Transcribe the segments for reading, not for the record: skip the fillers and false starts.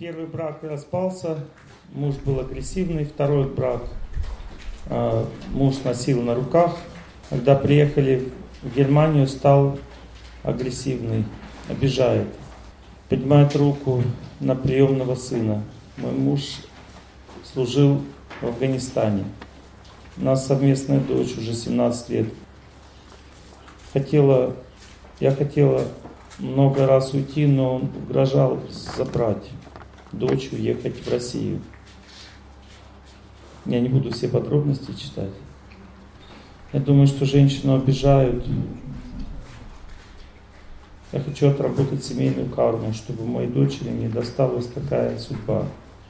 Первый брак распался, муж был агрессивный, второй брак муж носил на руках. Когда приехали в Германию, стал агрессивный, обижает, поднимает руку на приемного сына. Мой муж служил в Афганистане. У нас совместная дочь, уже 17 лет. Я хотела много раз уйти, но он угрожал забрать дочь, уехать в Россию. Я не буду все подробности читать. Я думаю, что женщину обижают. Я хочу отработать семейную карму, чтобы моей дочери не досталась такая судьба.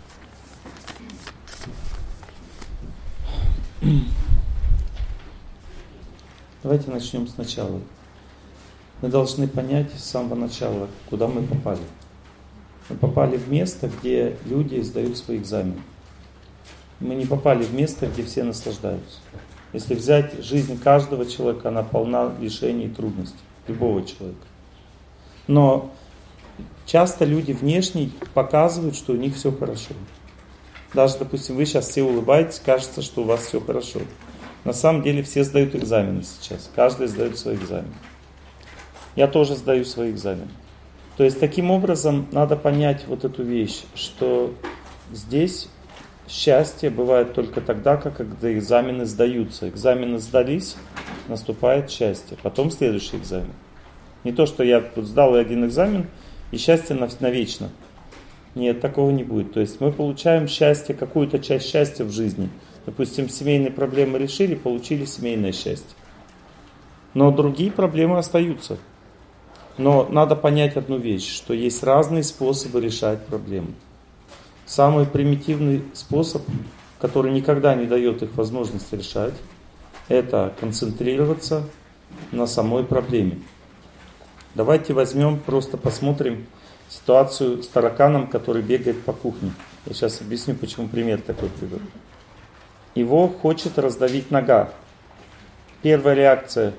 Давайте начнем сначала. Мы должны понять с самого начала, куда мы попали. Мы попали в место, где люди сдают свои экзамены. Мы не попали в место, где все наслаждаются. Если взять жизнь каждого человека, она полна лишений и трудностей. Любого человека. Но часто люди внешне показывают, что у них все хорошо. Даже, допустим, вы сейчас все улыбаетесь, кажется, что у вас все хорошо. На самом деле все сдают экзамены сейчас. Каждый сдает свой экзамен. Я тоже сдаю свои экзамены. То есть таким образом надо понять вот эту вещь, что здесь счастье бывает только тогда, когда экзамены сдаются. Экзамены сдались, наступает счастье. Потом следующий экзамен. Не то, что я тут сдал один экзамен и счастье навечно. Нет, такого не будет. То есть мы получаем счастье, какую-то часть счастья в жизни. Допустим, семейные проблемы решили, получили семейное счастье. Но другие проблемы остаются. Но надо понять одну вещь, что есть разные способы решать проблемы. Самый примитивный способ, который никогда не дает их возможности решать, это концентрироваться на самой проблеме. Давайте возьмем, просто посмотрим ситуацию с тараканом, который бегает по кухне. Я сейчас объясню, почему пример такой приведу. Его хочет раздавить нога. Первая реакция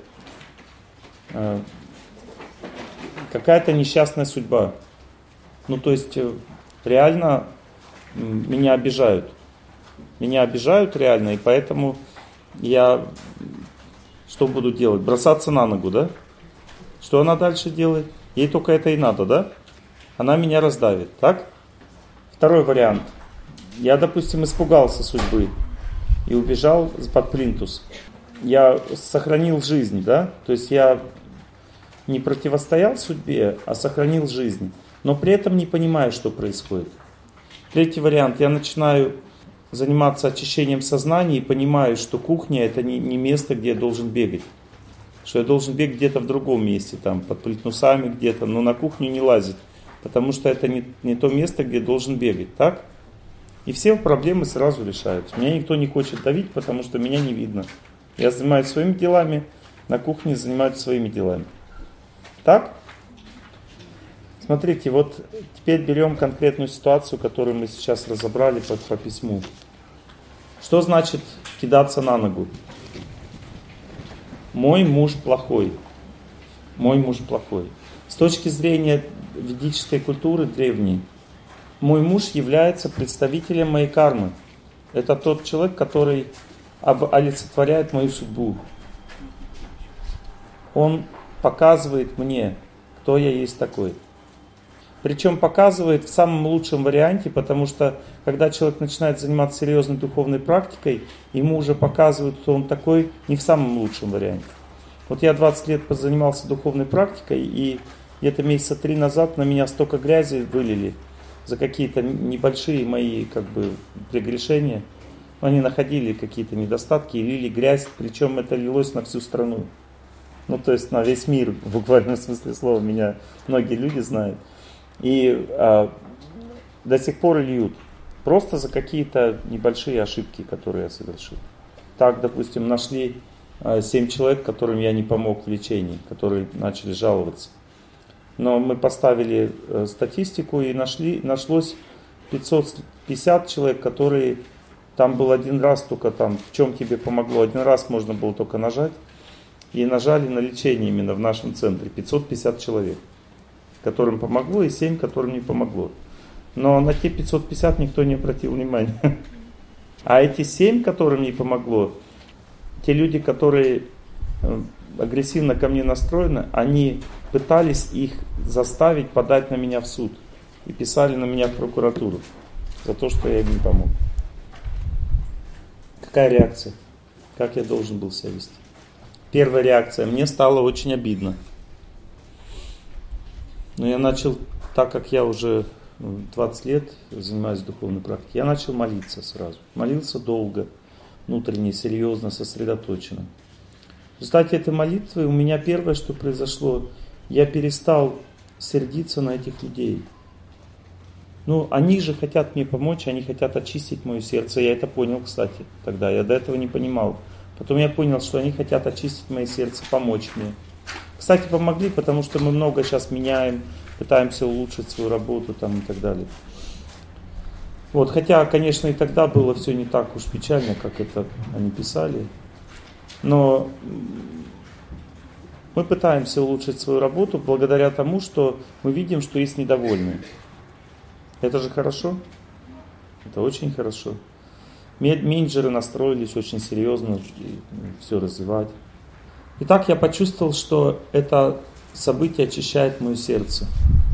какая-то несчастная судьба. Ну, то есть, реально меня обижают. Меня обижают реально, и поэтому я что буду делать? Бросаться на ногу, да? Что она дальше делает? Ей только это и надо, да? Она меня раздавит, так? Второй вариант. Я, допустим, испугался судьбы и убежал под плинтус. Я сохранил жизнь, да? То есть я не противостоял судьбе, а сохранил жизнь. Но при этом не понимаю, что происходит. Третий вариант. Я начинаю заниматься очищением сознания и понимаю, что кухня это не место, где я должен бегать. Что я должен бегать где-то в другом месте, там, под плинтусами где-то, но на кухню не лазить. Потому что это не то место, где я должен бегать, так? И все проблемы сразу решаются. Меня никто не хочет давить, потому что меня не видно. Я занимаюсь своими делами, на кухне занимаюсь своими делами. Так? Смотрите, вот теперь берем конкретную ситуацию, которую мы сейчас разобрали по письму. Что значит кидаться на ногу? Мой муж плохой. Мой муж плохой. С точки зрения ведической культуры древней, мой муж является представителем моей кармы. Это тот человек, который олицетворяет мою судьбу. Он показывает мне, кто я есть такой. Причем показывает в самом лучшем варианте, потому что когда человек начинает заниматься серьезной духовной практикой, ему уже показывают, кто он такой, не в самом лучшем варианте. Вот я 20 лет позанимался духовной практикой, и где-то месяца 3 назад на меня столько грязи вылили за какие-то небольшие мои прегрешения. Они находили какие-то недостатки и лили грязь, причем это лилось на всю страну. Ну, то есть на весь мир, в буквальном смысле слова, меня многие люди знают. И до сих пор льют. Просто за какие-то небольшие ошибки, которые я совершил. Так, допустим, нашли 7 человек, которым я не помог в лечении, которые начали жаловаться. Но мы поставили статистику и нашлось 550 человек, которые... Там был один раз только там, в чем тебе помогло, один раз можно было только нажать. И нажали на лечение именно в нашем центре 550 человек, которым помогло, и 7, которым не помогло. Но на те 550 никто не обратил внимания. А эти 7, которым не помогло, те люди, которые агрессивно ко мне настроены, они пытались их заставить подать на меня в суд. И писали на меня в прокуратуру за то, что я им не помог. Какая реакция? Как я должен был себя вести? Первая реакция. Мне стало очень обидно. Но я начал, так как я уже 20 лет занимаюсь духовной практикой, я начал молиться сразу. Молился долго, внутренне, серьезно, сосредоточенно. В результате этой молитвы у меня первое, что произошло, я перестал сердиться на этих людей. Ну, они же хотят мне помочь, они хотят очистить мое сердце. Я это понял, кстати, тогда. Я до этого не понимал. Потом я понял, что они хотят очистить мое сердце, помочь мне. Кстати, помогли, потому что мы много сейчас меняем, пытаемся улучшить свою работу там, и так далее. Вот, хотя, конечно, и тогда было все не так уж печально, как это они писали. Но мы пытаемся улучшить свою работу благодаря тому, что мы видим, что есть недовольные. Это же хорошо. Это очень хорошо. Менеджеры настроились очень серьезно все развивать. Итак, я почувствовал, что это событие очищает мое сердце.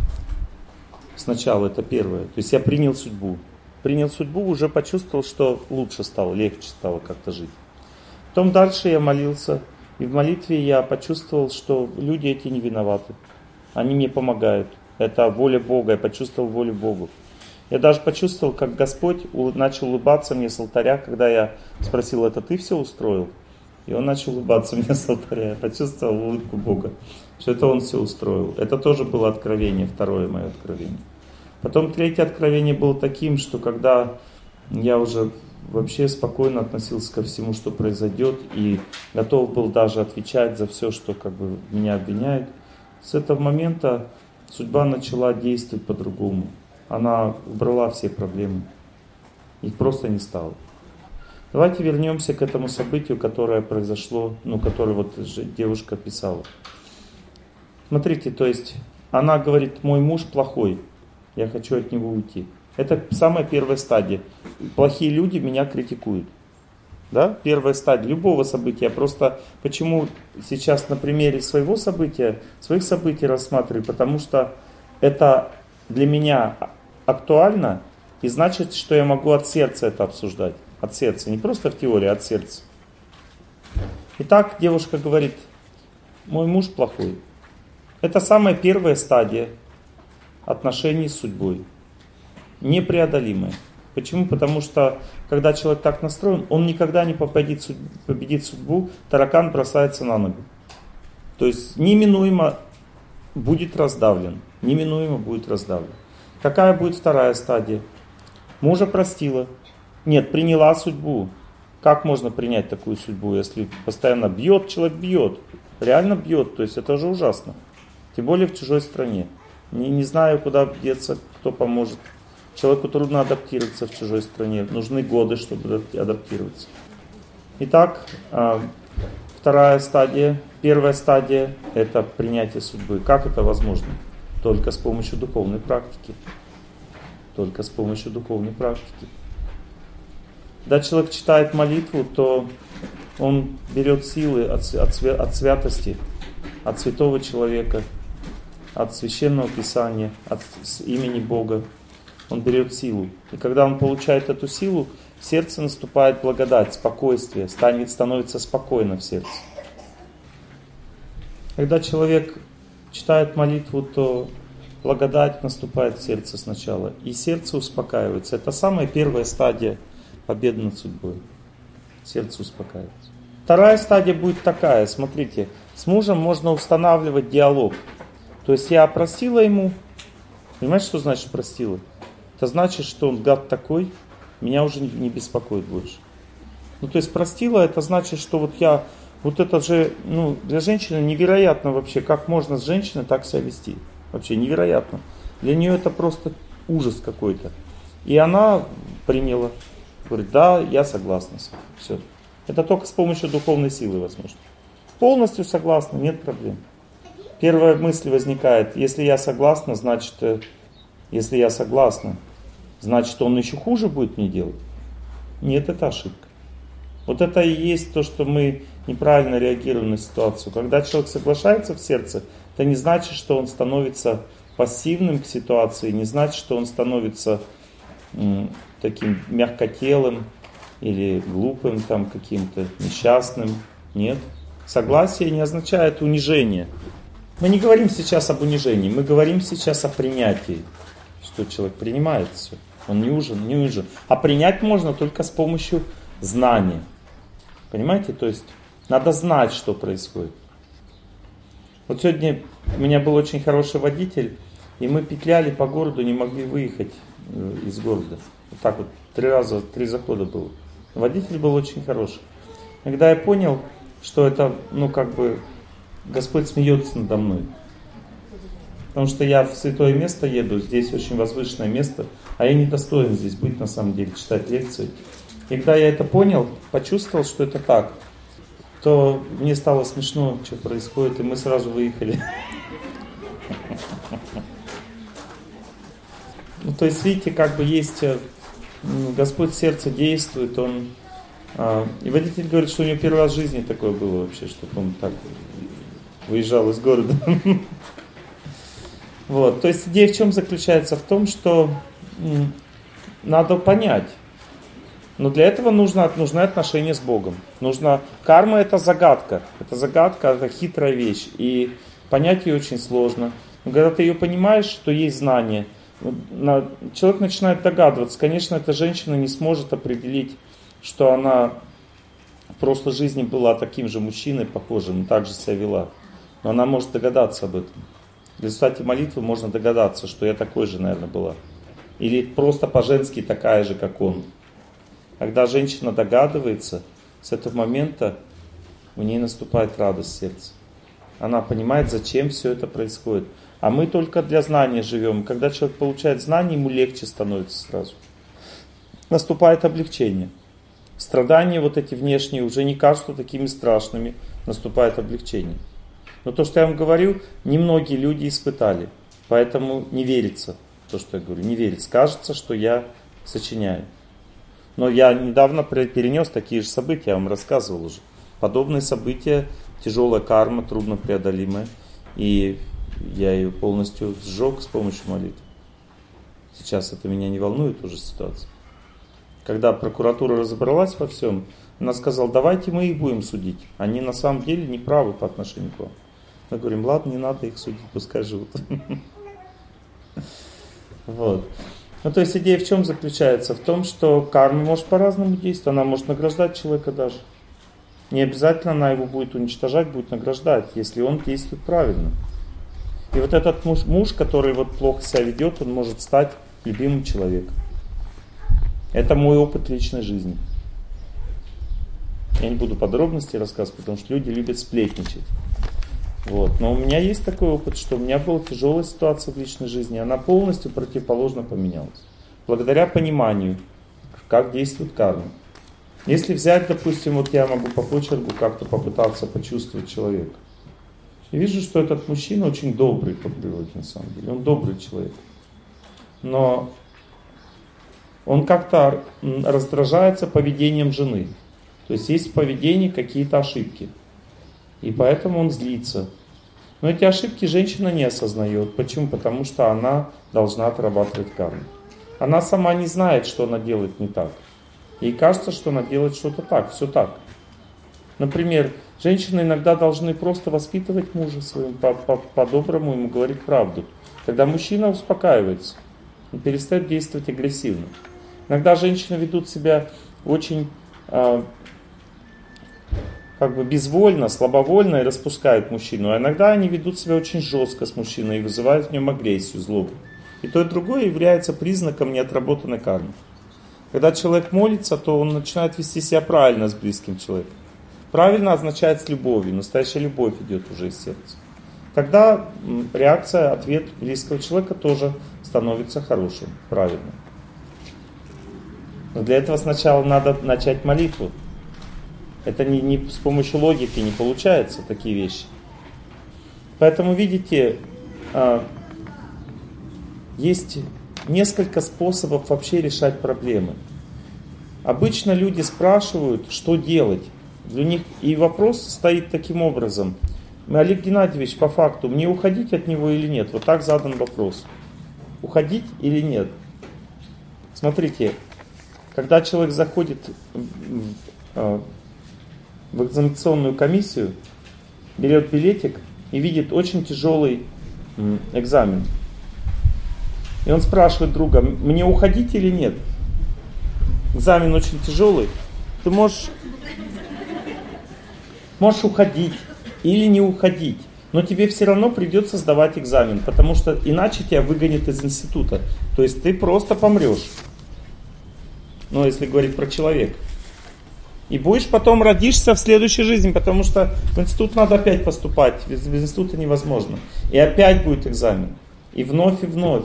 Сначала это первое. То есть я принял судьбу. Принял судьбу, уже почувствовал, что лучше стало, легче стало как-то жить. Потом дальше я молился. И в молитве я почувствовал, что люди эти не виноваты. Они мне помогают. Это воля Бога. Я почувствовал волю Богу. Я даже почувствовал, как Господь начал улыбаться мне с алтаря, когда я спросил, это ты все устроил? И Он начал улыбаться мне с алтаря. Я почувствовал улыбку Бога, что это Он все устроил. Это тоже было откровение, второе мое откровение. Потом третье откровение было таким, что когда я уже вообще спокойно относился ко всему, что произойдет, и готов был даже отвечать за все, что как бы меня обвиняют, с этого момента судьба начала действовать по-другому. Она убрала все проблемы. Их просто не стало. Давайте вернемся к этому событию, которое произошло, которое вот девушка писала. Смотрите, то есть она говорит, мой муж плохой, я хочу от него уйти. Это самая первая стадия. Плохие люди меня критикуют. Да? Первая стадия любого события. Просто почему сейчас на примере своих событий рассматриваю, потому что это для меня актуально, и значит, что я могу от сердца это обсуждать. От сердца, не просто в теории, а от сердца. Итак, девушка говорит, мой муж плохой. Это самая первая стадия отношений с судьбой. Непреодолимая. Почему? Потому что, когда человек так настроен, он никогда не победит судьбу, таракан бросается на ногу. То есть, неминуемо будет раздавлен. Неминуемо будет раздавлен. Какая будет вторая стадия? Мужа простила. Нет, приняла судьбу. Как можно принять такую судьбу, если постоянно бьет, человек бьет. Реально бьет, то есть это уже ужасно. Тем более в чужой стране. Не знаю, куда деться, кто поможет. Человеку трудно адаптироваться в чужой стране. Нужны годы, чтобы адаптироваться. Итак, вторая стадия. Первая стадия – это принятие судьбы. Как это возможно? Только с помощью духовной практики. Только с помощью духовной практики. Когда человек читает молитву, то он берет силы от святости, от святого человека, от священного писания, от имени Бога. Он берет силу. И когда он получает эту силу, в сердце наступает благодать, спокойствие, становится спокойно в сердце. Когда человек читает молитву, то благодать наступает в сердце сначала, и сердце успокаивается. Это самая первая стадия победы над судьбой. Сердце успокаивается. Вторая стадия будет такая, смотрите, с мужем можно устанавливать диалог. То есть я простила ему, понимаете, что значит простила? Это значит, что он гад такой, меня уже не беспокоит больше. То есть простила, это значит, что это же, для женщины невероятно вообще, как можно с женщиной так себя вести. Вообще невероятно. Для нее это просто ужас какой-то. И она приняла. Говорит, да, я согласна. Все. Это только с помощью духовной силы возможно. Полностью согласна, нет проблем. Первая мысль возникает, если я согласна, значит, если я согласна, значит он еще хуже будет мне делать. Нет, это ошибка. Вот это и есть то, что мы неправильно реагируем на ситуацию. Когда человек соглашается в сердце, это не значит, что он становится пассивным к ситуации, не значит, что он становится таким мягкотелым или глупым, там, каким-то несчастным. Нет. Согласие не означает унижение. Мы не говорим сейчас об унижении, мы говорим сейчас о принятии. Что человек принимает все. Он не унижен. А принять можно только с помощью знания. Понимаете? То есть надо знать, что происходит. Вот сегодня у меня был очень хороший водитель, и мы петляли по городу, не могли выехать из города. Вот так вот, 3 захода было. Водитель был очень хороший. Когда я понял, что это, Господь смеется надо мной. Потому что я в святое место еду, здесь очень возвышенное место, а я не достоин здесь быть, на самом деле, читать лекции. И когда я это понял, почувствовал, что это так, то мне стало смешно, что происходит, и мы сразу выехали. То есть, видите, есть, Господь в сердце действует, Он... И водитель говорит, что у него первый раз в жизни такое было вообще, чтобы он так выезжал из города. Вот. То есть идея в чем заключается? В том, что надо понять. Но для этого нужны отношения с Богом. Карма это загадка. Это хитрая вещь. И понять ее очень сложно. Но когда ты ее понимаешь, то есть знание. Человек начинает догадываться. Конечно, эта женщина не сможет определить, что она в прошлой жизни была таким же мужчиной, похожим, и так же себя вела. Но она может догадаться об этом. В результате молитвы можно догадаться, что я такой же, наверное, была. Или просто по-женски такая же, как он. Когда женщина догадывается, с этого момента у нее наступает радость в сердце. Она понимает, зачем все это происходит. А мы только для знания живем. Когда человек получает знания, ему легче становится сразу. Наступает облегчение. Страдания вот эти внешние уже не кажутся такими страшными. Наступает облегчение. Но то, что я вам говорю, немногие люди испытали. Поэтому не верится то, что я говорю. Не верится. Кажется, что я сочиняю. Но я недавно перенес такие же события, я вам рассказывал уже. Подобные события, тяжелая карма, труднопреодолимая. И я ее полностью сжег с помощью молитвы. Сейчас это меня не волнует уже ситуация. Когда прокуратура разобралась во всем, она сказала, давайте мы их будем судить. Они на самом деле не правы по отношению к вам. Мы говорим, ладно, не надо их судить, пускай живут. Вот. То есть идея в чем заключается? В том, что карма может по-разному действовать. Она может награждать человека даже. Не обязательно она его будет уничтожать, будет награждать, если он действует правильно. И вот этот муж, который плохо себя ведет, он может стать любимым человеком. Это мой опыт личной жизни. Я не буду подробностей рассказывать, потому что люди любят сплетничать. Вот. Но у меня есть такой опыт, что у меня была тяжелая ситуация в личной жизни, она полностью противоположно поменялась. Благодаря пониманию, как действует карма. Если взять, допустим, я могу по почерку как-то попытаться почувствовать человека. И вижу, что этот мужчина очень добрый по природе, на самом деле. Он добрый человек. Но он как-то раздражается поведением жены. То есть в поведении какие-то ошибки. И поэтому он злится. Но эти ошибки женщина не осознает. Почему? Потому что она должна отрабатывать карму. Она сама не знает, что она делает не так. Ей кажется, что она делает что-то так, все так. Например, женщины иногда должны просто воспитывать мужа своим, по-доброму ему говорить правду. Тогда мужчина успокаивается, он перестает действовать агрессивно. Иногда женщины ведут себя очень безвольно, слабовольно и распускают мужчину. А иногда они ведут себя очень жестко с мужчиной и вызывают в нем агрессию, злобу. И то, и другое является признаком неотработанной кармы. Когда человек молится, то он начинает вести себя правильно с близким человеком. Правильно означает с любовью. Настоящая любовь идет уже из сердца. Тогда реакция, ответ близкого человека тоже становится хорошим, правильным. Но для этого сначала надо начать молитву. Это не с помощью логики не получается такие вещи. Поэтому, видите, есть несколько способов вообще решать проблемы. Обычно люди спрашивают, что делать. Для них и вопрос стоит таким образом. Олег Геннадьевич, по факту, мне уходить от него или нет? Вот так задан вопрос. Уходить или нет? Смотрите, когда человек заходит в экзаменационную комиссию, берет билетик и видит очень тяжелый экзамен. И он спрашивает друга, мне уходить или нет? Экзамен очень тяжелый. Ты можешь уходить или не уходить. Но тебе все равно придется сдавать экзамен, потому что иначе тебя выгонят из института. То есть ты просто помрешь. Ну, если говорить про человека. И будешь потом родишься в следующей жизни, потому что в институт надо опять поступать. Без института невозможно. И опять будет экзамен. И вновь, и вновь.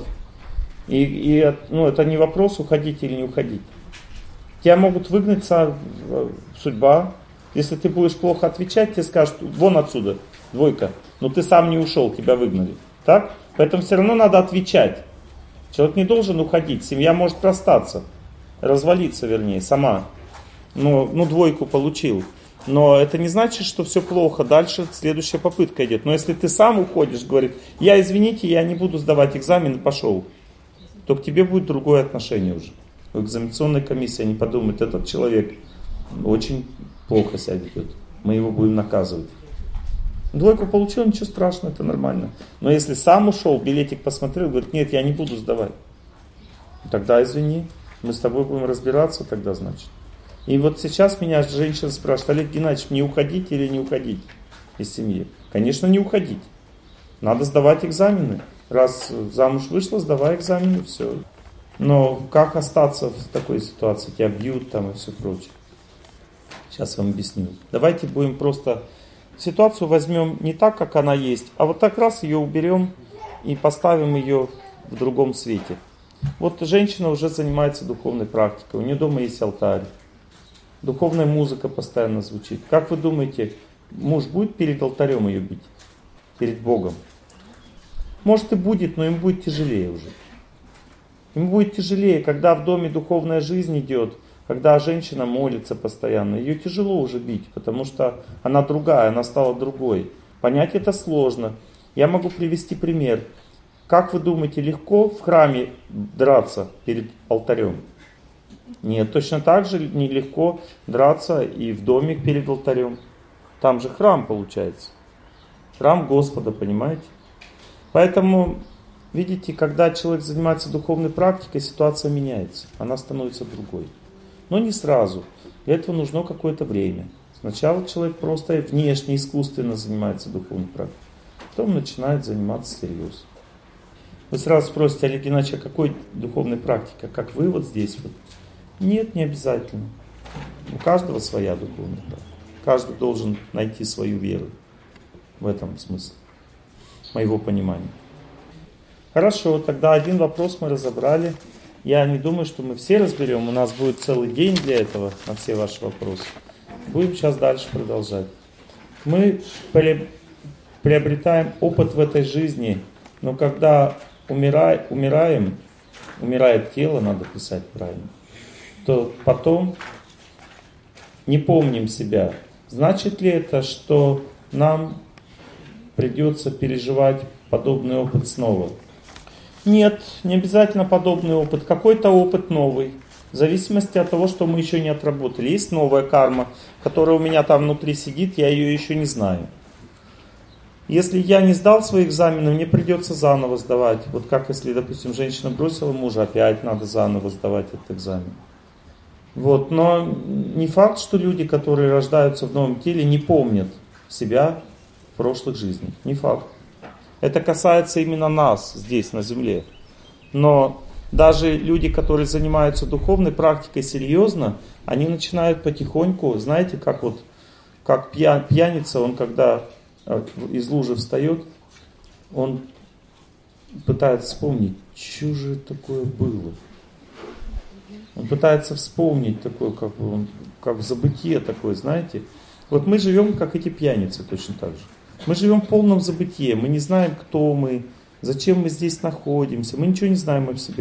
Это не вопрос, уходить или не уходить. Тебя могут выгнать судьба. Если ты будешь плохо отвечать, тебе скажут, вон отсюда, 2. Но ты сам не ушел, тебя выгнали. Так? Поэтому все равно надо отвечать. Человек не должен уходить. Семья может расстаться. Развалиться, вернее, сама. 2 получил. Но это не значит, что все плохо. Дальше следующая попытка идет. Но если ты сам уходишь, говорит, извините, я не буду сдавать экзамен, пошел. То к тебе будет другое отношение уже. В экзаменационной комиссии они подумают, этот человек очень плохо себя ведет. Мы его будем наказывать. 2 получил, ничего страшного, это нормально. Но если сам ушел, билетик посмотрел, говорит, нет, я не буду сдавать. Тогда извини, мы с тобой будем разбираться тогда, значит. И вот сейчас меня женщина спрашивает, Олег Геннадьевич, мне уходить или не уходить из семьи? Конечно, не уходить. Надо сдавать экзамены. Раз замуж вышла, сдавай экзамены, все. Но как остаться в такой ситуации? Тебя бьют там и все прочее. Сейчас вам объясню. Давайте будем просто ситуацию возьмем не так, как она есть, а вот так раз ее уберем и поставим ее в другом свете. Вот женщина уже занимается духовной практикой, у нее дома есть алтарь. Духовная музыка постоянно звучит. Как вы думаете, муж будет перед алтарем ее бить? Перед Богом? Может и будет, но ему будет тяжелее уже. Ему будет тяжелее, когда в доме духовная жизнь идет, когда женщина молится постоянно. Ее тяжело уже бить, потому что она другая, она стала другой. Понять это сложно. Я могу привести пример. Как вы думаете, легко в храме драться перед алтарем? Нет, точно так же нелегко драться и в доме перед алтарем. Там же храм получается. Храм Господа, понимаете? Поэтому, видите, когда человек занимается духовной практикой, ситуация меняется. Она становится другой. Но не сразу. Для этого нужно какое-то время. Сначала человек просто внешне, искусственно занимается духовной практикой. Потом начинает заниматься серьезно. Вы сразу спросите, Олег Геннадьевич, а какой духовной практика? Как вы вот здесь вот? Нет, не обязательно. У каждого своя духовная практика. Каждый должен найти свою веру. В этом смысле. Моего понимания. Хорошо, тогда один вопрос мы разобрали. Я не думаю, что мы все разберем. У нас будет целый день для этого, на все ваши вопросы. Будем сейчас дальше продолжать. Мы приобретаем опыт в этой жизни, но когда умирает тело, надо писать правильно, то потом не помним себя. Значит ли это, что нам придется переживать подобный опыт снова? Нет, не обязательно подобный опыт. Какой-то опыт новый. В зависимости от того, что мы еще не отработали. Есть новая карма, которая у меня там внутри сидит, я ее еще не знаю. Если я не сдал свои экзамены, мне придется заново сдавать. Вот как если, допустим, женщина бросила мужа, опять надо заново сдавать этот экзамен. Вот. Но не факт, что люди, которые рождаются в новом теле, не помнят себя в прошлых жизнях. Не факт. Это касается именно нас здесь, на земле. Но даже люди, которые занимаются духовной практикой серьезно, они начинают потихоньку, знаете, как пьяница, он когда из лужи встает, он пытается вспомнить, что же такое было. Он пытается вспомнить такое, как в забытие такое, знаете. Вот мы живем, как эти пьяницы, точно так же. Мы живем в полном забытие, мы не знаем, кто мы, зачем мы здесь находимся, мы ничего не знаем о себе.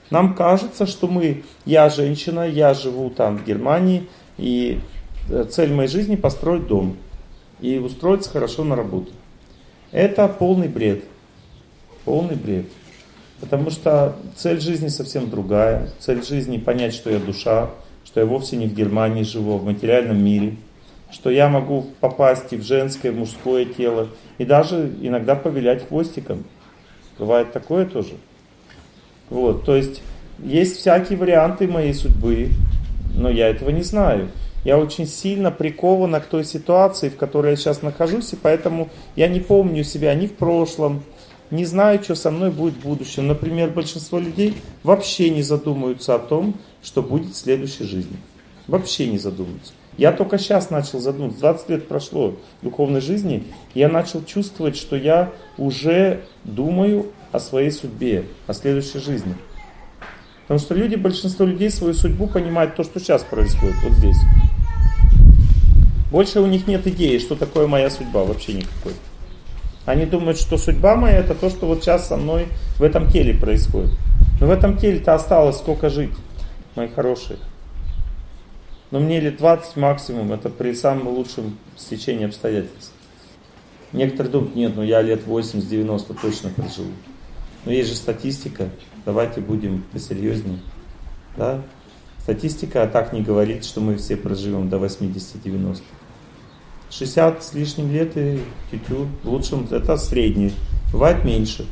Нам кажется, что я женщина, я живу там в Германии, и цель моей жизни построить дом и устроиться хорошо на работу. Это полный бред. Полный бред. Потому что цель жизни совсем другая. Цель жизни понять, что я душа, что я вовсе не в Германии живу, а в материальном мире. Что я могу попасть и в женское, и в мужское тело. И даже иногда повилять хвостиком. Бывает такое тоже. Вот, то есть всякие варианты моей судьбы, но я этого не знаю. Я очень сильно прикована к той ситуации, в которой я сейчас нахожусь, и поэтому я не помню себя ни в прошлом, не знаю, что со мной будет в будущем. Например, большинство людей вообще не задумываются о том, что будет в следующей жизни. Вообще не задумываются. Я только сейчас начал задумываться. 20 лет прошло духовной жизни, и я начал чувствовать, что я уже думаю о своей судьбе, о следующей жизни. Потому что большинство людей свою судьбу понимают то, что сейчас происходит, вот здесь. Больше у них нет идеи, что такое моя судьба, вообще никакой. Они думают, что судьба моя это то, что вот сейчас со мной в этом теле происходит. Но в этом теле-то осталось сколько жить, мои хорошие. Но мне лет 20 максимум, это при самом лучшем стечении обстоятельств. Некоторые думают, нет, я лет 80-90 точно проживу. Но есть же статистика, давайте будем посерьезнее. Да? Статистика так не говорит, что мы все проживем до 80-90. 60 с лишним лет и тю-тю. В лучшем это средний. Бывает меньше.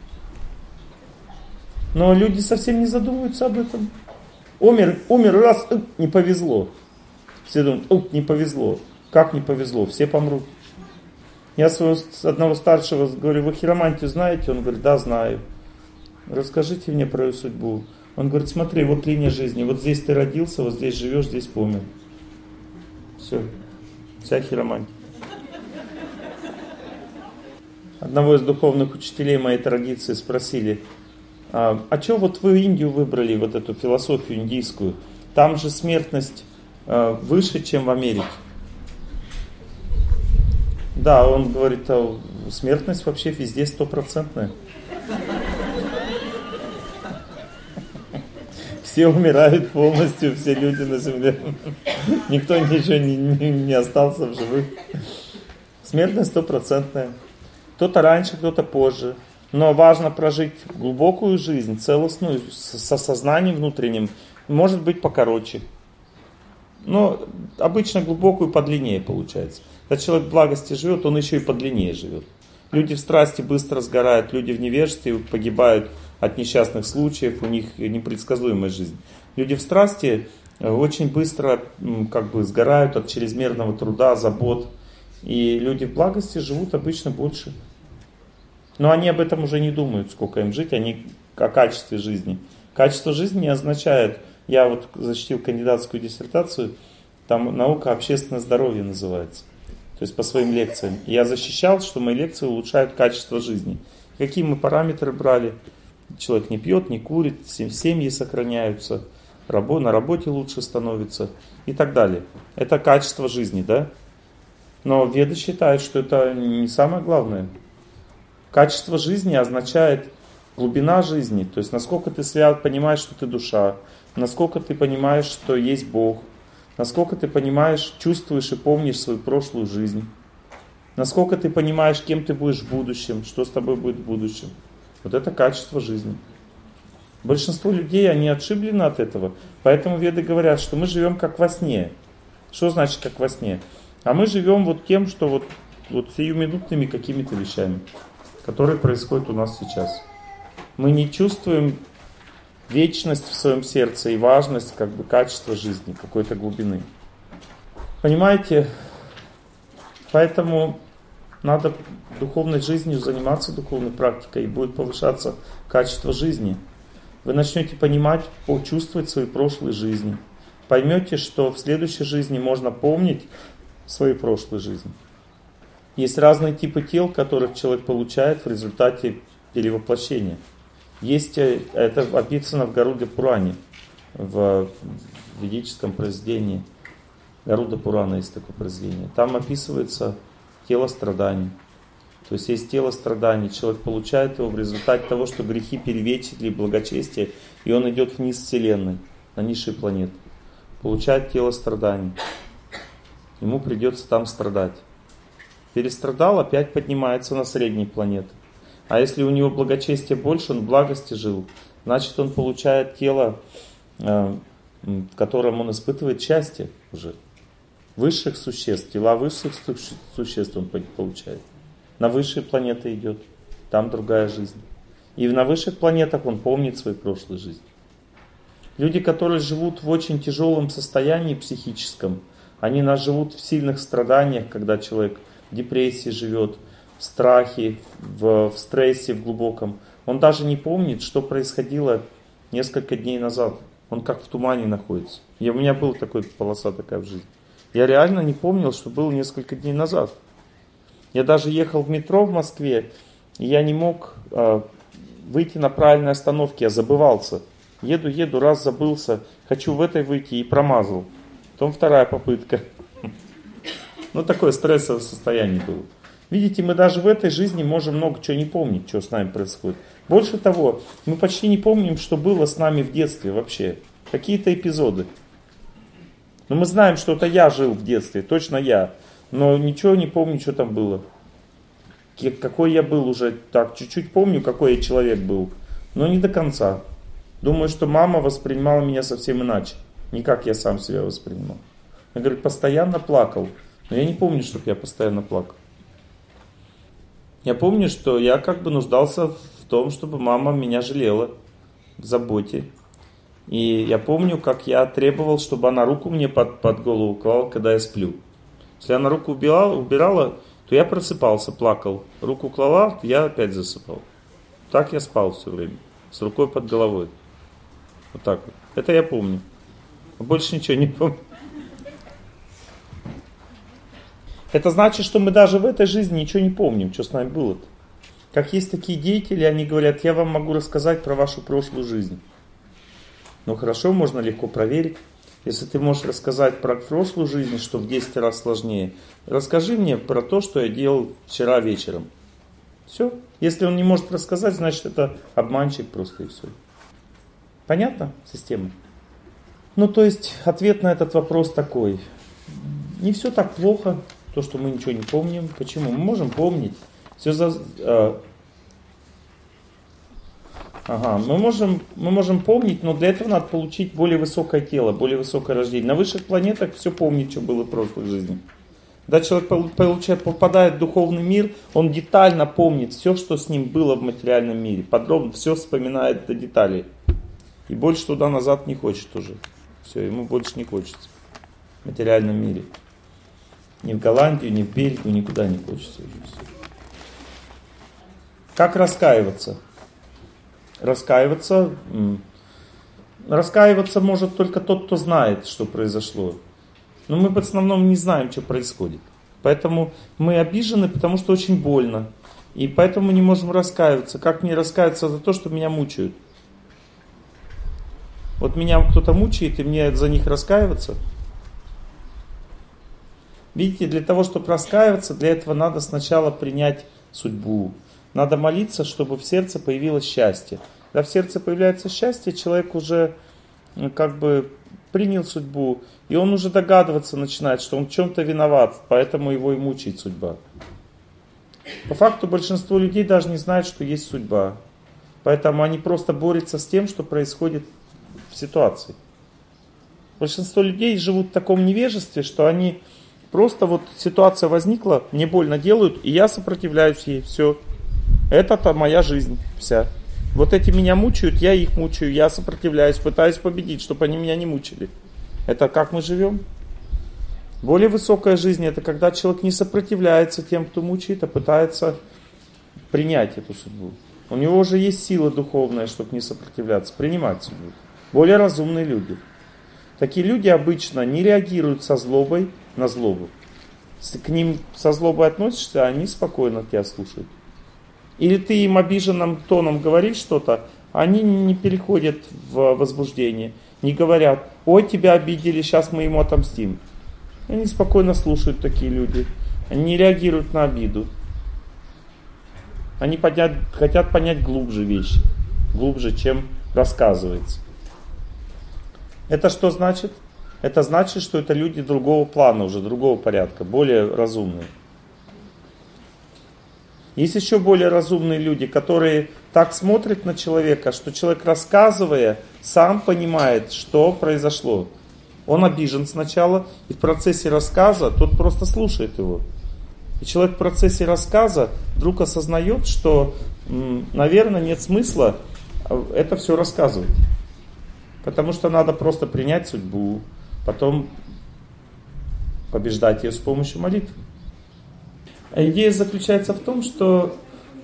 Но люди совсем не задумываются об этом. Умер раз, не повезло. Все думают, не повезло. Как не повезло? Все помрут. Я одного старшего говорю, вы хиромантию знаете? Он говорит, да, знаю. Расскажите мне про ее судьбу. Он говорит, смотри, вот линия жизни. Вот здесь ты родился, вот здесь живешь, здесь помер. Все. Вся хиромантия. Одного из духовных учителей моей традиции спросили, а что вот вы Индию выбрали, вот эту философию индийскую? Там же смертность выше, чем в Америке. Да, он говорит, смертность вообще везде 100%. Все умирают полностью, все люди на земле. Никто ничего не остался в живых. Смертность 100%. Кто-то раньше, кто-то позже. Но важно прожить глубокую жизнь, целостную, с осознанием внутренним. Может быть покороче. Но обычно глубокую подлиннее получается. Когда человек в благости живет, он еще и подлиннее живет. Люди в страсти быстро сгорают, люди в невежестве погибают от несчастных случаев, у них непредсказуемая жизнь. Люди в страсти очень быстро сгорают от чрезмерного труда, забот. И люди в благости живут обычно больше. Но они об этом уже не думают, сколько им жить, они о качестве жизни. Качество жизни не означает, я вот защитил кандидатскую диссертацию, там наука общественное здоровье называется. То есть по своим лекциям. И я защищал, что мои лекции улучшают качество жизни. Какие мы параметры брали? Человек не пьет, не курит, семьи сохраняются, на работе лучше становится и так далее. Это качество жизни, да? Но веды считают, что это не самое главное. Качество жизни означает глубина жизни. То есть насколько ты понимаешь, что ты душа, насколько ты понимаешь, что есть Бог, насколько ты понимаешь, чувствуешь и помнишь свою прошлую жизнь, насколько ты понимаешь, кем ты будешь в будущем, что с тобой будет в будущем. Вот это качество жизни. Большинство людей, они отшиблены от этого. Поэтому веды говорят, что мы живем как во сне. Что значит как во сне? А мы живем вот тем, что вот сиюминутными какими-то вещами, которые происходят у нас сейчас. Мы не чувствуем вечность в своем сердце и важность, качества жизни, какой-то глубины. Понимаете? Поэтому надо духовной жизнью заниматься, духовной практикой, и будет повышаться качество жизни. Вы начнете понимать, чувствовать свои прошлые жизни. Поймете, что в следующей жизни можно помнить свои прошлые жизни. Есть разные типы тел, которых человек получает в результате перевоплощения. Это описано в Гаруда Пуране, в ведическом произведении. Гаруда Пурана есть такое произведение. Там описывается тело страданий. То есть есть тело страданий, человек получает его в результате того, что грехи перевесили благочестие, и он идет вниз Вселенной, на низшие планеты. Получает тело страданий. Ему придется там страдать. Перестрадал, опять поднимается на средние планеты. А если у него благочестие больше, он в благости жил, значит он получает тело, в котором он испытывает счастье уже. Высших существ, тела высших существ он получает. На высшие планеты идет, там другая жизнь. И на высших планетах он помнит свою прошлую жизнь. Люди, которые живут в очень тяжелом состоянии психическом, они живут в сильных страданиях, когда человек в депрессии живет, в страхе, в стрессе в глубоком. Он даже не помнит, что происходило несколько дней назад. Он как в тумане находится. У меня была полоса такая в жизни. Я реально не помнил, что было несколько дней назад. Я даже ехал в метро в Москве, и я не мог выйти на правильной остановке, я забывался. Еду, раз забылся, хочу в этой выйти и промазал. Потом вторая попытка. Такое стрессовое состояние было. Видите, мы даже в этой жизни можем много чего не помнить, что с нами происходит. Больше того, мы почти не помним, что было с нами в детстве вообще. Какие-то эпизоды. Но мы знаем, что это я жил в детстве, точно я. Но ничего не помню, что там было. Какой я был уже, так, чуть-чуть помню, какой я человек был. Но не до конца. Думаю, что мама воспринимала меня совсем иначе. Не как я сам себя воспринимал. Я, говорит, постоянно плакал. Но я не помню, чтобы я постоянно плакал. Я помню, что я как бы нуждался в том, чтобы мама меня жалела, в заботе. И я помню, как я требовал, чтобы она руку мне под голову клала, когда я сплю. Если она руку убирала, то я просыпался, плакал. Руку клала, я опять засыпал. Так я спал все время, с рукой под головой. Вот так вот. Это я помню. Больше ничего не помню. Это значит, что мы даже в этой жизни ничего не помним, что с нами было-то. Как есть такие деятели, они говорят, я вам могу рассказать про вашу прошлую жизнь. Ну хорошо, можно легко проверить. Если ты можешь рассказать про прошлую жизнь, что в 10 раз сложнее, расскажи мне про то, что я делал вчера вечером. Все. Если он не может рассказать, значит это обманщик просто и все. Понятно система? То есть ответ на этот вопрос такой. Не все так плохо, то, что мы ничего не помним. Почему? Мы можем помнить. Мы можем помнить, но для этого надо получить более высокое тело, более высокое рождение. На высших планетах все помнит, что было в прошлой жизни. Когда человек попадает в духовный мир, он детально помнит все, что с ним было в материальном мире. Подробно все вспоминает до деталей. И больше туда назад не хочет уже. Все, ему больше не хочется. В материальном мире. Ни в Голландию, ни в Бельгию, никуда не хочется уже. Все. Как раскаиваться? Раскаиваться может только тот, кто знает, что произошло. Но мы в основном не знаем, что происходит. Поэтому мы обижены, потому что очень больно. И поэтому мы не можем раскаиваться. Как мне раскаиваться за то, что меня мучают? Вот меня кто-то мучает, и мне за них раскаиваться? Видите, для того, чтобы раскаиваться, для этого надо сначала принять судьбу. Надо молиться, чтобы в сердце появилось счастье. Когда в сердце появляется счастье, человек уже принял судьбу, и он уже догадываться начинает, что он в чем-то виноват, поэтому его и мучает судьба. По факту большинство людей даже не знает, что есть судьба. Поэтому они просто борются с тем, что происходит в ситуации. Большинство людей живут в таком невежестве, что они просто ситуация возникла, мне больно делают, и я сопротивляюсь ей, все. Это моя жизнь вся. Вот эти меня мучают, я их мучаю, я сопротивляюсь, пытаюсь победить, чтобы они меня не мучили. Это как мы живем? Более высокая жизнь — это когда человек не сопротивляется тем, кто мучает, а пытается принять эту судьбу. У него уже есть сила духовная, чтобы не сопротивляться, принимать судьбу. Более разумные люди. Такие люди обычно не реагируют со злобой на злобу. Если к ним со злобой относишься, они спокойно тебя слушают. Или ты им обиженным тоном говоришь что-то, они не переходят в возбуждение, не говорят, ой, тебя обидели, сейчас мы ему отомстим. Они спокойно слушают, такие люди. Они не реагируют на обиду. Они хотят понять глубже вещи, глубже, чем рассказывается. Это что значит? Это значит, что это люди другого плана уже, другого порядка, более разумные. Есть еще более разумные люди, которые так смотрят на человека, что человек, рассказывая, сам понимает, что произошло. Он обижен сначала, и в процессе рассказа тот просто слушает его. И человек в процессе рассказа вдруг осознает, что, наверное, нет смысла это все рассказывать. Потому что надо просто принять судьбу, потом побеждать ее с помощью молитвы. А идея заключается в том, что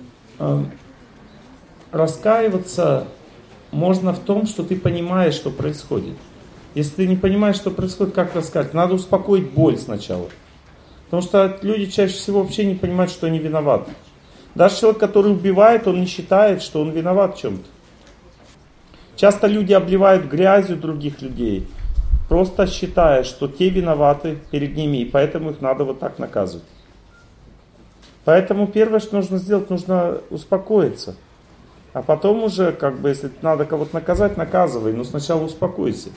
раскаиваться можно в том, что ты понимаешь, что происходит. Если ты не понимаешь, что происходит, как рассказать? Надо успокоить боль сначала. Потому что люди чаще всего вообще не понимают, что они виноваты. Даже человек, который убивает, он не считает, что он виноват в чем-то. Часто люди обливают грязью других людей, просто считая, что те виноваты перед ними, и поэтому их надо вот так наказывать. Поэтому первое, что нужно сделать, нужно успокоиться. А потом уже, если надо кого-то наказать, наказывай, но сначала успокойся.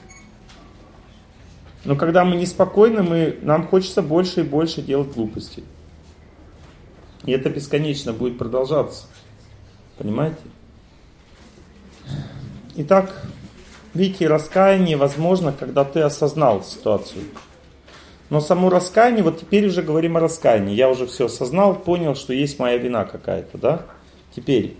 Но когда мы неспокойны, нам хочется больше и больше делать глупостей. И это бесконечно будет продолжаться. Понимаете? Итак, видите, раскаяние возможно, когда ты осознал ситуацию. Но само раскаяние, вот теперь уже говорим о раскаянии. Я уже все осознал, понял, что есть моя вина какая-то, да? Теперь,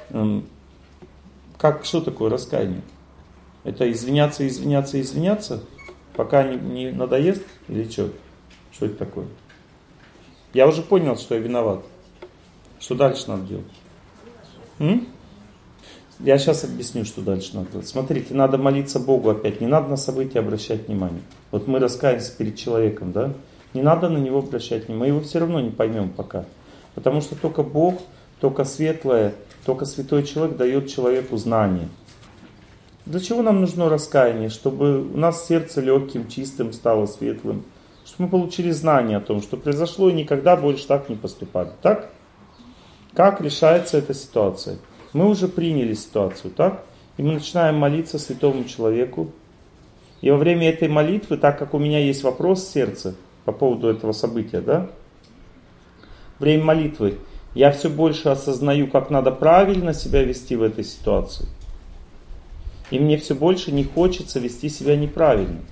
что такое раскаяние? Это извиняться, пока не надоест или что? Что это такое? Я уже понял, что я виноват. Что дальше надо делать? Я сейчас объясню, что дальше надо делать. Смотрите, надо молиться Богу опять. Не надо на события обращать внимание. Вот мы раскаемся перед человеком, да? Не надо на него обращать внимание. Мы его все равно не поймем пока. Потому что только Бог, только светлое, только святой человек дает человеку знание. Для чего нам нужно раскаяние? Чтобы у нас сердце легким, чистым стало, светлым. Чтобы мы получили знание о том, что произошло, и никогда больше так не поступали. Так? Как решается эта ситуация? Мы уже приняли ситуацию, так? И мы начинаем молиться святому человеку. И во время этой молитвы, так как у меня есть вопрос в сердце по поводу этого события, да? Время молитвы. Я все больше осознаю, как надо правильно себя вести в этой ситуации. И мне все больше не хочется вести себя неправильно.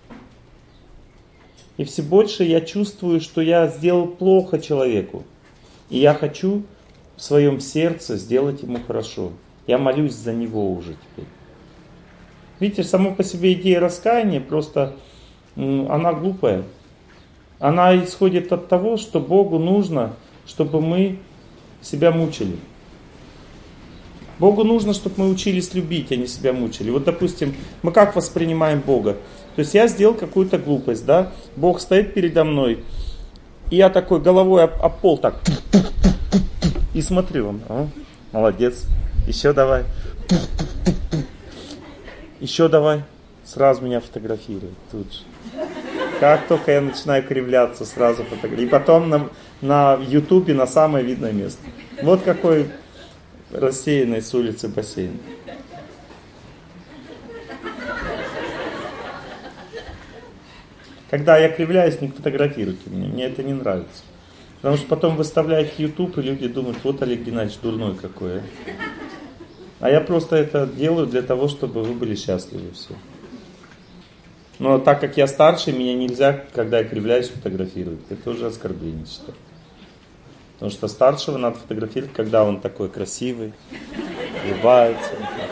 И все больше я чувствую, что я сделал плохо человеку. И я хочу в своем сердце сделать ему хорошо. Я молюсь за него уже теперь. Видите, само по себе идея раскаяния просто, она глупая. Она исходит от того, что Богу нужно, чтобы мы себя мучили. Богу нужно, чтобы мы учились любить, а не себя мучили. Вот, допустим, мы как воспринимаем Бога? То есть я сделал какую-то глупость, да? Бог стоит передо мной, и я такой головой об пол так... И смотрю, молодец, еще давай, еще давай, сразу меня фотографирует тут же. Как только я начинаю кривляться, сразу фотографирую. И потом на Ютубе на самое видное место. Вот какой рассеянный с улицы бассейн. Когда я кривляюсь, не фотографируйте меня, мне это не нравится. Потому что потом выставляете YouTube, и люди думают, вот Олег Геннадьевич дурной какой. А я просто это делаю для того, чтобы вы были счастливы все. Но так как я старше, меня нельзя, когда я кривляюсь, фотографировать. Это уже оскорбление, считаю. Потому что старшего надо фотографировать, когда он такой красивый, улыбается.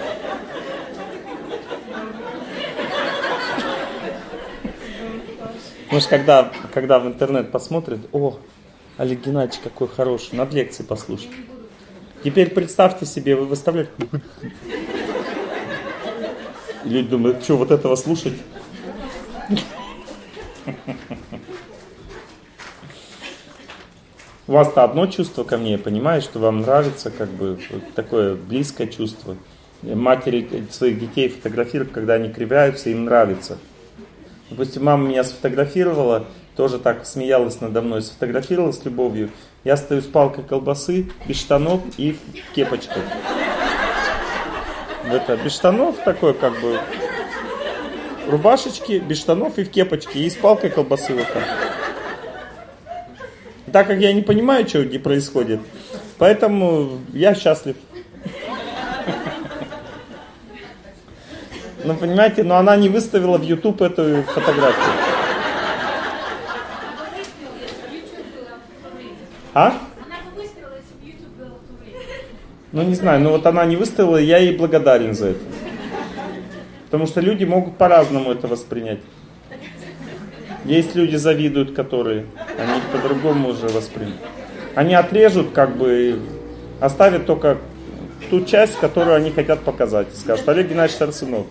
Потому что когда в интернет посмотрят, Олег Геннадьевич какой хороший, надо лекции послушать. Теперь представьте себе, вы выставляете... И люди думают, что вот этого слушать? У вас-то одно чувство ко мне, я понимаю, что вам нравится, такое близкое чувство. Матери своих детей фотографируют, когда они кривляются, им нравится. Допустим, мама меня сфотографировала, тоже так смеялась надо мной, сфотографировалась с любовью. Я стою с палкой колбасы, без штанов и в кепочках. Без штанов такой как бы, рубашечки, без штанов и в кепочке, и с палкой колбасы вот так. Так как я не понимаю, что где происходит, поэтому я счастлив. Ну, понимаете, но она не выставила в YouTube эту фотографию. А? Ну, не знаю, но вот она не выставила, я ей благодарен за это. Потому что люди могут по-разному это воспринять. Есть люди завидуют, которые, они по-другому уже воспримут. Они отрежут, как бы, оставят только ту часть, которую они хотят показать. Скажут: Олег Геннадьевич Тарсунов.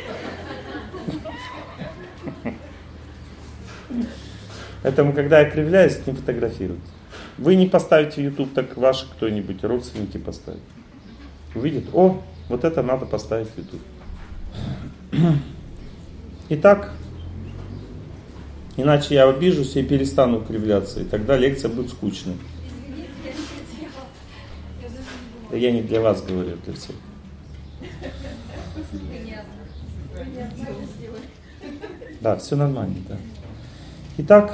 Поэтому, когда я кривляюсь, не фотографируйте. Вы не поставите в YouTube, так ваши кто-нибудь, родственники поставят. Увидят: о, вот это надо поставить в YouTube. Итак, иначе я обижусь и перестану кривляться, и тогда лекция будет скучной. Да я не для вас говорю, для всех. Да, все нормально, да. Итак,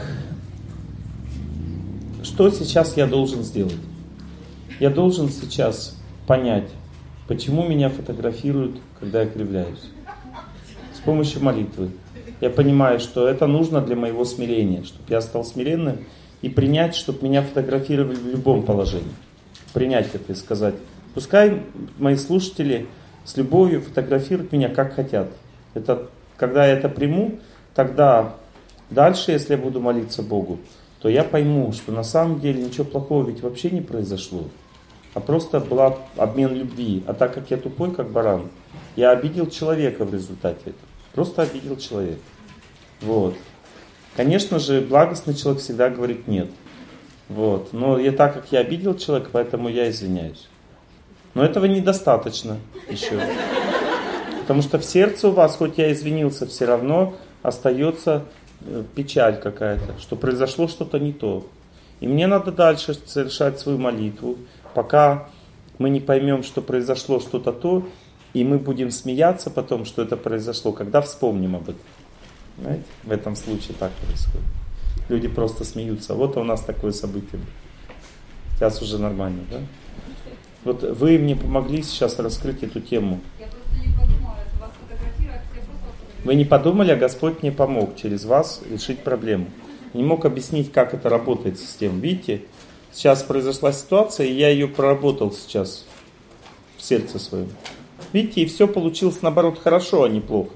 что сейчас я должен сделать? Я должен сейчас понять, почему меня фотографируют, когда я кривляюсь. С помощью молитвы. Я понимаю, что это нужно для моего смирения, чтобы я стал смиренным и принять, чтобы меня фотографировали в любом положении. Принять это и сказать: пускай мои слушатели с любовью фотографируют меня как хотят. Это, когда я это приму, тогда дальше, если я буду молиться Богу, то я пойму, что на самом деле ничего плохого ведь вообще не произошло, а просто был обмен любви. А так как я тупой, как баран, я обидел человека в результате этого. Просто обидел человека. Вот. Конечно же, благостный человек всегда говорит нет. Вот. Но так как я обидел человека, поэтому я извиняюсь. Но этого недостаточно еще. Потому что в сердце у вас, хоть я извинился, все равно остается печаль какая-то, что произошло что-то не то. И мне надо дальше совершать свою молитву, пока мы не поймем, что произошло что-то то, и мы будем смеяться потом, что это произошло, когда вспомним об этом. Знаете? В этом случае так происходит. Люди просто смеются. Вот у нас такое событие. Сейчас уже нормально, да? Вот вы мне помогли сейчас раскрыть эту тему. Я просто не подумала, что вас фотографировать, я просто... Вы не подумали, а Господь мне помог через вас решить проблему. Не мог объяснить, как это работает система. Видите, сейчас произошла ситуация, и я ее проработал сейчас в сердце своем. Видите, и все получилось наоборот хорошо, а не плохо.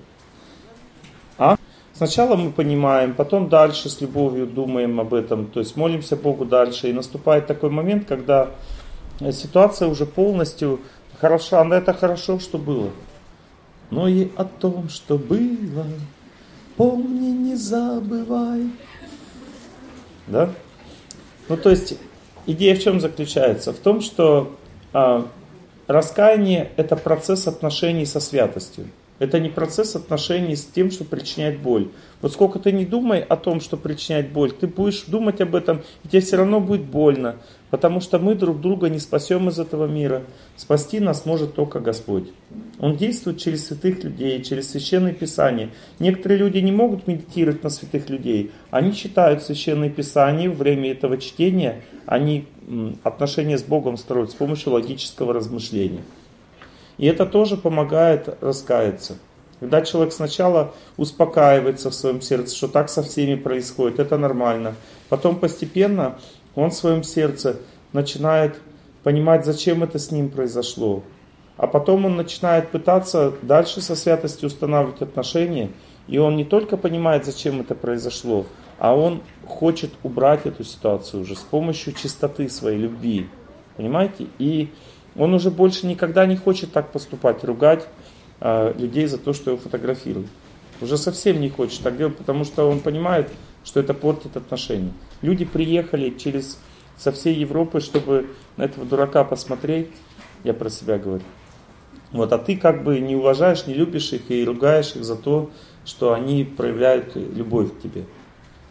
Сначала мы понимаем, потом дальше с любовью думаем об этом, то есть молимся Богу дальше. И наступает такой момент, когда ситуация уже полностью хороша. Но это хорошо, что было. Но и о том, что было, помни, не забывай. Да? Ну, то есть, идея в чем заключается? В том, что раскаяние – это процесс отношений со святостью. Это не процесс отношений с тем, что причиняет боль. Вот сколько ты не думай о том, что причиняет боль, ты будешь думать об этом, и тебе все равно будет больно. Потому что мы друг друга не спасем из этого мира. Спасти нас может только Господь. Он действует через святых людей, через Священное Писание. Некоторые люди не могут медитировать на святых людей. Они читают Священное Писание, во время этого чтения они отношения с Богом строят с помощью логического размышления. И это тоже помогает раскаяться. Когда человек сначала успокаивается в своем сердце, что так со всеми происходит, это нормально. Потом постепенно он в своем сердце начинает понимать, зачем это с ним произошло. А потом он начинает пытаться дальше со святостью устанавливать отношения. И он не только понимает, зачем это произошло, а он хочет убрать эту ситуацию уже с помощью чистоты своей любви. Понимаете? И он уже больше никогда не хочет так поступать, ругать людей за то, что его фотографируют. Уже совсем не хочет так делать, потому что он понимает, что это портит отношения. Люди приехали со всей Европы, чтобы на этого дурака посмотреть. Я про себя говорю. Вот, а ты как бы не уважаешь, не любишь их и ругаешь их за то, что они проявляют любовь к тебе.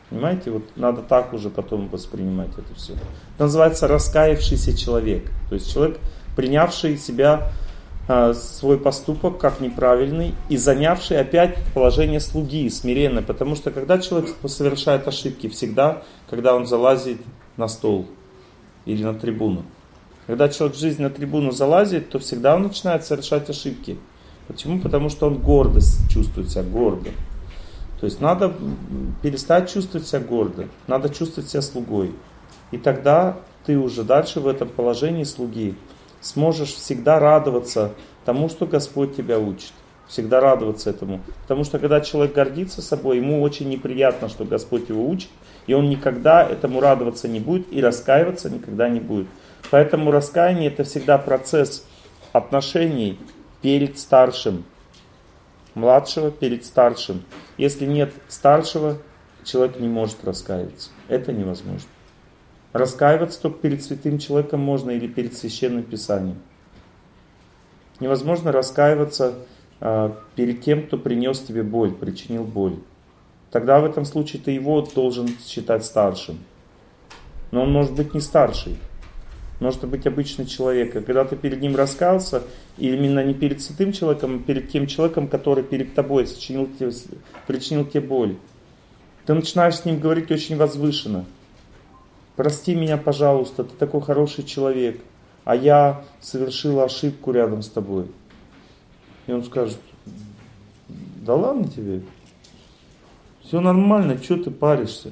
Понимаете, вот надо так уже потом воспринимать это все. Это называется раскаявшийся человек. То есть человек, принявший себя, свой поступок как неправильный и занявший опять положение слуги, смиренно. Потому что когда человек совершает ошибки, всегда, когда он залазит на стол или на трибуну. Когда человек в жизни на трибуну залазит, то всегда он начинает совершать ошибки. Почему? Потому что он гордость чувствует себя гордо. То есть надо перестать чувствовать себя гордо, надо чувствовать себя слугой. И тогда ты уже дальше в этом положении слуги сможешь всегда радоваться тому, что Господь тебя учит. Всегда радоваться этому. Потому что когда человек гордится собой, ему очень неприятно, что Господь его учит, и он никогда этому радоваться не будет и раскаиваться никогда не будет. Поэтому раскаяние это всегда процесс отношений перед старшим. Младшего перед старшим. Если нет старшего, человек не может раскаиваться. Это невозможно. Раскаиваться только перед святым человеком можно или перед священным писанием. Невозможно раскаиваться перед тем, кто принес тебе боль, причинил боль. Тогда в этом случае ты его должен считать старшим. Но он может быть не старший. Может быть обычный человек. И когда ты перед ним раскаялся, именно не перед святым человеком, а перед тем человеком, который перед тобой причинил тебе боль, ты начинаешь с ним говорить очень возвышенно. Прости меня, пожалуйста, ты такой хороший человек, а я совершила ошибку рядом с тобой. И он скажет: да ладно тебе, все нормально, что ты паришься?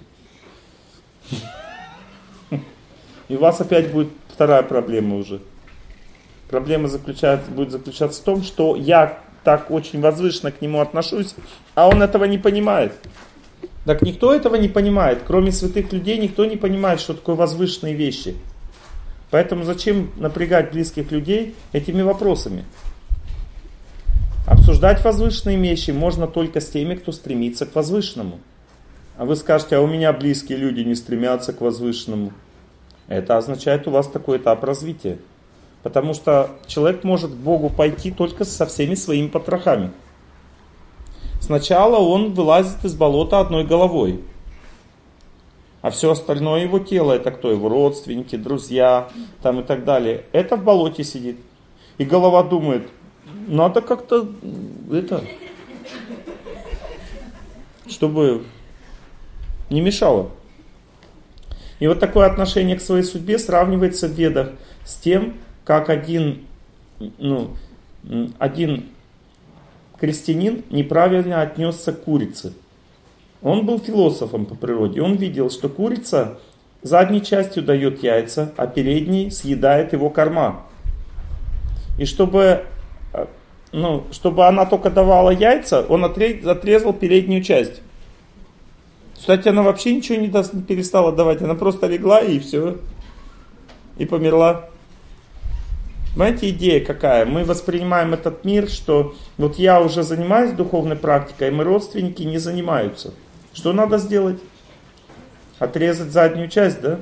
И у вас опять будет вторая проблема уже. Проблема будет заключаться в том, что я так очень возвышенно к нему отношусь, а он этого не понимает. Так никто этого не понимает. Кроме святых людей никто не понимает, что такое возвышенные вещи. Поэтому зачем напрягать близких людей этими вопросами? Обсуждать возвышенные вещи можно только с теми, кто стремится к возвышенному. А вы скажете: а у меня близкие люди не стремятся к возвышенному. Это означает у вас такой этап развития. Потому что человек может к Богу пойти только со всеми своими потрохами. Сначала он вылазит из болота одной головой. А все остальное его тело, это кто? Его родственники, друзья там и так далее. Это в болоте сидит. И голова думает: надо как-то чтобы не мешало. И вот такое отношение к своей судьбе сравнивается в Ведах с тем, как один крестьянин неправильно отнесся к курице. Он был философом по природе. Он видел, что курица задней частью дает яйца, а передней съедает его корма. И чтобы она только давала яйца, он отрезал переднюю часть. Кстати, она вообще ничего не перестала давать. Она просто легла и все. И померла. Понимаете, идея какая? Мы воспринимаем этот мир, что вот я уже занимаюсь духовной практикой, а мои родственники не занимаются. Что надо сделать? Отрезать заднюю часть, да?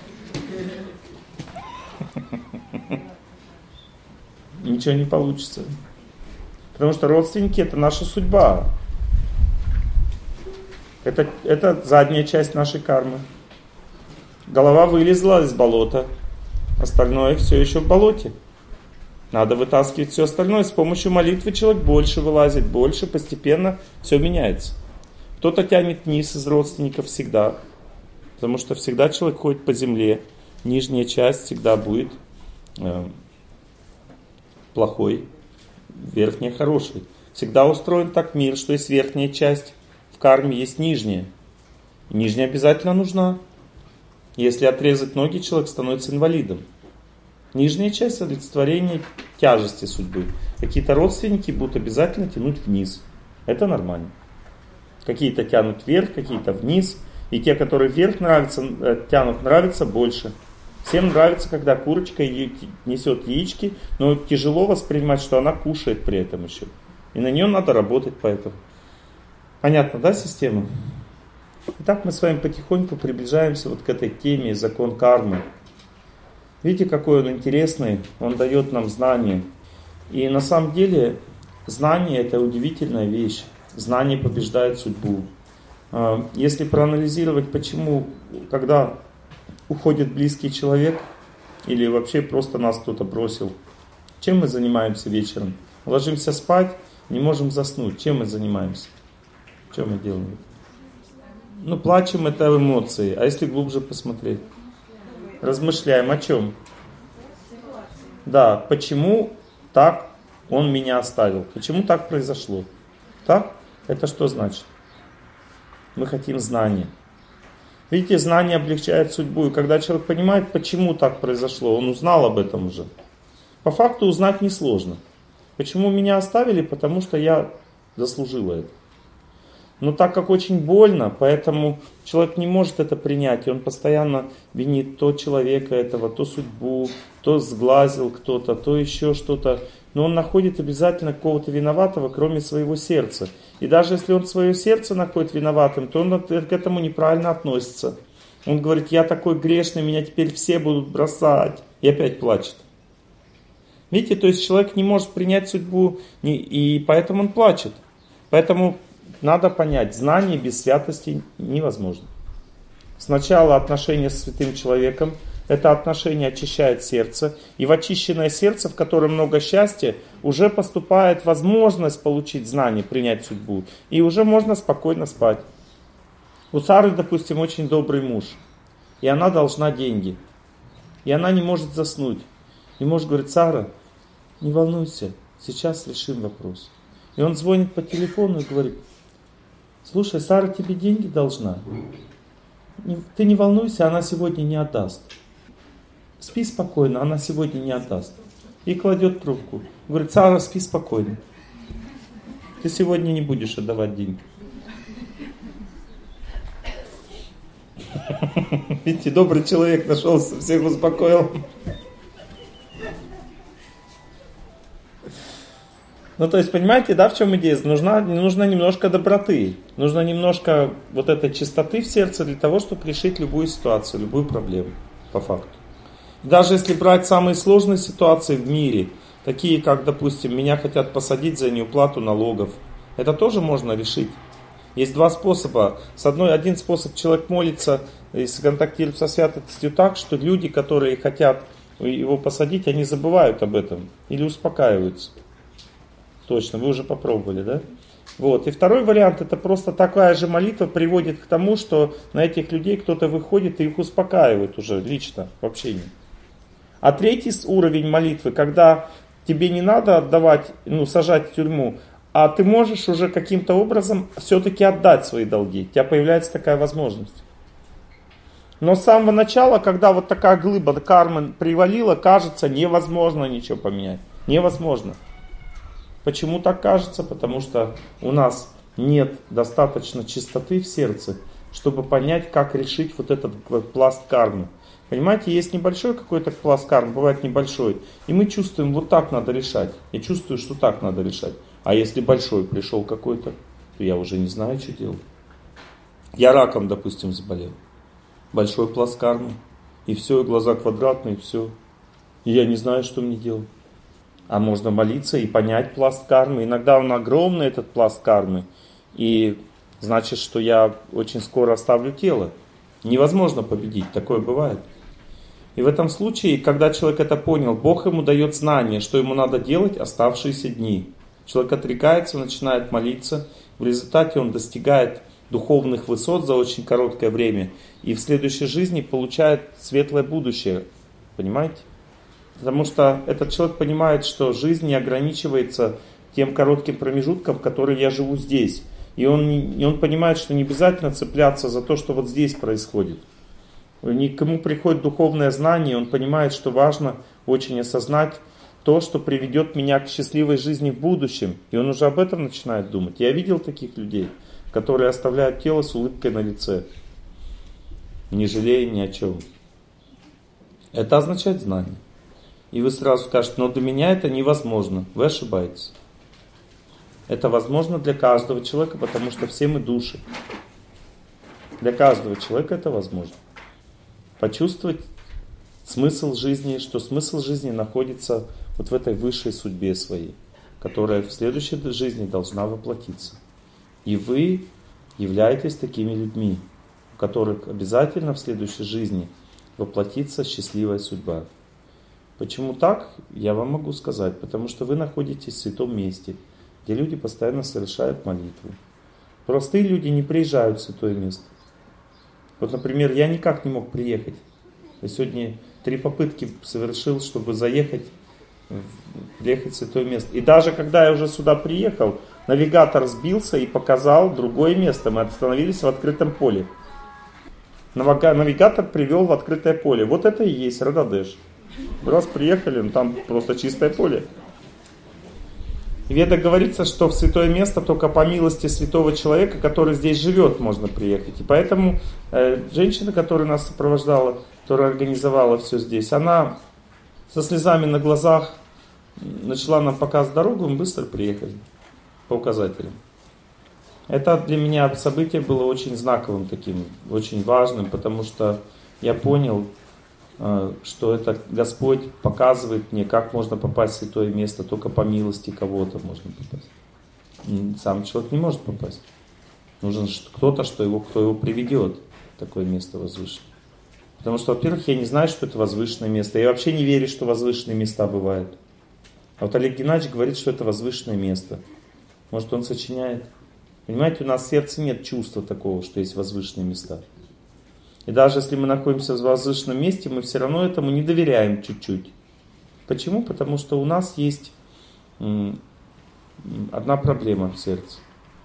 Ничего не получится. Потому что родственники — это наша судьба. Это задняя часть нашей кармы. Голова вылезла из болота. Остальное все еще в болоте. Надо вытаскивать все остальное. С помощью молитвы человек больше вылазит, больше, постепенно все меняется. Кто-то тянет вниз из родственников всегда. Потому что всегда человек ходит по земле. Нижняя часть всегда будет плохой, верхняя хорошей. Всегда устроен так мир, что есть верхняя часть. В карме есть нижняя. И нижняя обязательно нужна. Если отрезать ноги, человек становится инвалидом. Нижняя часть — олицетворение тяжести судьбы. Какие-то родственники будут обязательно тянуть вниз. Это нормально. Какие-то тянут вверх, какие-то вниз. И те, которые вверх тянут, нравится больше. Всем нравится, когда курочка несет яички, но тяжело воспринимать, что она кушает при этом еще. И на нее надо работать поэтому. Понятно, да, система? Итак, мы с вами потихоньку приближаемся вот к этой теме закон кармы. Видите, какой он интересный, он дает нам знания. И на самом деле знание — это удивительная вещь. Знание побеждает судьбу. Если проанализировать, почему, когда уходит близкий человек, или вообще просто нас кто-то бросил, чем мы занимаемся вечером? Ложимся спать, не можем заснуть. Чем мы занимаемся? Что мы делаем? Плачем — это эмоции. А если глубже посмотреть? Размышляем о чем? Да, почему так он меня оставил? Почему так произошло? Так? Это что значит? Мы хотим знания. Видите, знание облегчает судьбу. И когда человек понимает, почему так произошло, он узнал об этом уже. По факту узнать несложно. Почему меня оставили? Потому что я заслужила это. Но так как очень больно, поэтому человек не может это принять. И он постоянно винит то человека этого, то судьбу, то сглазил кто-то, то еще что-то. Но он находит обязательно кого-то виноватого, кроме своего сердца. И даже если он свое сердце находит виноватым, то он к этому неправильно относится. Он говорит: я такой грешный, меня теперь все будут бросать. И опять плачет. Видите, то есть человек не может принять судьбу, и поэтому он плачет. Поэтому надо понять, знание без святости невозможно. Сначала отношение с святым человеком. Это отношение очищает сердце. И в очищенное сердце, в котором много счастья, уже поступает возможность получить знание, принять судьбу. И уже можно спокойно спать. У Сары, допустим, очень добрый муж. И она должна деньги. И она не может заснуть. И муж говорит: Сара, не волнуйся, сейчас решим вопрос. И он звонит по телефону и говорит: слушай, Сара тебе деньги должна. Ты не волнуйся, она сегодня не отдаст. Спи спокойно, она сегодня не отдаст. И кладет трубку. Говорит: Сара, спи спокойно. Ты сегодня не будешь отдавать деньги. Видите, добрый человек нашелся, всех успокоил. То есть, понимаете, да, в чем идея? Нужно немножко доброты. Нужно немножко вот этой чистоты в сердце для того, чтобы решить любую ситуацию, любую проблему, по факту. Даже если брать самые сложные ситуации в мире, такие как, допустим, меня хотят посадить за неуплату налогов, это тоже можно решить. Есть два способа. Один способ — человек молится и контактирует со святостью так, что люди, которые хотят его посадить, они забывают об этом или успокаиваются. Точно, вы уже попробовали, да? И второй вариант — это просто такая же молитва приводит к тому, что на этих людей кто-то выходит и их успокаивает уже лично в общении. А третий уровень молитвы, когда тебе не надо отдавать, сажать в тюрьму, а ты можешь уже каким-то образом все-таки отдать свои долги. У тебя появляется такая возможность. Но с самого начала, когда вот такая глыба кармы привалила, кажется, невозможно ничего поменять. Невозможно. Почему так кажется? Потому что у нас нет достаточно чистоты в сердце, чтобы понять, как решить вот этот пласт кармы. Понимаете, есть небольшой какой-то пласт кармы, бывает небольшой, и мы чувствуем, вот так надо решать. Я чувствую, что так надо решать. А если большой пришел какой-то, то я уже не знаю, что делать. Я раком, допустим, заболел. Большой пласт кармы. И все, и глаза квадратные, и все. И я не знаю, что мне делать. А можно молиться и понять пласт кармы. Иногда он огромный, этот пласт кармы. И значит, что я очень скоро оставлю тело. Невозможно победить, такое бывает. И в этом случае, когда человек это понял, Бог ему дает знание, что ему надо делать оставшиеся дни. Человек отрекается, начинает молиться. В результате он достигает духовных высот за очень короткое время. И в следующей жизни получает светлое будущее. Понимаете? Потому что этот человек понимает, что жизнь не ограничивается тем коротким промежутком, в который я живу здесь. И он понимает, что не обязательно цепляться за то, что вот здесь происходит. Никому приходит духовное знание, он понимает, что важно очень осознать то, что приведет меня к счастливой жизни в будущем. И он уже об этом начинает думать. Я видел таких людей, которые оставляют тело с улыбкой на лице, не жалея ни о чем. Это означает знание. И вы сразу скажете: но для меня это невозможно. Вы ошибаетесь. Это возможно для каждого человека, потому что все мы души. Для каждого человека это возможно. Почувствовать смысл жизни, что смысл жизни находится вот в этой высшей судьбе своей, которая в следующей жизни должна воплотиться. И вы Являйтесь такими людьми, у которых обязательно в следующей жизни воплотится счастливая судьба. Почему так, я вам могу сказать. Потому что вы находитесь в святом месте, где люди постоянно совершают молитву. Простые люди не приезжают в святое место. Вот, например, я никак не мог приехать. Я сегодня 3 попытки совершил, чтобы приехать в святое место. И даже когда я уже сюда приехал, навигатор сбился и показал другое место. Мы остановились в открытом поле. Навигатор привел в открытое поле. Вот это и есть Рададеш. Раз приехали, там просто чистое поле. В Ведах говорится, что в святое место только по милости святого человека, который здесь живет, можно приехать. И поэтому женщина, которая нас сопровождала, которая организовала все здесь, она со слезами на глазах начала нам показывать дорогу, мы быстро приехали по указателям. Это для меня событие было очень знаковым таким, очень важным, потому что я понял, что это Господь показывает мне, как можно попасть в святое место, только по милости кого-то можно попасть. Сам человек не может попасть. Нужен кто-то, кто его приведет в такое место возвышенное. Потому что, во-первых, я не знаю, что это возвышенное место. Я вообще не верю, что возвышенные места бывают. А вот Олег Геннадьевич говорит, что это возвышенное место. Может, он сочиняет. Понимаете, у нас в сердце нет чувства такого, что есть возвышенные места. И даже если мы находимся в возвышенном месте, мы все равно этому не доверяем чуть-чуть. Почему? Потому что у нас есть одна проблема в сердце.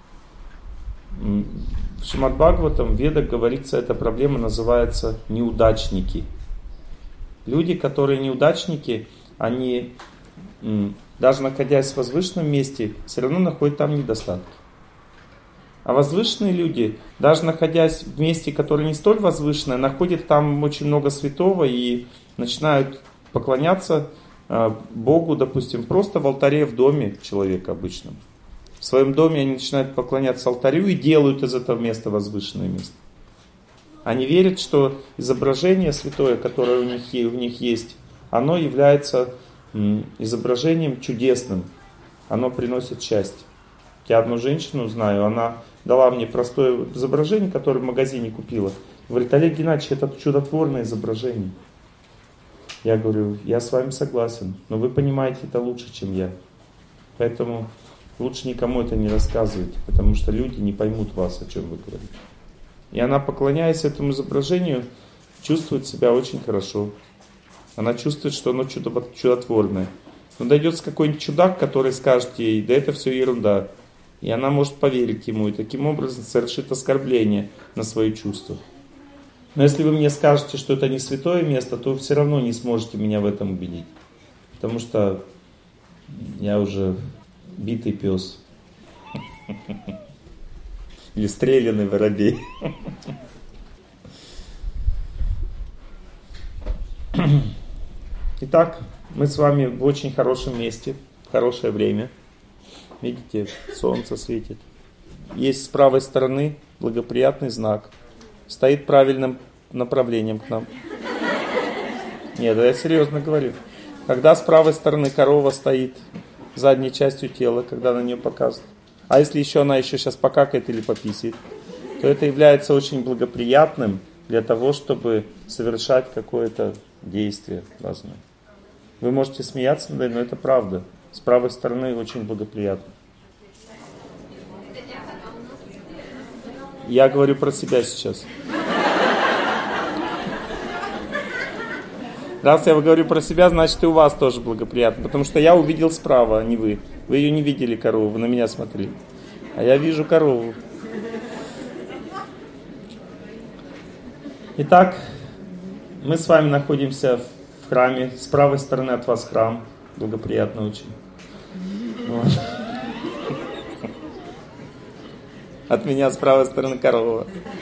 В Шримад Бхагаватам, в Ведах говорится, эта проблема называется неудачники. Люди, которые неудачники, они, даже находясь в возвышенном месте, все равно находят там недостатки. А возвышенные люди, даже находясь в месте, которое не столь возвышенное, находят там очень много святого и начинают поклоняться Богу, допустим, просто в алтаре в доме человека обычном. В своем доме они начинают поклоняться алтарю и делают из этого места возвышенное место. Они верят, что изображение святое, которое у них есть, оно является изображением чудесным. Оно приносит счастье. Я одну женщину знаю, она дала мне простое изображение, которое в магазине купила. Говорит: Олег Геннадьевич, это чудотворное изображение. Я говорю: я с вами согласен, но вы понимаете это лучше, чем я. Поэтому лучше никому это не рассказывайте, потому что люди не поймут вас, о чем вы говорите. И она, поклоняясь этому изображению, чувствует себя очень хорошо. Она чувствует, что оно чудотворное. Но дойдется какой-нибудь чудак, который скажет ей: да это все ерунда. И она может поверить ему, и таким образом совершит оскорбление на свои чувства. Но если вы мне скажете, что это не святое место, то вы все равно не сможете меня в этом убедить. Потому что я уже битый пес. Или стрелянный воробей. Итак, мы с вами в очень хорошем месте, в хорошее время. Видите, солнце светит. Есть с правой стороны благоприятный знак. Стоит правильным направлением к нам. Нет, я серьезно говорю. Когда с правой стороны корова стоит задней частью тела, когда на нее показывают, а если еще она еще сейчас покакает или пописит, то это является очень благоприятным для того, чтобы совершать какое-то действие важное. Вы можете смеяться, но это правда. С правой стороны очень благоприятно. Я говорю про себя сейчас. Раз я говорю про себя, значит и у вас тоже благоприятно. Потому что я увидел справа, а не вы. Вы ее не видели, корову, вы на меня смотрели. А я вижу корову. Итак, мы с вами находимся в храме. С правой стороны от вас храм. Благоприятно очень. Вот. От меня с правой стороны корова.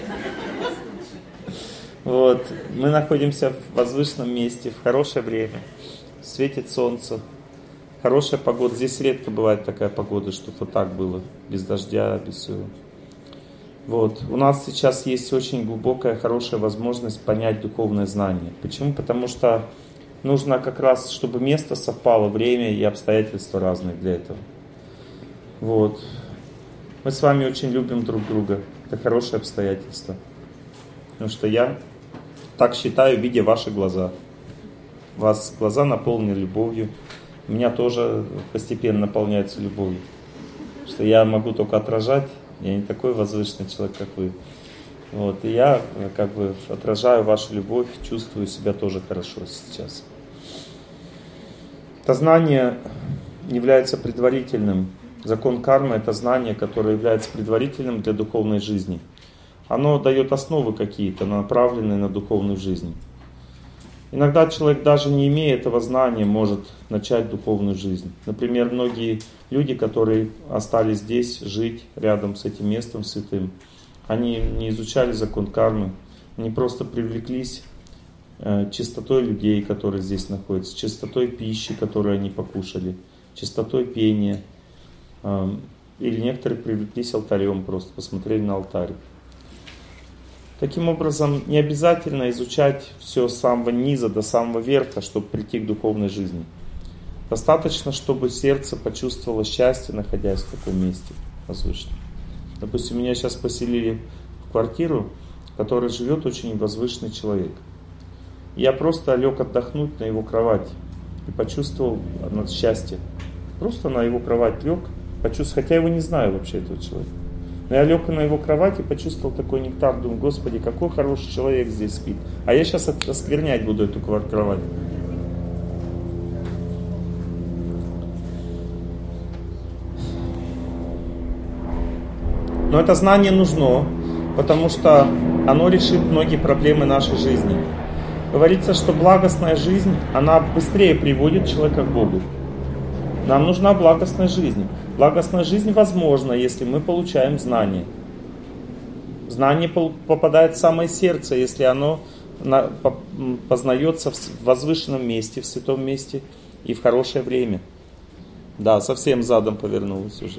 Вот. Мы находимся в возвышенном месте, в хорошее время. Светит солнце. Хорошая погода. Здесь редко бывает такая погода, чтобы вот так было. Без дождя, без всего. Вот. У нас сейчас есть очень глубокая, хорошая возможность понять духовное знание. Почему? Потому что нужно как раз, чтобы место совпало, время и обстоятельства разные для этого. Вот. Мы с вами очень любим друг друга. Это хорошее обстоятельство. Потому что я так считаю, видя ваши глаза. У вас глаза наполнены любовью. У меня тоже постепенно наполняются любовью. Потому что я могу только отражать. Я не такой возвышенный человек, как вы. Вот, и я как бы отражаю вашу любовь, чувствую себя тоже хорошо сейчас. Это знание является предварительным. Закон кармы — это знание, которое является предварительным для духовной жизни. Оно дает основы какие-то, направленные на духовную жизнь. Иногда человек, даже не имея этого знания, может начать духовную жизнь. Например, многие люди, которые остались здесь жить рядом с этим местом святым, они не изучали закон кармы, они просто привлеклись чистотой людей, которые здесь находятся, чистотой пищи, которую они покушали, чистотой пения. Или некоторые привлеклись алтарем, просто посмотрели на алтарь. Таким образом, не обязательно изучать все с самого низа до самого верха, чтобы прийти к духовной жизни. Достаточно, чтобы сердце почувствовало счастье, находясь в таком месте возвышенном. Допустим, меня сейчас поселили в квартиру, в которой живет очень возвышенный человек. Я просто лег отдохнуть на его кровать и почувствовал счастье. Просто на его кровать лег, почувствовал, хотя я его не знаю вообще, этого человека. Но я лег на его кровать и почувствовал такой нектар, думаю, Господи, какой хороший человек здесь спит. А я сейчас осквернять буду эту кровать. Но это знание нужно, потому что оно решит многие проблемы нашей жизни. Говорится, что благостная жизнь, она быстрее приводит человека к Богу. Нам нужна благостная жизнь. Благостная жизнь возможна, если мы получаем знание. Знание попадает в самое сердце, если оно познается в возвышенном месте, в святом месте и в хорошее время. Да, совсем задом повернулась уже.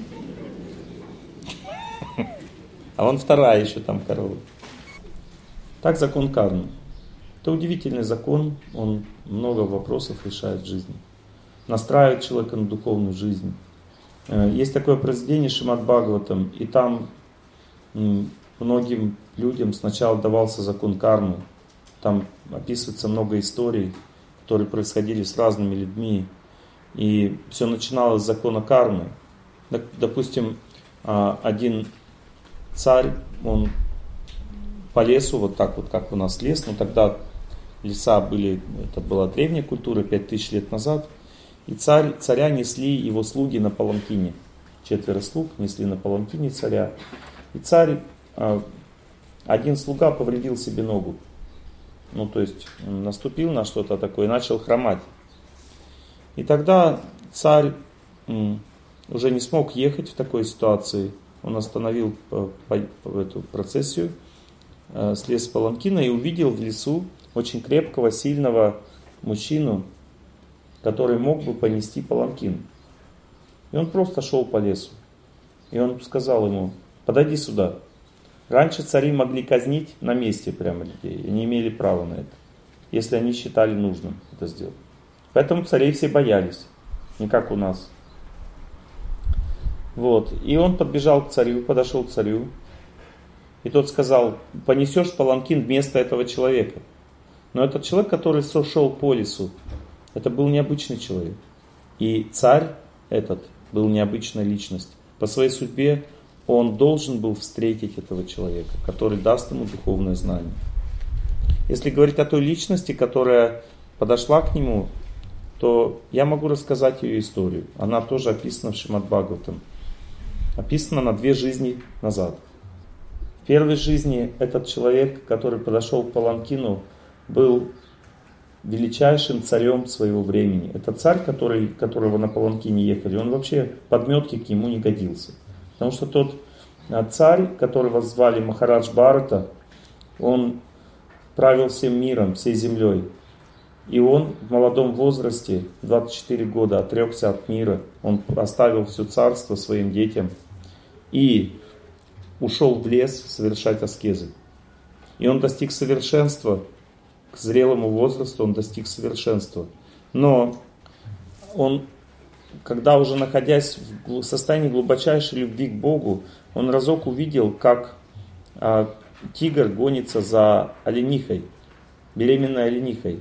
А вон вторая еще там корова. Так закон кармы. Это удивительный закон, он много вопросов решает в жизни. Настраивает человека на духовную жизнь. Есть такое произведение Шримад Бхагаватам, и там многим людям сначала давался закон кармы. Там описывается много историй, которые происходили с разными людьми. И все начиналось с закона кармы. Допустим, один царь, он по лесу, вот так вот, как у нас лес, но тогда леса были, это была древняя культура, 5000 лет назад. И царя несли его слуги на паланкине. 4 слуг несли на паланкине царя. И царь, один слуга повредил себе ногу. Ну, то есть, наступил на что-то такое и начал хромать. И тогда царь уже не смог ехать в такой ситуации. Он остановил эту процессию, слез с паланкина и увидел в лесу очень крепкого, сильного мужчину, который мог бы понести паланкин. И он просто шел по лесу. И он сказал ему: подойди сюда. Раньше цари могли казнить на месте прямо людей. Они имели право на это, если они считали нужным это сделать. Поэтому царей все боялись. Не как у нас. Вот. И он подбежал к царю, подошел к царю. И тот сказал: понесешь паланкин вместо этого человека. Но этот человек, который шел по лесу, это был необычный человек. И царь этот был необычная личность. По своей судьбе он должен был встретить этого человека, который даст ему духовное знание. Если говорить о той личности, которая подошла к нему, то я могу рассказать ее историю. Она тоже описана в Шримад Бхагаватам. Описана на 2 жизни назад. В первой жизни этот человек, который подошел к паланкину, был величайшим царем своего времени. Это царь, которого на паланкине ехали, он вообще подметки к нему не годился. Потому что тот царь, которого звали Махарадж Бхарата, он правил всем миром, всей землей. И он в молодом возрасте, 24 года, отрекся от мира. Он оставил все царство своим детям и ушел в лес совершать аскезы. И он достиг совершенства. К зрелому возрасту он достиг совершенства. Но он когда уже находясь в состоянии глубочайшей любви к Богу, он разок увидел, как тигр гонится за оленихой, беременной оленихой.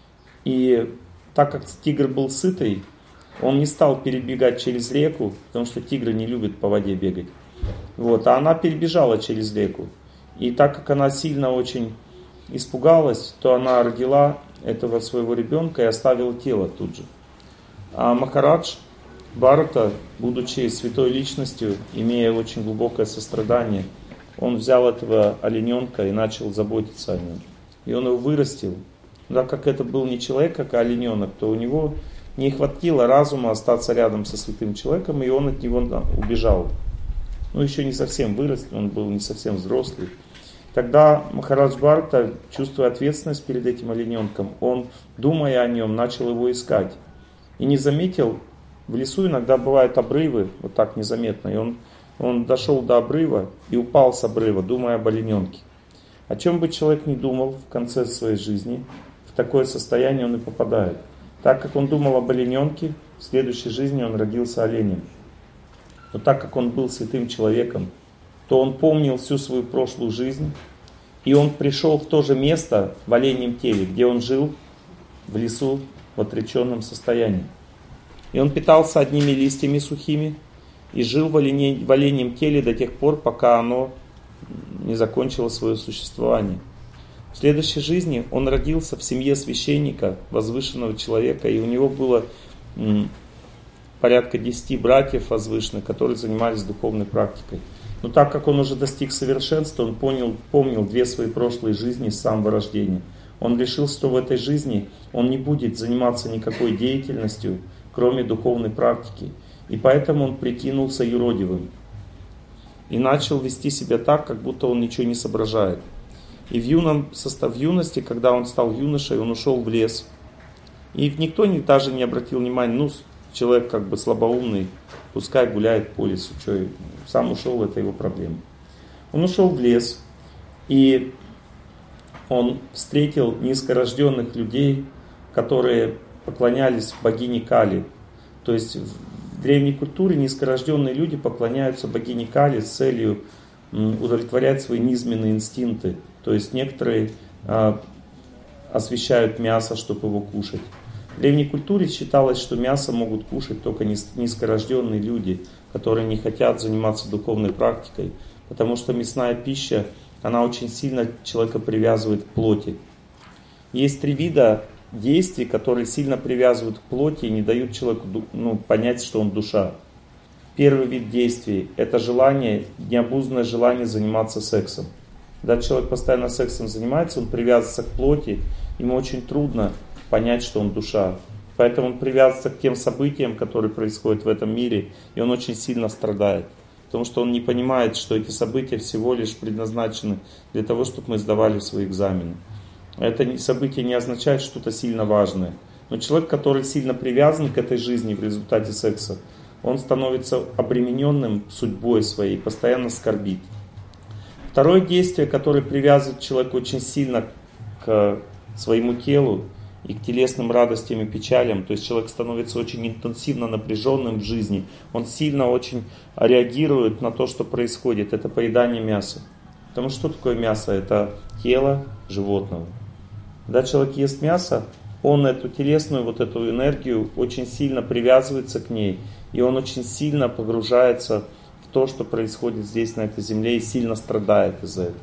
И так как тигр был сытый, он не стал перебегать через реку, потому что тигры не любят по воде бегать. Вот, а она перебежала через реку. И так как она сильно очень испугалась, то она родила этого своего ребенка и оставила тело тут же. А Махарадж Бхарата, будучи святой личностью, имея очень глубокое сострадание, он взял этого олененка и начал заботиться о нем. И он его вырастил. Так как это был не человек, как олененок, то у него не хватило разума остаться рядом со святым человеком, и он от него убежал. Ну, еще не совсем вырос, он был не совсем взрослый. Тогда Махарадж Бхарата, чувствуя ответственность перед этим олененком, он, думая о нем, начал его искать. И не заметил, в лесу иногда бывают обрывы, вот так незаметно, и он дошел до обрыва и упал с обрыва, думая об олененке. О чем бы человек ни думал в конце своей жизни, в такое состояние он и попадает. Так как он думал об олененке, в следующей жизни он родился оленем. Но так как он был святым человеком, то он помнил всю свою прошлую жизнь, и он пришел в то же место в оленьем теле, где он жил в лесу в отреченном состоянии. И он питался одними листьями сухими и жил в оленьем теле до тех пор, пока оно не закончило свое существование. В следующей жизни он родился в семье священника, возвышенного человека, и у него было порядка 10 братьев возвышенных, которые занимались духовной практикой. Но так как он уже достиг совершенства, он помнил 2 свои прошлые жизни с самого рождения. Он решил, что в этой жизни он не будет заниматься никакой деятельностью, кроме духовной практики. И поэтому он прикинулся юродивым. И начал вести себя так, как будто он ничего не соображает. И в юности, когда он стал юношей, он ушел в лес. И никто даже не обратил внимания, человек как бы слабоумный, пускай гуляет по лесу, сам ушел, это его проблема. Он ушел в лес, и он встретил низкорожденных людей, которые поклонялись богине Кали. То есть в древней культуре низкорожденные люди поклоняются богине Кали с целью удовлетворять свои низменные инстинкты. То есть некоторые освящают мясо, чтобы его кушать. В древней культуре считалось, что мясо могут кушать только низкорожденные люди, которые не хотят заниматься духовной практикой, потому что мясная пища, она очень сильно человека привязывает к плоти. Есть 3 вида действий, которые сильно привязывают к плоти и не дают человеку понять, что он душа. Первый вид действий – это желание, необузданное желание заниматься сексом. Когда человек постоянно сексом занимается, он привязывается к плоти, ему очень трудно понять, что он душа. Поэтому он привязывается к тем событиям, которые происходят в этом мире, и он очень сильно страдает. Потому что он не понимает, что эти события всего лишь предназначены для того, чтобы мы сдавали свои экзамены. Это событие не означает что-то сильно важное. Но человек, который сильно привязан к этой жизни в результате секса, он становится обремененным судьбой своей, постоянно скорбит. Второе действие, которое привязывает человека очень сильно к своему телу и к телесным радостям и печалям, то есть человек становится очень интенсивно напряженным в жизни, он сильно очень реагирует на то, что происходит, это поедание мяса. Потому что такое мясо? Это тело животного. Когда человек ест мясо, он эту телесную эту энергию очень сильно привязывается к ней, и он очень сильно погружается в то, что происходит здесь, на этой земле, и сильно страдает из-за этого.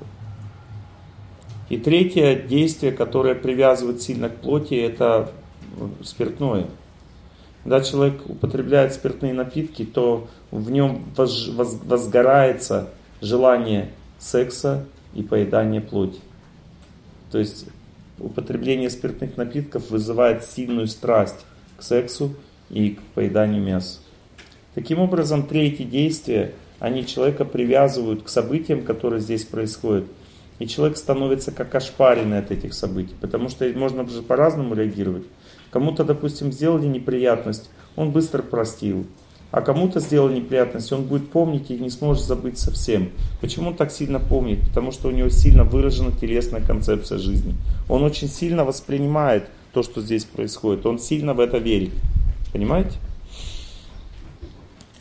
И третье действие, которое привязывает сильно к плоти, это спиртное. Когда человек употребляет спиртные напитки, то в нем возгорается желание секса и поедания плоти. То есть употребление спиртных напитков вызывает сильную страсть к сексу и к поеданию мяса. Таким образом, третье действие, они человека привязывают к событиям, которые здесь происходят. И человек становится как ошпаренный от этих событий, потому что можно же по-разному реагировать. Кому-то, допустим, сделали неприятность, он быстро простил. А кому-то сделали неприятность, он будет помнить и не сможет забыть совсем. Почему он так сильно помнит? Потому что у него сильно выражена телесная концепция жизни. Он очень сильно воспринимает то, что здесь происходит. Он сильно в это верит. Понимаете?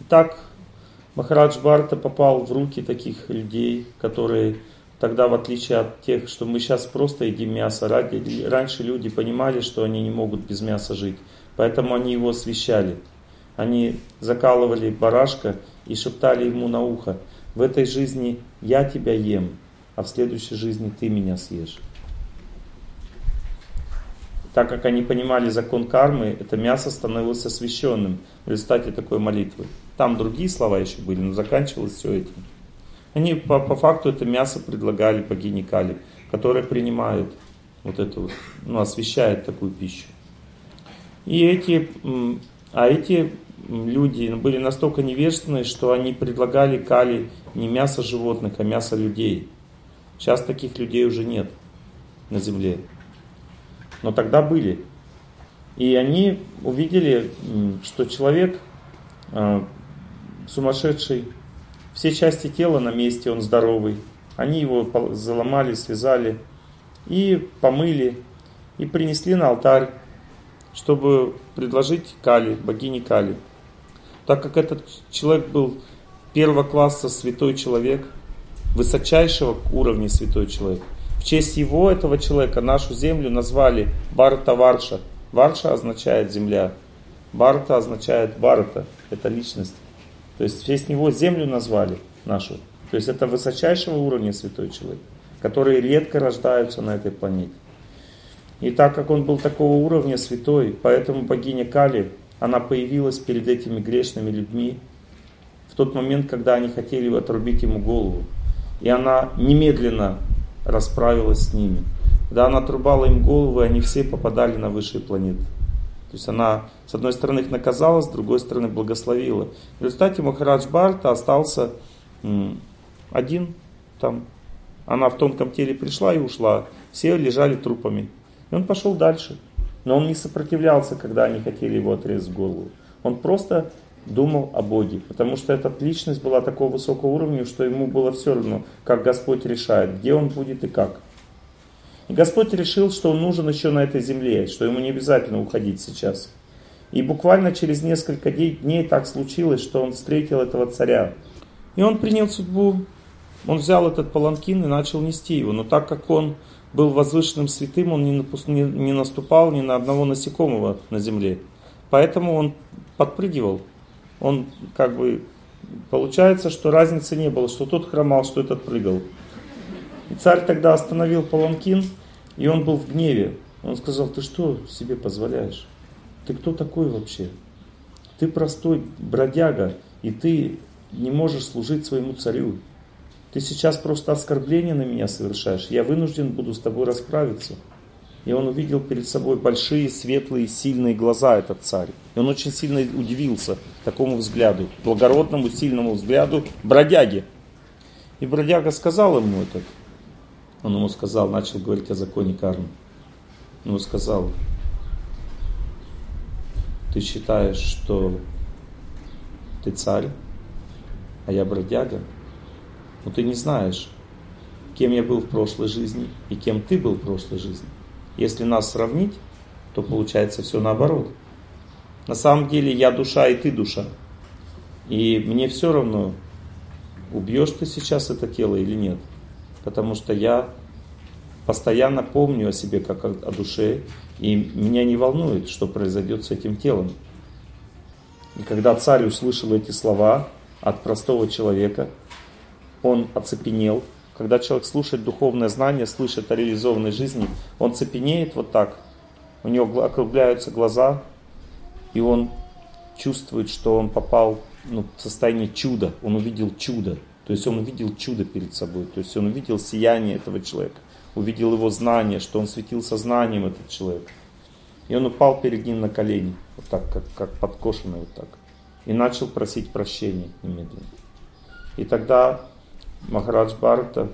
Так Махарадж Бхарата попал в руки таких людей, которые тогда, в отличие от тех, что мы сейчас просто едим мясо, раньше люди понимали, что они не могут без мяса жить, поэтому они его освящали. Они закалывали барашка и шептали ему на ухо: в этой жизни я тебя ем, а в следующей жизни ты меня съешь. Так как они понимали закон кармы, это мясо становилось освященным в результате такой молитвы. Там другие слова еще были, но заканчивалось все этим. Они по факту это мясо предлагали богине Кали, которая принимает вот это вот, освящает такую пищу. И эти люди были настолько невежественны, что они предлагали Кали не мясо животных, а мясо людей. Сейчас таких людей уже нет на земле. Но тогда были. И они увидели, что человек сумасшедший, все части тела на месте, он здоровый. Они его заломали, связали и помыли, и принесли на алтарь, чтобы предложить Кали, богине Кали. Так как этот человек был первого класса святой человек, высочайшего уровня святой человек, в честь его, этого человека, нашу землю назвали Бхарата Варша. Варша означает земля, Бхарата означает Бхарата, это личность. То есть в честь него землю назвали нашу. То есть это высочайшего уровня святой человек, которые редко рождаются на этой планете. И так как он был такого уровня святой, поэтому богиня Кали, она появилась перед этими грешными людьми в тот момент, когда они хотели отрубить ему голову. И она немедленно расправилась с ними. Когда она отрубала им головы, они все попадали на высшие планеты. То есть она, с одной стороны, их наказала, с другой стороны, благословила. В результате Махарадж Бхарата остался один там. Она в тонком теле пришла и ушла. Все лежали трупами. И он пошел дальше. Но он не сопротивлялся, когда они хотели его отрезать голову. Он просто думал о Боге. Потому что эта личность была такого высокого уровня, что ему было все равно, как Господь решает, где он будет и как. И Господь решил, что он нужен еще на этой земле, что ему не обязательно уходить сейчас. И буквально через несколько дней так случилось, что он встретил этого царя. И он принял судьбу, он взял этот паланкин и начал нести его. Но так как он был возвышенным святым, он не наступал ни на одного насекомого на земле. Поэтому он подпрыгивал. Он получается, что разницы не было, что тот хромал, что этот прыгал. И царь тогда остановил паланкин, и он был в гневе. Он сказал: ты что себе позволяешь? Ты кто такой вообще? Ты простой бродяга, и ты не можешь служить своему царю. Ты сейчас просто оскорбление на меня совершаешь. Я вынужден буду с тобой расправиться. И он увидел перед собой большие, светлые, сильные глаза, этот царь. И он очень сильно удивился такому взгляду, благородному, сильному взгляду бродяги. И бродяга сказал ему это. Он ему сказал, начал говорить о законе кармы. Он ему сказал: ты считаешь, что ты царь, а я бродяга? Но ты не знаешь, кем я был в прошлой жизни и кем ты был в прошлой жизни. Если нас сравнить, то получается все наоборот. На самом деле я душа и ты душа. И мне все равно, убьешь ты сейчас это тело или нет. Потому что я постоянно помню о себе как о душе, и меня не волнует, что произойдет с этим телом. И когда царь услышал эти слова от простого человека, он оцепенел. Когда человек слушает духовное знание, слышит о реализованной жизни, он цепенеет вот так. У него округляются глаза, и он чувствует, что он попал в состояние чуда. Он увидел чудо. То есть он увидел чудо перед собой. То есть он увидел сияние этого человека. Увидел его знание, что он светился знанием, этот человек. И он упал перед ним на колени. Вот так, как подкошенный вот так. И начал просить прощения немедленно. И тогда Махарадж Бхарата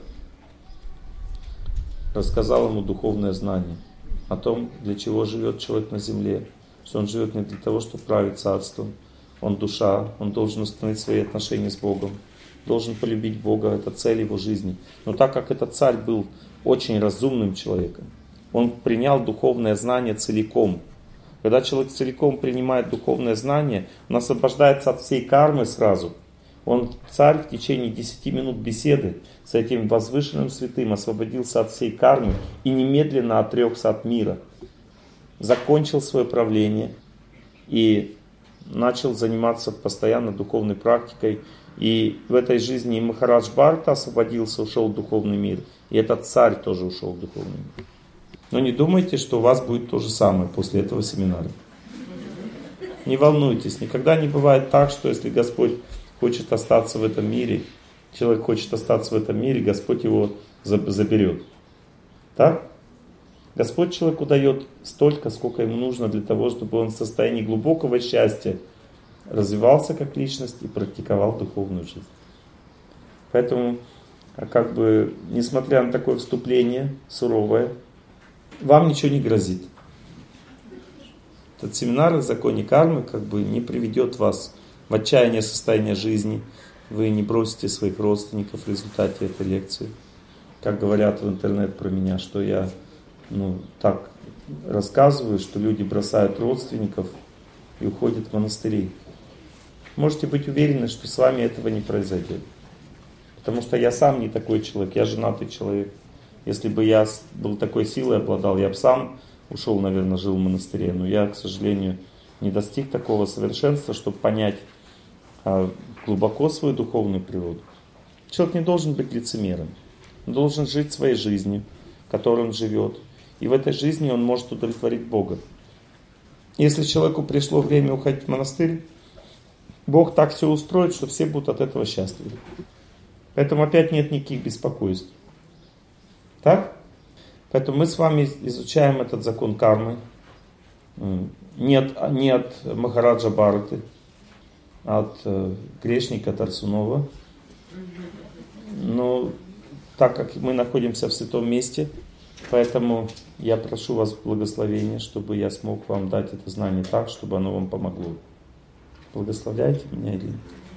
рассказал ему духовное знание о том, для чего живет человек на земле. Что он живет не для того, чтобы править царством. Он душа, он должен установить свои отношения с Богом. Должен полюбить Бога, это цель его жизни. Но так как этот царь был очень разумным человеком, он принял духовное знание целиком. Когда человек целиком принимает духовное знание, он освобождается от всей кармы сразу. Он, царь, в течение 10 минут беседы с этим возвышенным святым освободился от всей кармы и немедленно отрекся от мира. Закончил свое правление и начал заниматься постоянно духовной практикой. И в этой жизни и Махарадж Бхарата освободился, ушел в духовный мир. И этот царь тоже ушел в духовный мир. Но не думайте, что у вас будет то же самое после этого семинара. Не волнуйтесь, никогда не бывает так, что если Господь хочет остаться в этом мире, человек хочет остаться в этом мире, Господь его заберет. Так? Господь человеку дает столько, сколько ему нужно для того, чтобы он в состоянии глубокого счастья развивался как личность и практиковал духовную жизнь. Поэтому, несмотря на такое вступление суровое, вам ничего не грозит. Этот семинар о законе кармы не приведет вас в отчаяние состояния жизни. Вы не бросите своих родственников в результате этой лекции. Как говорят в интернет про меня, что я так рассказываю, что люди бросают родственников и уходят в монастыри. Можете быть уверены, что с вами этого не произойдет. Потому что я сам не такой человек, я женатый человек. Если бы я был такой силой обладал, я бы сам ушел, наверное, жил в монастыре. Но я, к сожалению, не достиг такого совершенства, чтобы понять глубоко свою духовную природу. Человек не должен быть лицемером. Он должен жить своей жизнью, которой он живет. И в этой жизни он может удовлетворить Бога. Если человеку пришло время уходить в монастырь, Бог так все устроит, что все будут от этого счастливы. Поэтому опять нет никаких беспокойств. Так? Поэтому мы с вами изучаем этот закон кармы. Не от Махараджа Бхараты, а от грешника Тарсунова. Но так как мы находимся в святом месте, поэтому я прошу вас благословения, чтобы я смог вам дать это знание так, чтобы оно вам помогло. Благословляйте меня, Ирина.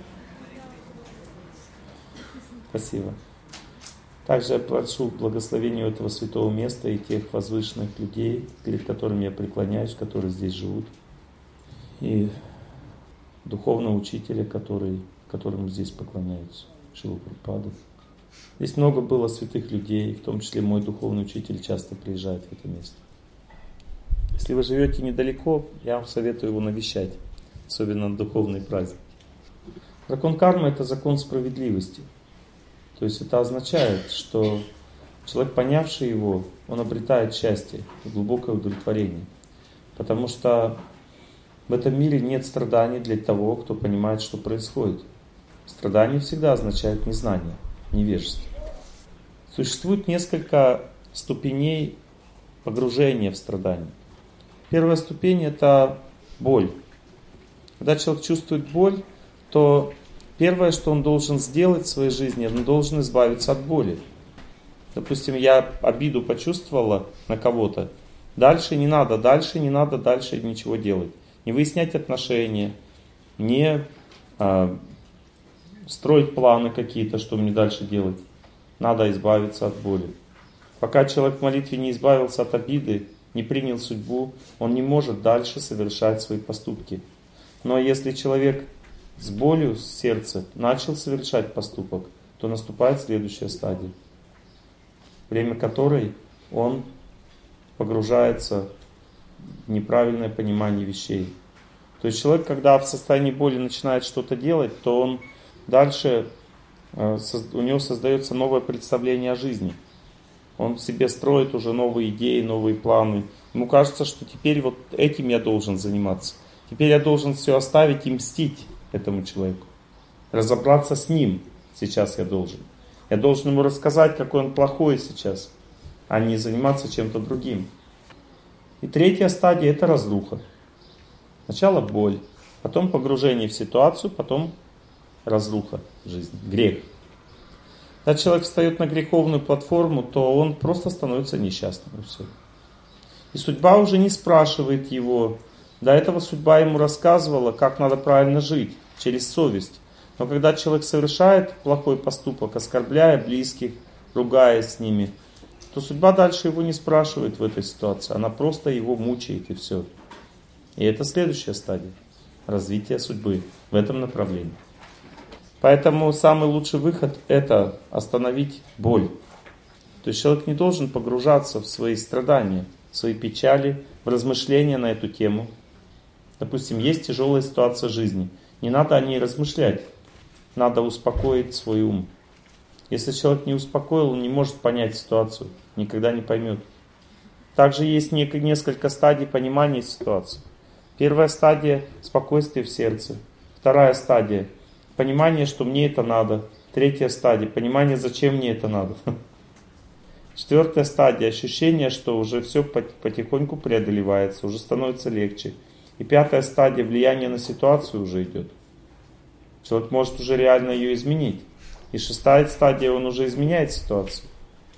Спасибо. Также я прошу благословения этого святого места и тех возвышенных людей, перед которыми я преклоняюсь, которые здесь живут. И духовного учителя, которому здесь поклоняются, Шрила Прабхупады. Здесь много было святых людей, в том числе мой духовный учитель часто приезжает в это место. Если вы живете недалеко, я вам советую его навещать, особенно на духовные праздники. Закон кармы – это закон справедливости. То есть это означает, что человек, понявший его, он обретает счастье и глубокое удовлетворение. Потому что в этом мире нет страданий для того, кто понимает, что происходит. Страдание всегда означает незнание, невежество. Существует несколько ступеней погружения в страдание. Первая ступень – это боль. Когда человек чувствует боль, то первое, что он должен сделать в своей жизни, он должен избавиться от боли. Допустим, я обиду почувствовала на кого-то. Дальше не надо ничего делать. Не выяснять отношения, не строить планы какие-то, что мне дальше делать. Надо избавиться от боли. Пока человек в молитве не избавился от обиды, не принял судьбу, он не может дальше совершать свои поступки. Но если человек с болью в сердце начал совершать поступок, то наступает следующая стадия, время которой он погружается в неправильное понимание вещей. То есть человек, когда в состоянии боли начинает что-то делать, то он дальше, у него создается новое представление о жизни. Он в себе строит уже новые идеи, новые планы. Ему кажется, что теперь вот этим я должен заниматься. Теперь я должен все оставить и мстить этому человеку. Разобраться с ним сейчас я должен. Я должен ему рассказать, какой он плохой сейчас, а не заниматься чем-то другим. И третья стадия – это разруха. Сначала боль, потом погружение в ситуацию, потом разруха жизни, грех. Когда человек встает на греховную платформу, то он просто становится несчастным. И все. И судьба уже не спрашивает его. До этого судьба ему рассказывала, как надо правильно жить, через совесть. Но когда человек совершает плохой поступок, оскорбляя близких, ругаясь с ними, то судьба дальше его не спрашивает в этой ситуации. Она просто его мучает и все. И это следующая стадия развития судьбы в этом направлении. Поэтому самый лучший выход – это остановить боль. То есть человек не должен погружаться в свои страдания, в свои печали, в размышления на эту тему. Допустим, есть тяжелая ситуация жизни. Не надо о ней размышлять. Надо успокоить свой ум. Если человек не успокоил, он не может понять ситуацию, никогда не поймет. Также есть несколько стадий понимания ситуации. Первая стадия – спокойствие в сердце. Вторая стадия – понимание, что мне это надо. Третья стадия – понимание, зачем мне это надо. Четвертая стадия – ощущение, что уже все потихоньку преодолевается, уже становится легче. И пятая стадия – влияние на ситуацию уже идет. Человек может уже реально ее изменить. И шестая стадия, он уже изменяет ситуацию.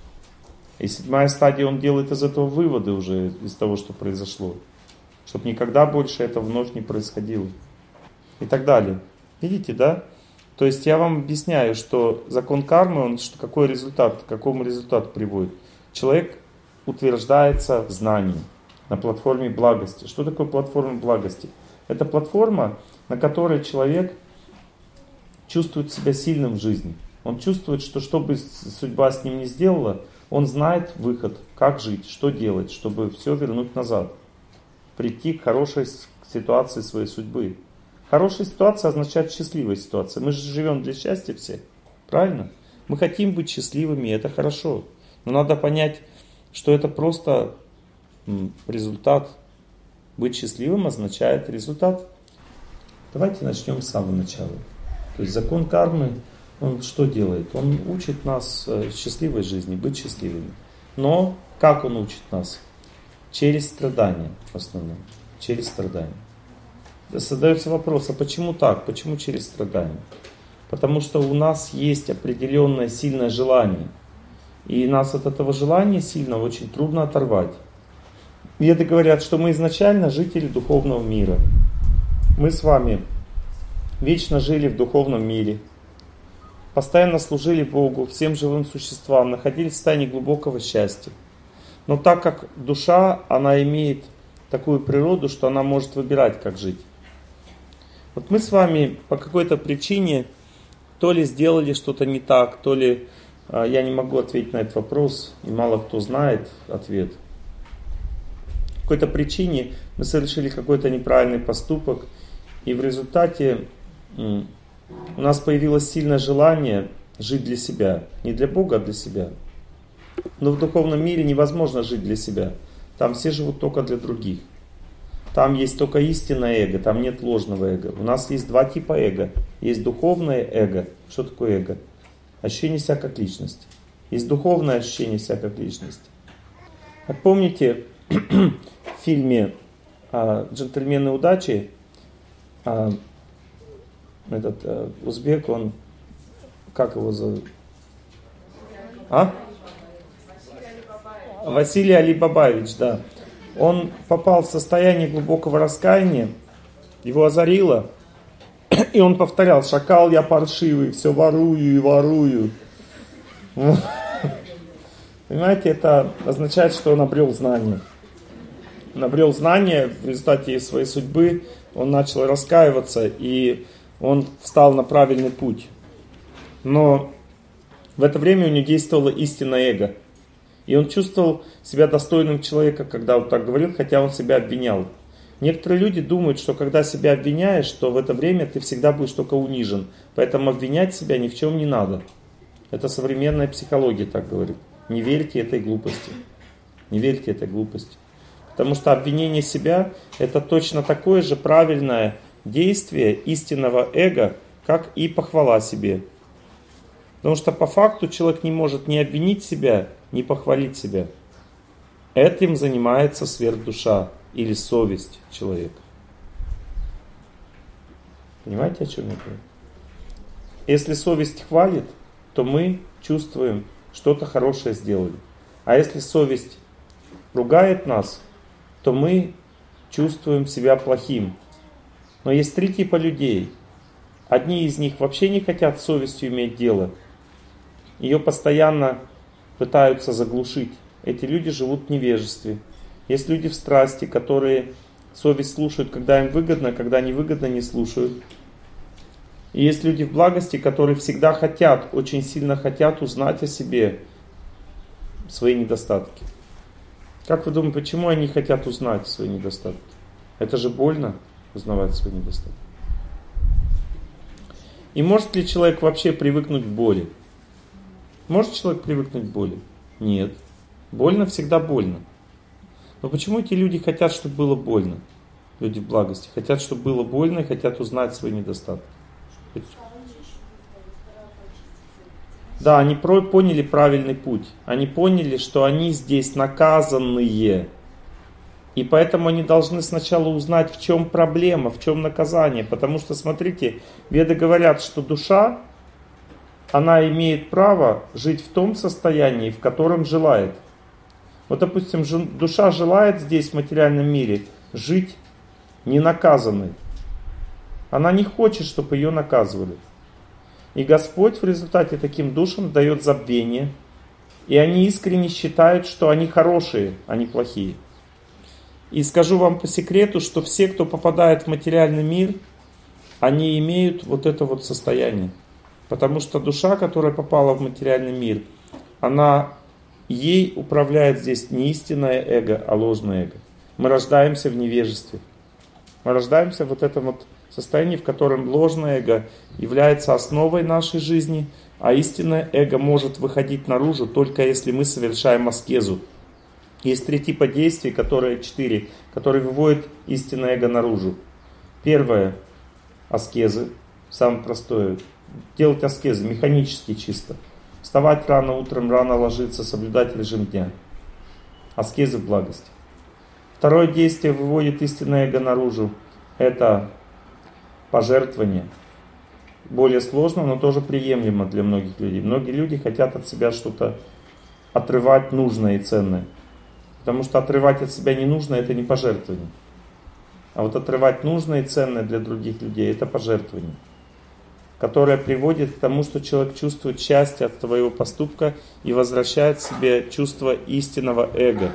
И седьмая стадия, он делает из этого выводы уже, из того, что произошло. Чтобы никогда больше это вновь не происходило. И так далее. Видите, да? То есть я вам объясняю, что закон кармы, он какой результат, к какому результату приводит. Человек утверждается в знании на платформе благости. Что такое платформа благости? Это платформа, на которой человек чувствует себя сильным в жизни. Он чувствует, что бы судьба с ним ни сделала, он знает выход, как жить, что делать, чтобы все вернуть назад. Прийти к хорошей ситуации своей судьбы. Хорошая ситуация означает счастливая ситуация. Мы же живем для счастья все. Правильно? Мы хотим быть счастливыми, и это хорошо. Но надо понять, что это просто результат. Быть счастливым означает результат. Давайте начнем с самого начала. То есть закон кармы, он что делает? Он учит нас счастливой жизни, быть счастливыми. Но как он учит нас? Через страдания в основном. Через страдания. Задается вопрос, а почему так? Почему через страдания? Потому что у нас есть определенное сильное желание. И нас от этого желания сильного очень трудно оторвать. Веды говорят, что мы изначально жители духовного мира. Мы с вами вечно жили в духовном мире. Постоянно служили Богу, всем живым существам, находились в состоянии глубокого счастья. Но так как душа, она имеет такую природу, что она может выбирать, как жить. Вот мы с вами по какой-то причине то ли сделали что-то не так, то ли я не могу ответить на этот вопрос, и мало кто знает ответ. По какой-то причине мы совершили какой-то неправильный поступок, и в результате у нас появилось сильное желание жить для себя. Не для Бога, а для себя. Но в духовном мире невозможно жить для себя. Там все живут только для других. Там есть только истинное эго, там нет ложного эго. У нас есть два типа эго. Есть духовное эго. Что такое эго? Ощущение себя как личности. Есть духовное ощущение себя как личности. Вот помните в фильме «Джентльмены удачи» этот узбек, он, как его зовут? Василий Алибабаевич, да. Он попал в состояние глубокого раскаяния, его озарило, и он повторял: «Шакал я паршивый, все ворую и ворую». Понимаете, это означает, что он обрел знание. Он обрел знание в результате своей судьбы, он начал раскаиваться, и он встал на правильный путь. Но в это время у него действовало истинное эго. И он чувствовал себя достойным человека, когда он так говорил, хотя он себя обвинял. Некоторые люди думают, что когда себя обвиняешь, то в это время ты всегда будешь только унижен. Поэтому обвинять себя ни в чем не надо. Это современная психология так говорит. Не верьте этой глупости. Не верьте этой глупости. Потому что обвинение себя — это точно такое же правильное действие истинного эго, как и похвала себе. Потому что по факту человек не может ни обвинить себя, ни похвалить себя. Этим занимается сверхдуша или совесть человека. Понимаете, о чем я говорю? Если совесть хвалит, то мы чувствуем, что-то хорошее сделали. А если совесть ругает нас, то мы чувствуем себя плохим. Но есть три типа людей. Одни из них вообще не хотят с совестью иметь дело. Ее постоянно пытаются заглушить. Эти люди живут в невежестве. Есть люди в страсти, которые Совесть слушают, когда им выгодно, когда невыгодно, не слушают. И есть люди в благости, которые всегда хотят, очень сильно хотят узнать о себе свои недостатки. Как вы думаете, почему они хотят узнать свои недостатки? Это же больно узнавать свои недостатки. И может ли человек вообще привыкнуть к боли? Может человек привыкнуть к боли? Нет. Больно всегда больно. Но почему эти люди хотят, чтобы было больно? Люди в благости хотят, чтобы было больно и хотят узнать свои недостатки. Да, они поняли правильный путь. Они поняли, что они здесь наказанные. И поэтому они должны сначала узнать, в чем проблема, в чем наказание. Потому что, смотрите, веды говорят, что душа, она имеет право жить в том состоянии, в котором желает. Вот, допустим, душа желает здесь, в материальном мире, жить не наказанной. Она не хочет, чтобы ее наказывали. И Господь в результате таким душам дает забвение. И они искренне считают, что они хорошие, а не плохие. И скажу вам по секрету, что все, кто попадает в материальный мир, они имеют вот это вот состояние. Потому что душа, которая попала в материальный мир, ей управляет здесь не истинное эго, а ложное эго. Мы рождаемся в невежестве. Мы рождаемся в вот этом вот состоянии, в котором ложное эго является основой нашей жизни, а истинное эго может выходить наружу только если мы совершаем аскезу. Есть 3 типа действий, 4, которые выводят истинное эго наружу. Первое – аскезы, самое простое. Делать аскезы механически чисто. Вставать рано утром, рано ложиться, соблюдать режим дня. Аскезы в благости. Второе действие выводит истинное эго наружу. Это пожертвование. Более сложно, но тоже приемлемо для многих людей. Многие люди хотят от себя что-то отрывать нужное и ценное. Потому что отрывать от себя ненужное — это не пожертвование. А вот отрывать нужное и ценное для других людей — это пожертвование, которое приводит к тому, что человек чувствует счастье от своего поступка и возвращает себе чувство истинного эго.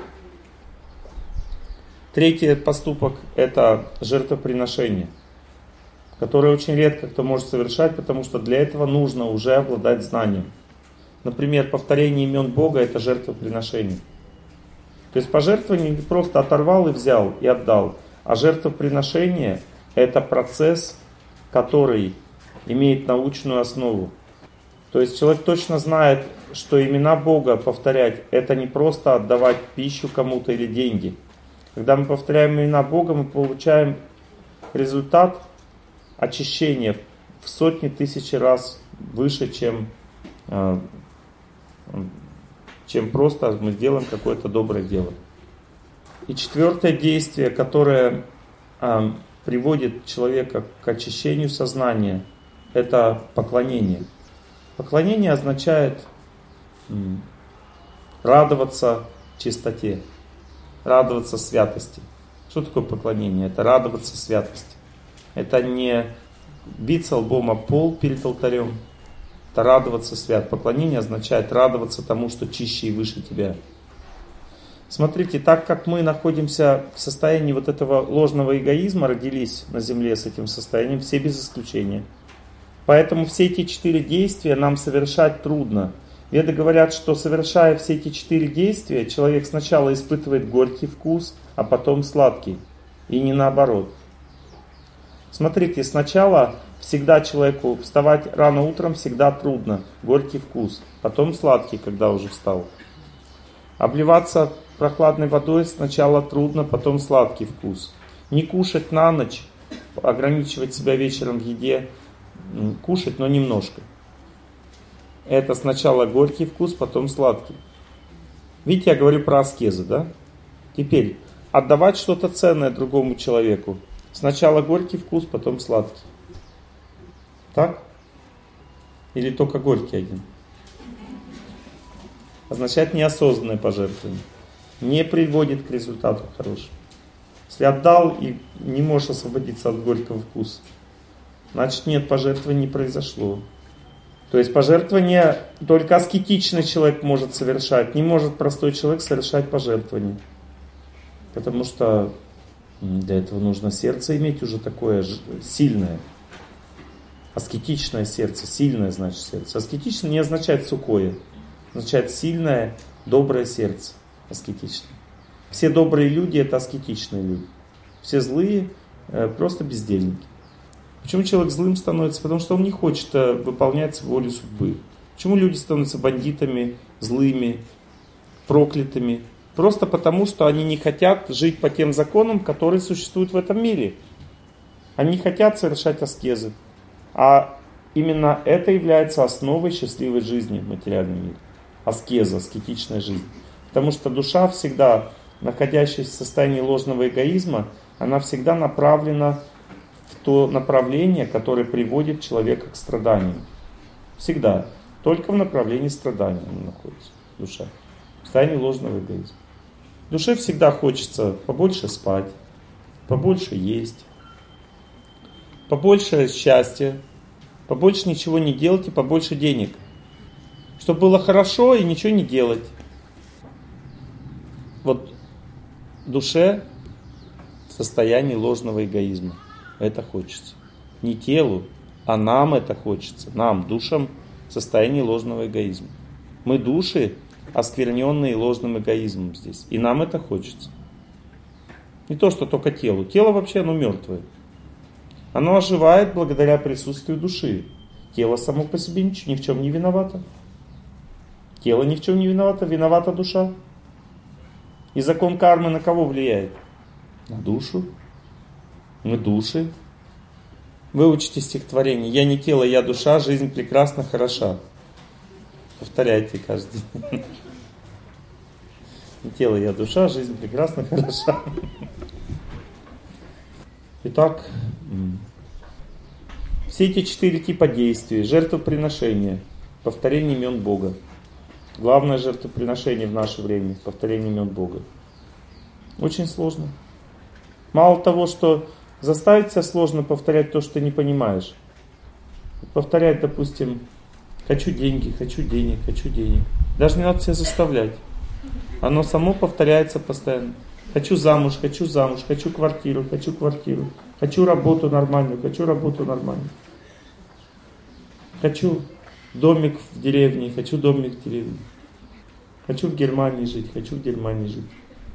Третий поступок – это жертвоприношение, которое очень редко кто может совершать, потому что для этого нужно уже обладать знанием. Например, повторение имен Бога – это жертвоприношение. То есть пожертвование не просто оторвал и взял, и отдал, а жертвоприношение – это процесс, который имеет научную основу. То есть человек точно знает, что имена Бога повторять – это не просто отдавать пищу кому-то или деньги. Когда мы повторяем имена Бога, мы получаем результат очищения в сотни тысяч раз выше, чем просто мы сделаем какое-то доброе дело. И 4 действие, которое приводит человека к очищению сознания, это поклонение. Поклонение означает радоваться чистоте, радоваться святости. Что такое поклонение? Это радоваться святости. Это не биться лбом об пол перед алтарем. Это радоваться свят. Поклонение означает радоваться тому, что чище и выше тебя. Смотрите, так как мы находимся в состоянии вот этого ложного эгоизма, родились на земле с этим состоянием, все без исключения. Поэтому все эти 4 действия нам совершать трудно. Веды говорят, что совершая все эти 4 действия, человек сначала испытывает горький вкус, а потом сладкий. И не наоборот. Смотрите, сначала всегда человеку вставать рано утром всегда трудно. Горький вкус. Потом сладкий, когда уже встал. Обливаться прохладной водой сначала трудно, потом сладкий вкус. Не кушать на ночь, ограничивать себя вечером в еде. Кушать, но немножко. Это сначала горький вкус, потом сладкий. Видите, я говорю про аскезы, да? Теперь, отдавать что-то ценное другому человеку. Сначала горький вкус, потом сладкий. Так? Или только горький один? Означает неосознанное пожертвование. Не приводит к результату хорошему. Если отдал и не можешь освободиться от горького вкуса, значит нет, пожертвования не произошло. То есть пожертвование только аскетичный человек может совершать. Не может простой человек совершать пожертвование. Потому что Для этого нужно сердце иметь уже такое сильное. Аскетичное сердце. Сильное значит сердце. Аскетичное не означает сухое. Означает сильное, доброе сердце. Аскетичное. Все добрые люди это аскетичные люди. Все злые просто бездельники. Почему человек злым становится? Потому что он не хочет выполнять волю судьбы. Почему люди становятся бандитами, злыми, проклятыми? Просто потому, что они не хотят жить по тем законам, которые существуют в этом мире. Они не хотят совершать аскезы. А именно это является основой счастливой жизни в материальном мире. Аскеза, аскетичная жизнь. Потому что душа всегда, находящаяся в состоянии ложного эгоизма, она всегда направлена в то направление, которое приводит человека к страданию. Всегда. Только в направлении страдания она находится, душа. В состоянии ложного эгоизма. Душе всегда хочется побольше спать, побольше есть, побольше счастья, побольше ничего не делать и побольше денег. Чтобы было хорошо и ничего не делать. Вот душе в состоянии ложного эгоизма. Это хочется. Не телу, а нам это хочется. Нам, душам, в состоянии ложного эгоизма. Мы души, оскверненные ложным эгоизмом здесь. И нам это хочется. Не то, что только телу. Тело вообще, оно мертвое. Оно оживает благодаря присутствию души. Тело само по себе ни в чем не виновато. Тело ни в чем не виновато, виновата душа. И закон кармы на кого влияет? На душу. Мы души. Выучите стихотворение. Я не тело, я душа, жизнь прекрасна, хороша. Повторяйте каждый день. Не тело, я душа, жизнь прекрасна, хороша. Итак, все эти 4 типа действий. Жертвоприношение, повторение имен Бога. Главное жертвоприношение в наше время, повторение имен Бога. Очень сложно. Мало того, что заставить себя сложно повторять то, что ты не понимаешь. Повторять, допустим, хочу деньги, хочу денег, хочу денег. Даже не надо себя заставлять. Оно само повторяется постоянно. Хочу замуж, хочу замуж, хочу квартиру, хочу квартиру. Хочу работу нормальную, хочу работу нормальную. Хочу домик в деревне, хочу домик в деревне. Хочу в Германии жить, хочу в Германии жить.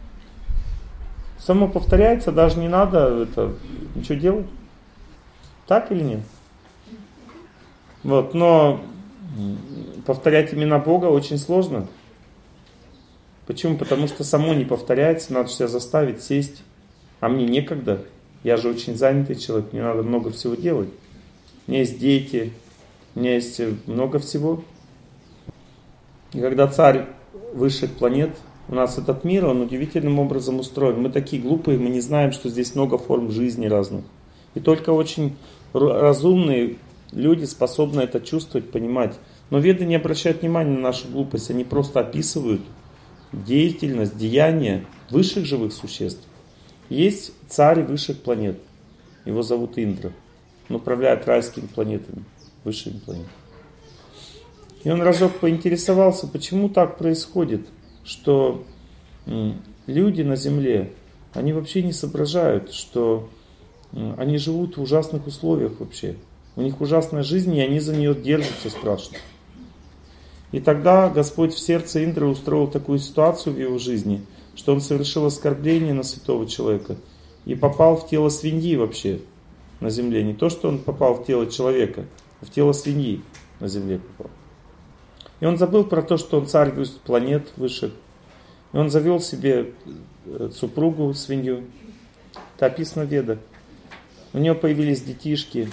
Само повторяется, даже не надо ничего делать. Так или нет? Вот, но повторять имена Бога очень сложно. Почему? Потому что само не повторяется, надо себя заставить сесть. А мне некогда. Я же очень занятый человек, мне надо много всего делать. У меня есть дети, у меня есть много всего. И когда царь высших планет, у нас этот мир, он удивительным образом устроен. Мы такие глупые, мы не знаем, что здесь много форм жизни разных. И только очень разумные люди способны это чувствовать, понимать. Но веды не обращают внимания на нашу глупость, они просто описывают деятельность, деяния высших живых существ. Есть царь высших планет, его зовут Индра. Он управляет райскими планетами, высшими планетами. И он разок поинтересовался, почему так происходит, что люди на Земле, они вообще не соображают, что они живут в ужасных условиях вообще. У них ужасная жизнь, и они за нее держатся страшно. И тогда Господь в сердце Индры устроил такую ситуацию в его жизни, что он совершил оскорбление на святого человека и попал в тело свиньи вообще на земле. Не то, что он попал в тело человека, а в тело свиньи на земле попал. И он забыл про то, что он царь планет высших. И он завел себе супругу, свинью. Это описано в Ведах. У него появились детишки.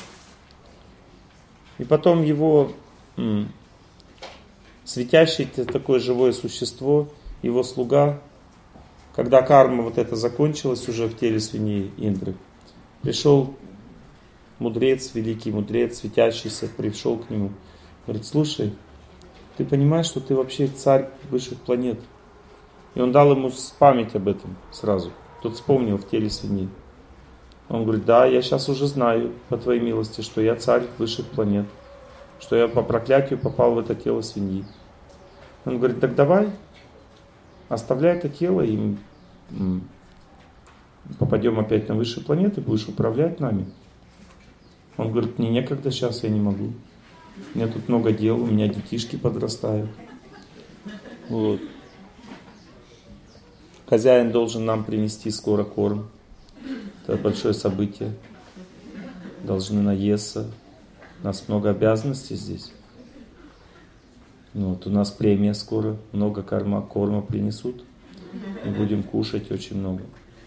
И потом его светящееся такое живое существо, его слуга, когда карма вот эта закончилась уже в теле свиньи Индры, пришел мудрец, великий мудрец, светящийся, пришел к нему. Говорит, слушай, ты понимаешь, что ты вообще царь высших планет? И он дал ему память об этом сразу. Тот вспомнил в теле свиньи. Он говорит, да, я сейчас уже знаю, по твоей милости, что я царь высших планет. Что я по проклятию попал в это тело свиньи. Он говорит, так давай, оставляй это тело и попадем опять на высшие планеты, будешь управлять нами. Он говорит, мне некогда сейчас, я не могу. У меня тут много дел, у меня детишки подрастают. Вот. Хозяин должен нам принести скоро корм. Это большое событие. Должны наесться. У нас много обязанностей здесь. Вот, у нас премия скоро. Много корма принесут. И будем кушать очень много.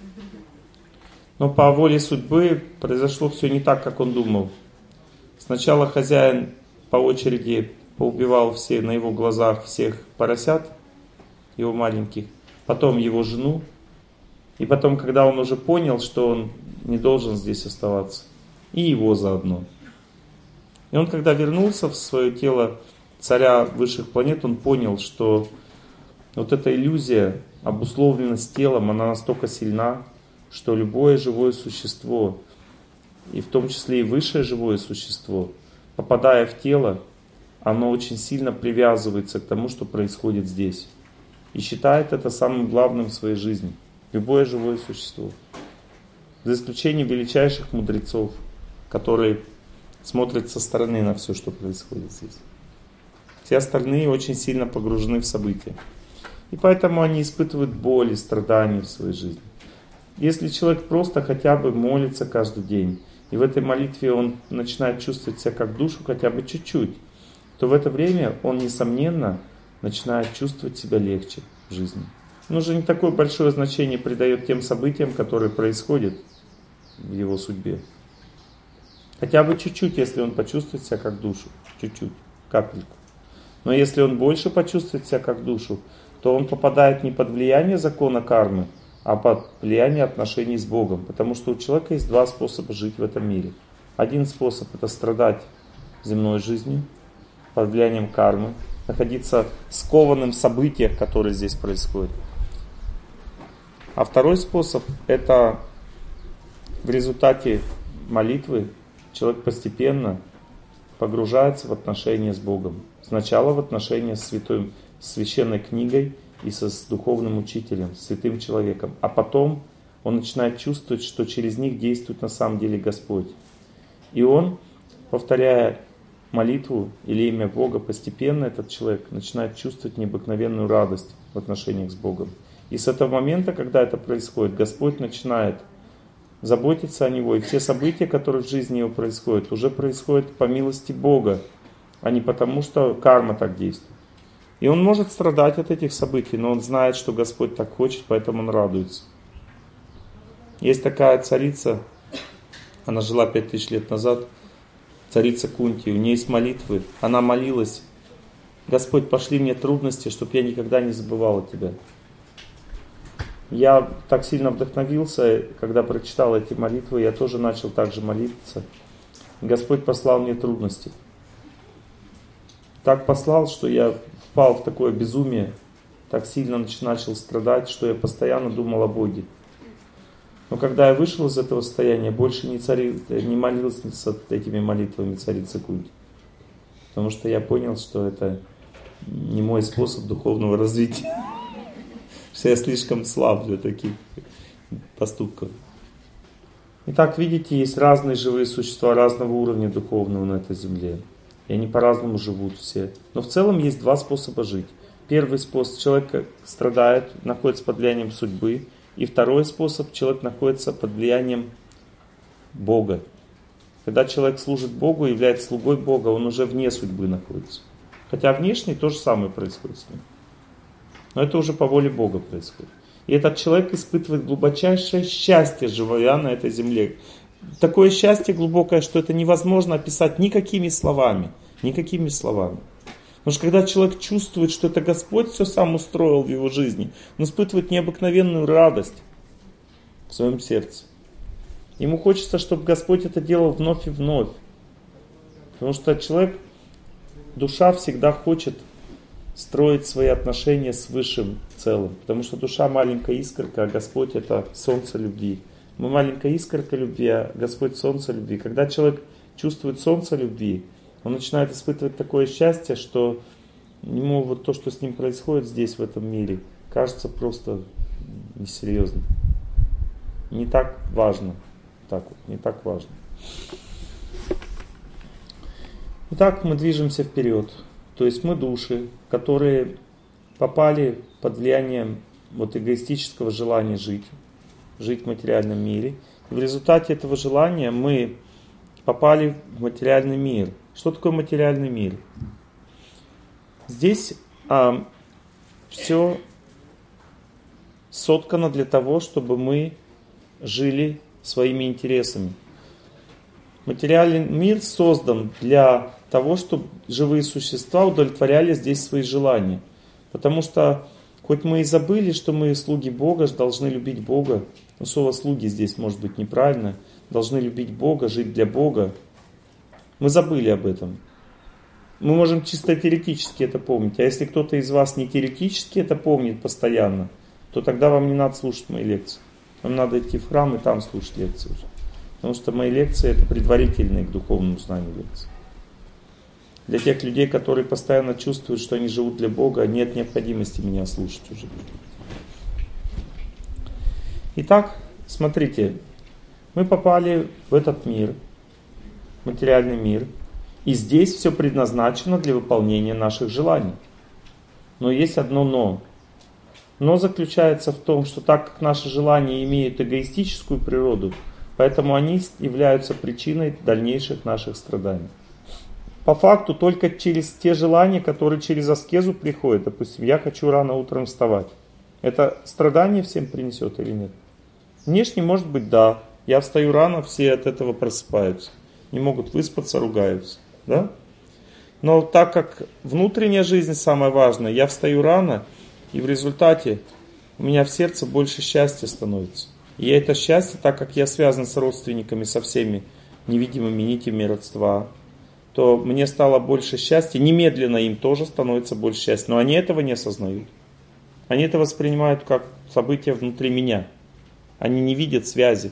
Но по воле судьбы произошло все не так, как он думал. Сначала хозяин по очереди поубивал все на его глазах всех поросят, его маленьких, потом его жену. И потом, когда он уже понял, что он не должен здесь оставаться, и его заодно. И он, когда вернулся в свое тело царя высших планет, он понял, что вот эта иллюзия, обусловленность телом, она настолько сильна, что любое живое существо, и в том числе и высшее живое существо, попадая в тело, оно очень сильно привязывается к тому, что происходит здесь. И считает это самым главным в своей жизни. Любое живое существо. За исключением величайших мудрецов, которые смотрят со стороны на все, что происходит здесь. Все остальные очень сильно погружены в события. И поэтому они испытывают боль и страдания в своей жизни. Если человек просто хотя бы молится каждый день, и в этой молитве он начинает чувствовать себя как душу хотя бы чуть-чуть, то в это время он, несомненно, начинает чувствовать себя легче в жизни. Он уже не такое большое значение придает тем событиям, которые происходят в его судьбе. Хотя бы чуть-чуть, если он почувствует себя как душу. Чуть-чуть, капельку. Но если он больше почувствует себя как душу, то он попадает не под влияние закона кармы, а под влияние отношений с Богом. Потому что у человека есть два способа жить в этом мире. Один способ — это страдать земной жизнью, под влиянием кармы, находиться скованным в событиях, которые здесь происходят. А второй способ — это в результате молитвы человек постепенно погружается в отношения с Богом. Сначала в отношения с священной книгой и с духовным учителем, с святым человеком. А потом он начинает чувствовать, что через них действует на самом деле Господь. И он, повторяя молитву или имя Бога, постепенно этот человек начинает чувствовать необыкновенную радость в отношениях с Богом. И с этого момента, когда это происходит, Господь начинает заботиться о него. И все события, которые в жизни его происходят, уже происходят по милости Бога, а не потому, что карма так действует. И он может страдать от этих событий, но он знает, что Господь так хочет, поэтому он радуется. Есть такая царица, она жила 5000 лет назад, царица Кунти, у нее есть молитвы, она молилась: Господь, пошли мне трудности, чтобы я никогда не забывала Тебя. Я так сильно вдохновился, когда прочитал эти молитвы, я тоже начал так же молиться. Господь послал мне трудности. Так послал, что я впал в такое безумие, так сильно начал страдать, что я постоянно думал о Боге. Но когда я вышел из этого состояния, больше не молился с этими молитвами царицы Кунти. Потому что я понял, что это не мой способ духовного развития. Что я слишком слаб для таких поступков. Итак, видите, есть разные живые существа разного уровня духовного на этой земле. И они по-разному живут все. Но в целом есть два способа жить. Первый способ — человек страдает, находится под влиянием судьбы. И второй способ — человек находится под влиянием Бога. Когда человек служит Богу, является слугой Бога, он уже вне судьбы находится. Хотя внешне то же самое происходит с ним. Но это уже по воле Бога происходит. И этот человек испытывает глубочайшее счастье, живя на этой земле. Такое счастье глубокое, что это невозможно описать никакими словами. Никакими словами. Потому что когда человек чувствует, что это Господь все сам устроил в его жизни, он испытывает необыкновенную радость в своем сердце. Ему хочется, чтобы Господь это делал вновь и вновь. Потому что человек, душа всегда хочет строить свои отношения с высшим целым. Потому что душа маленькая искорка, а Господь — это солнце любви. Мы маленькая искорка любви, а Господь — солнце любви. Когда человек чувствует солнце любви, он начинает испытывать такое счастье, что ему вот то, что с ним происходит здесь, в этом мире, кажется просто несерьезным. Не так важно. Так вот, не так важно. Итак, мы движемся вперед. То есть мы души, которые попали под влиянием вот эгоистического желания жить в материальном мире. И в результате этого желания мы попали в материальный мир. Что такое материальный мир? Здесь все соткано для того, чтобы мы жили своими интересами. Материальный мир создан для того, чтобы живые существа удовлетворяли здесь свои желания. Потому что, хоть мы и забыли, что мы слуги Бога, должны любить Бога, но слово «слуги» здесь может быть неправильно, должны любить Бога, жить для Бога, мы забыли об этом. Мы можем чисто теоретически это помнить, а если кто-то из вас не теоретически это помнит постоянно, то тогда вам не надо слушать мои лекции. Вам надо идти в храм и там слушать лекции уже. Потому что мои лекции это предварительные к духовному знанию лекции. Для тех людей, которые постоянно чувствуют, что они живут для Бога, нет необходимости меня слушать уже. Итак, смотрите, мы попали в этот мир, материальный мир, и здесь все предназначено для выполнения наших желаний. Но есть одно «но». Но заключается в том, что так как наши желания имеют эгоистическую природу, поэтому они являются причиной дальнейших наших страданий. По факту только через те желания, которые через аскезу приходят. Допустим, я хочу рано утром вставать. Это страдание всем принесет или нет? Внешне может быть да. Я встаю рано, все от этого просыпаются. Не могут выспаться, ругаются. Да? Но так как внутренняя жизнь самая важная, я встаю рано, и в результате у меня в сердце больше счастья становится. И это счастье, так как я связан с родственниками, со всеми невидимыми нитями родства, то мне стало больше счастья, немедленно им тоже становится больше счастья. Но они этого не осознают. Они это воспринимают как событие внутри меня. Они не видят связи.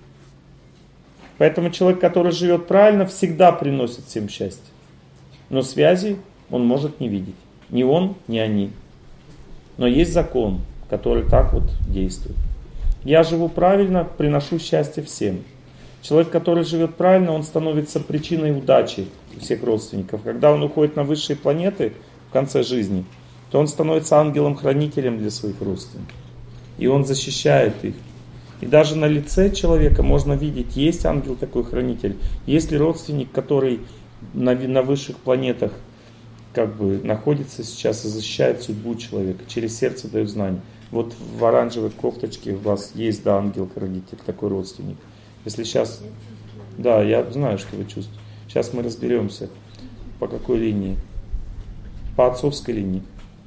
Поэтому человек, который живет правильно, всегда приносит всем счастье. Но связи он может не видеть. Ни он, ни они. Но есть закон, который так вот действует. Я живу правильно, приношу счастье всем. Человек, который живет правильно, он становится причиной удачи всех родственников. Когда он уходит на высшие планеты в конце жизни, то он становится ангелом-хранителем для своих родственников. И он защищает их. И даже на лице человека можно видеть, есть ангел такой хранитель, есть ли родственник, который на высших планетах как бы находится сейчас и защищает судьбу человека, через сердце дает знания. Вот в оранжевой кофточке у вас есть, да, ангел-хранитель, такой родственник. Если сейчас... Да, я знаю, что вы чувствуете. Сейчас мы разберемся, по какой линии. По отцовской линии.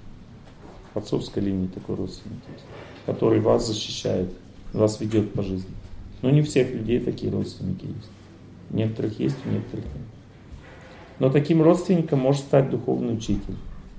По отцовской линии такой родственник есть, который вас защищает, вас ведет по жизни. Но не у всех людей такие родственники есть. У некоторых есть, у некоторых нет. Но таким родственником может стать духовный учитель.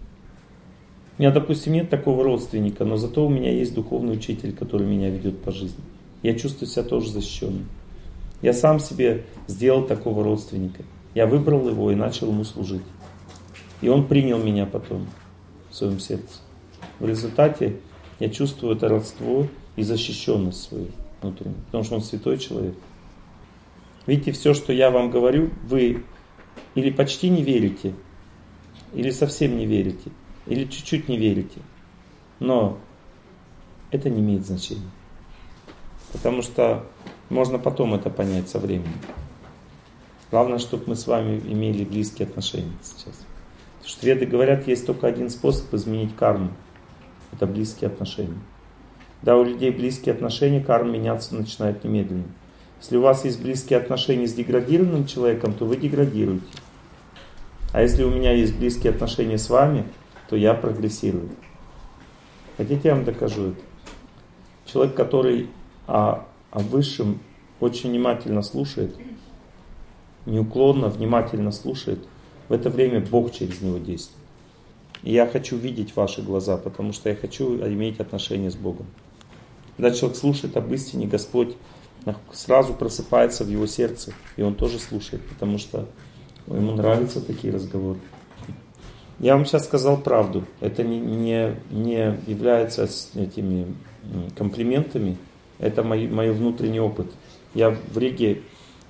У меня, допустим, нет такого родственника, но зато у меня есть духовный учитель, который меня ведет по жизни. Я чувствую себя тоже защищенным. Я сам себе сделал такого родственника. Я выбрал его и начал ему служить. И он принял меня потом в своем сердце. В результате я чувствую это родство и защищенность свою внутреннюю. Потому что он святой человек. Видите, все, что я вам говорю, вы или почти не верите, или совсем не верите, или чуть-чуть не верите. Но это не имеет значения. Потому что можно потом это понять со временем. Главное, чтобы мы с вами имели близкие отношения сейчас. Потому что веды говорят, есть только один способ изменить карму. Это близкие отношения. Когда у людей близкие отношения, карма меняться начинает немедленно. Если у вас есть близкие отношения с деградированным человеком, то вы деградируете. А если у меня есть близкие отношения с вами, то я прогрессирую. Хотите, я вам докажу это? Человек, который о высшем очень внимательно слушает, неуклонно, внимательно слушает, в это время Бог через него действует. И я хочу видеть ваши глаза, потому что я хочу иметь отношения с Богом. Когда человек слушает об истине, Господь сразу просыпается в его сердце, и он тоже слушает, потому что ему нравятся такие разговоры. Я вам сейчас сказал правду. Это не является этими комплиментами. Это мой внутренний опыт. Я в Риге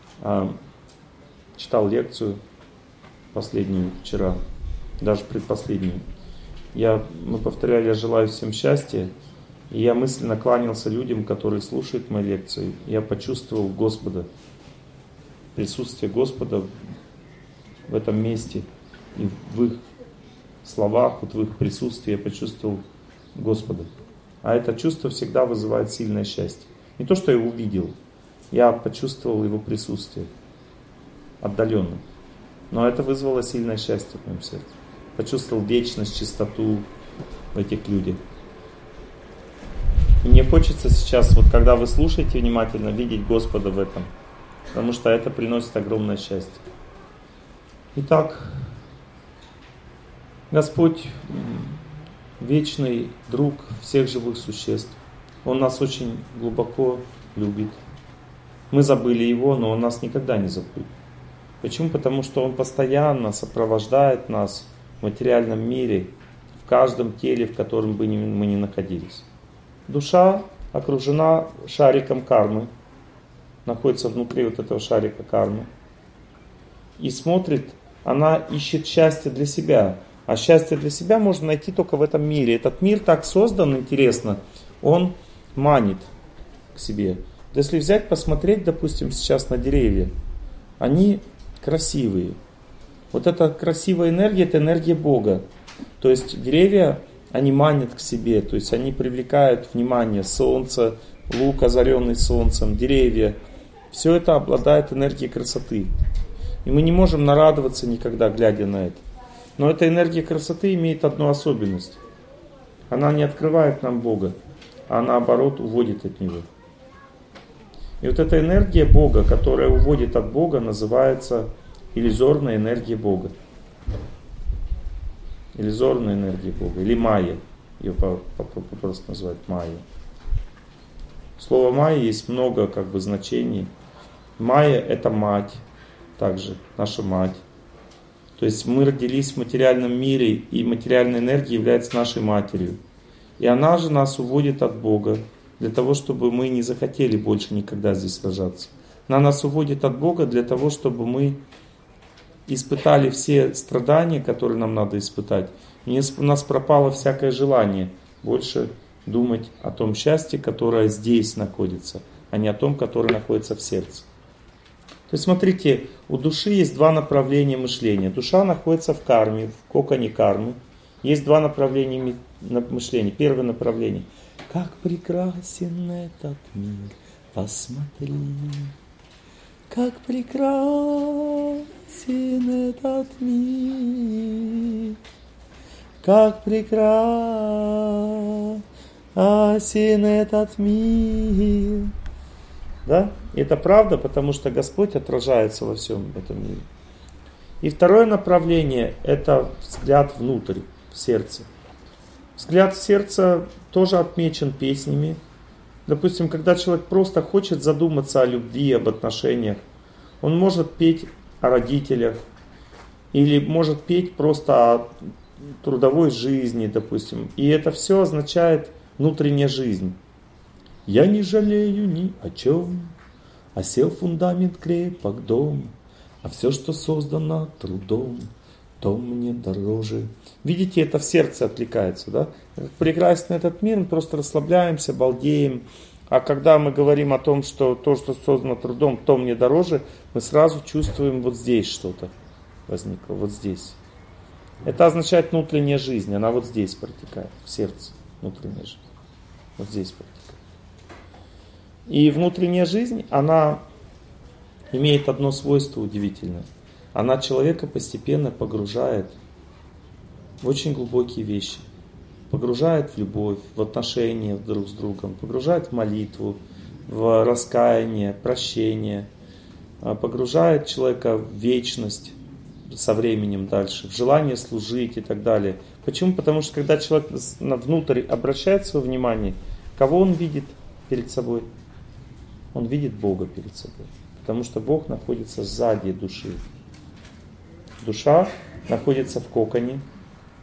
читал лекцию последнюю вчера, даже предпоследнюю. Мы повторяли «Я желаю всем счастья», и я мысленно кланялся людям, которые слушают мои лекции. Я почувствовал Господа, присутствие Господа в этом месте, и в их словах, вот в их присутствии я почувствовал Господа. А это чувство всегда вызывает сильное счастье. Не то, что я его увидел, я почувствовал его присутствие отдаленно. Но это вызвало сильное счастье в моем сердце. Почувствовал вечность, чистоту в этих людях. И мне хочется сейчас, вот когда вы слушаете внимательно, видеть Господа в этом. Потому что это приносит огромное счастье. Итак, Господь вечный друг всех живых существ. Он нас очень глубоко любит. Мы забыли Его, но Он нас никогда не забудет. Почему? Потому что Он постоянно сопровождает нас в материальном мире, в каждом теле, в котором бы мы ни находились. Душа окружена шариком кармы, находится внутри вот этого шарика кармы. И смотрит, она ищет счастье для себя. А счастье для себя можно найти только в этом мире. Этот мир так создан, интересно, он манит к себе. Если взять, посмотреть, допустим, сейчас на деревья, они красивые. Вот эта красивая энергия, это энергия Бога. То есть деревья, они манят к себе, то есть они привлекают внимание, солнце, луг, озаренный солнцем, деревья. Все это обладает энергией красоты. И мы не можем нарадоваться никогда, глядя на это. Но эта энергия красоты имеет одну особенность. Она не открывает нам Бога, а наоборот уводит от Него. И вот эта энергия Бога, которая уводит от Бога, называется иллюзорная энергия Бога. Иллюзорная энергия Бога, или майя. Ее просто называют майя. Слово майя есть много значений. Майя это мать, также наша мать. То есть мы родились в материальном мире, и материальная энергия является нашей матерью. И она же нас уводит от Бога, для того, чтобы мы не захотели больше никогда здесь рожаться. Она нас уводит от Бога для того, чтобы мы испытали все страдания, которые нам надо испытать. И у нас пропало всякое желание больше думать о том счастье, которое здесь находится, а не о том, которое находится в сердце. То есть смотрите, у души есть два направления мышления. Душа находится в карме, в коконе кармы. Есть два направления мышления. Первое направление. Как прекрасен этот мир, посмотри. Как прекрасен этот мир. Как прекрасен этот мир. Да? И это правда, потому что Господь отражается во всем этом мире. И второе направление – это взгляд внутрь, в сердце. Взгляд в сердце тоже отмечен песнями. Допустим, когда человек просто хочет задуматься о любви, об отношениях, он может петь о родителях, или может петь просто о трудовой жизни, допустим. И это все означает внутренняя жизнь. Я не жалею ни о чем, осел фундамент крепок дом, а все, что создано трудом, то мне дороже. Видите, это в сердце откликается, да? Прекрасен этот мир, мы просто расслабляемся, балдеем. А когда мы говорим о том, что то, что создано трудом, то мне дороже, мы сразу чувствуем вот здесь что-то возникло, вот здесь. Это означает внутренняя жизнь, она вот здесь протекает, в сердце, внутренняя жизнь. Вот здесь протекает. И внутренняя жизнь, она имеет одно свойство удивительное. Она человека постепенно погружает в очень глубокие вещи. Погружает в любовь, в отношения друг с другом, погружает в молитву, в раскаяние, прощение. Погружает человека в вечность со временем дальше, в желание служить и так далее. Почему? Потому что когда человек внутрь обращает свое внимание, кого он видит перед собой? Он видит Бога перед собой. Потому что Бог находится сзади души. Душа находится в коконе,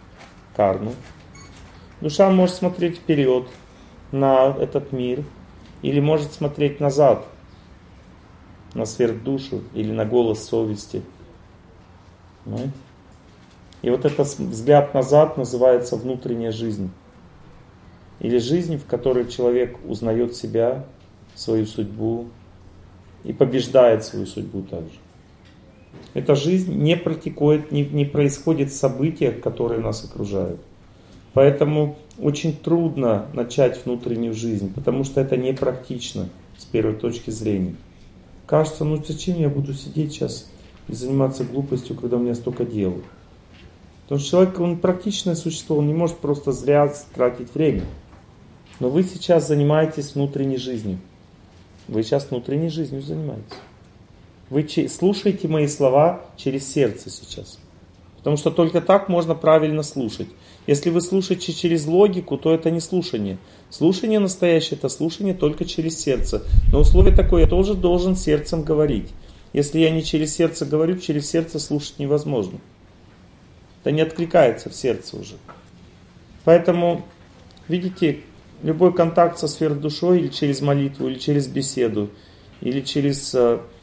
кармы. Душа может смотреть вперед на этот мир или может смотреть назад, на сверхдушу или на голос совести. Понимаете? И вот этот взгляд назад называется внутренняя жизнь. Или жизнь, в которой человек узнает себя, свою судьбу и побеждает свою судьбу также. Эта жизнь не практикует, не происходит в событиях, которые нас окружают. Поэтому очень трудно начать внутреннюю жизнь, потому что это непрактично с первой точки зрения. Кажется, ну зачем я буду сидеть сейчас и заниматься глупостью, когда у меня столько дел? Потому что человек, он практичное существо, он не может просто зря тратить время. Но вы сейчас занимаетесь внутренней жизнью. Вы сейчас внутренней жизнью занимаетесь. Вы слушаете мои слова через сердце сейчас. Потому что только так можно правильно слушать. Если вы слушаете через логику, то это не слушание. Слушание настоящее, это слушание только через сердце. Но условие такое, я тоже должен сердцем говорить. Если я не через сердце говорю, через сердце слушать невозможно. Это не откликается в сердце уже. Поэтому, видите, любой контакт со сверхдушой, или через молитву, или через беседу, или через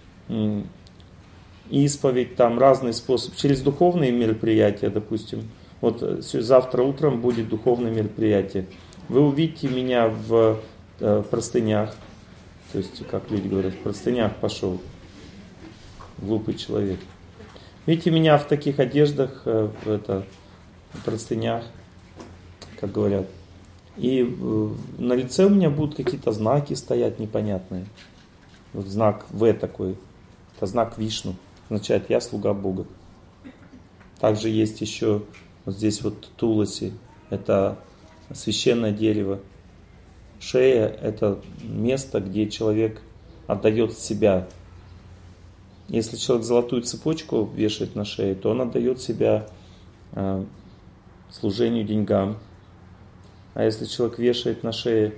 исповедь, там разные способы, через духовные мероприятия, допустим. Вот завтра утром будет духовное мероприятие. Вы увидите меня в простынях. То есть, как люди говорят, в простынях пошел. Глупый человек. Видите меня в таких одеждах, в простынях, как говорят. И на лице у меня будут какие-то знаки стоять непонятные. Вот знак В такой. Это знак Вишну. Означает, я слуга Бога. Также есть еще вот здесь вот туласи. Это священное дерево. Шея — это место, где человек отдает себя. Если человек золотую цепочку вешает на шею, то он отдает себя служению деньгам. А если человек вешает на шее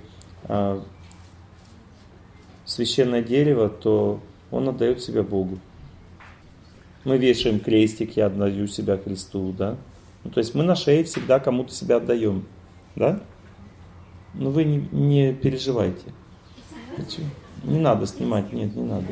священное дерево, то он отдает себя Богу. Мы вешаем крестик, я отдаю себя Христу, да? Ну, то есть мы на шее всегда кому-то себя отдаем, да? Но вы не переживайте. Не надо снимать, нет, не надо.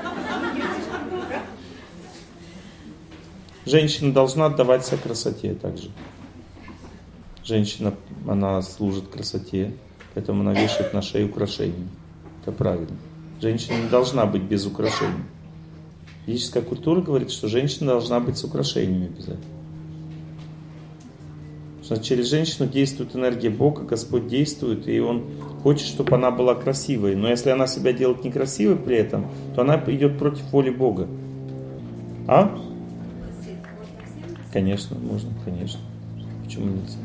Женщина должна отдавать себя красоте также. Женщина, она служит красоте, поэтому она вешает на шею украшения. Это правильно. Женщина не должна быть без украшений. Ведическая культура говорит, что женщина должна быть с украшениями обязательно. Потому что через женщину действует энергия Бога, Господь действует, и Он хочет, чтобы она была красивой. Но если она себя делает некрасивой при этом, то она идет против воли Бога. А? Конечно, можно, конечно. Почему нельзя?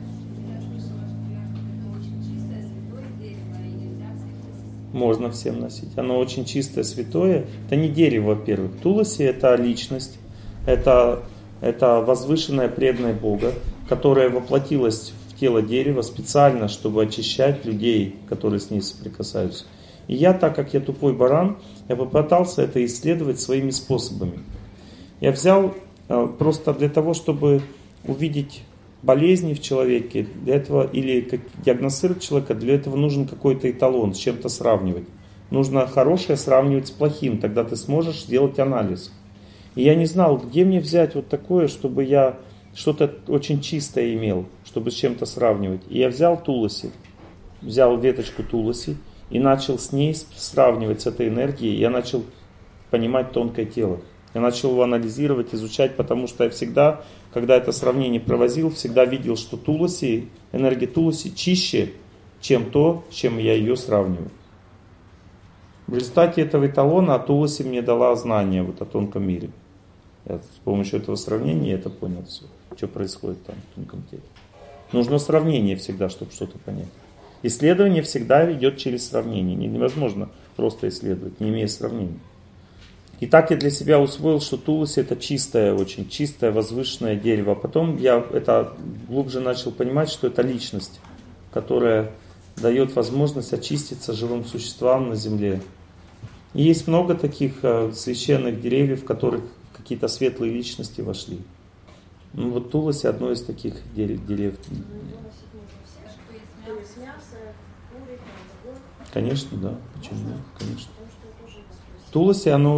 Можно всем носить. Оно очень чистое, святое. Это не дерево, во-первых. Туласи — это личность. Это возвышенная, преданная Бога, которая воплотилась в тело дерева специально, чтобы очищать людей, которые с ней соприкасаются. И я, так как я тупой баран, я попытался это исследовать своими способами. Я взял просто для того, чтобы увидеть болезни в человеке, для этого, или диагностировать человека, для этого нужен какой-то эталон, с чем-то сравнивать. Нужно хорошее сравнивать с плохим, тогда ты сможешь сделать анализ. И я не знал, где мне взять вот такое, чтобы я что-то очень чистое имел, чтобы с чем-то сравнивать. И я взял туласи, взял веточку туласи и начал с ней сравнивать с этой энергией. Я начал понимать тонкое тело. Я начал его анализировать, изучать, потому что я всегда, когда это сравнение провозил, всегда видел, что туласи, энергия туласи чище, чем то, с чем я ее сравниваю. В результате этого эталона туласи мне дала знание вот о тонком мире. Я с помощью этого сравнения это понял все, что происходит там в тонком теле. Нужно сравнение всегда, чтобы что-то понять. Исследование всегда идет через сравнение. Невозможно просто исследовать, не имея сравнения. И так я для себя усвоил, что туласи — это чистое, очень чистое, возвышенное дерево. А потом я это глубже начал понимать, что это личность, которая дает возможность очиститься живым существам на земле. И есть много таких священных деревьев, в которых какие-то светлые личности вошли. Ну вот туласи — одно из таких деревьев. Конечно, да. Почему нет? Конечно. Туласи, она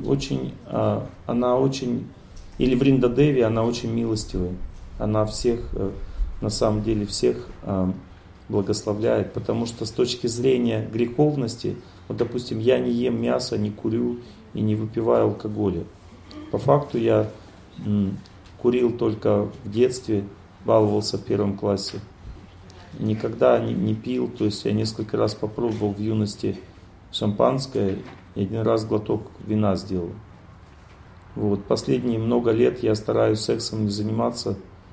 очень, или Вриндадеви, она очень милостивая. Она всех, на самом деле, всех благословляет, потому что с точки зрения греховности, вот, допустим, я не ем мясо, не курю и не выпиваю алкоголя. По факту я курил только в детстве, баловался в 1 классе. Никогда не пил, то есть я несколько раз попробовал в юности шампанское, и 1 раз глоток вина сделал. Вот. Последние много лет я стараюсь сексом не заниматься,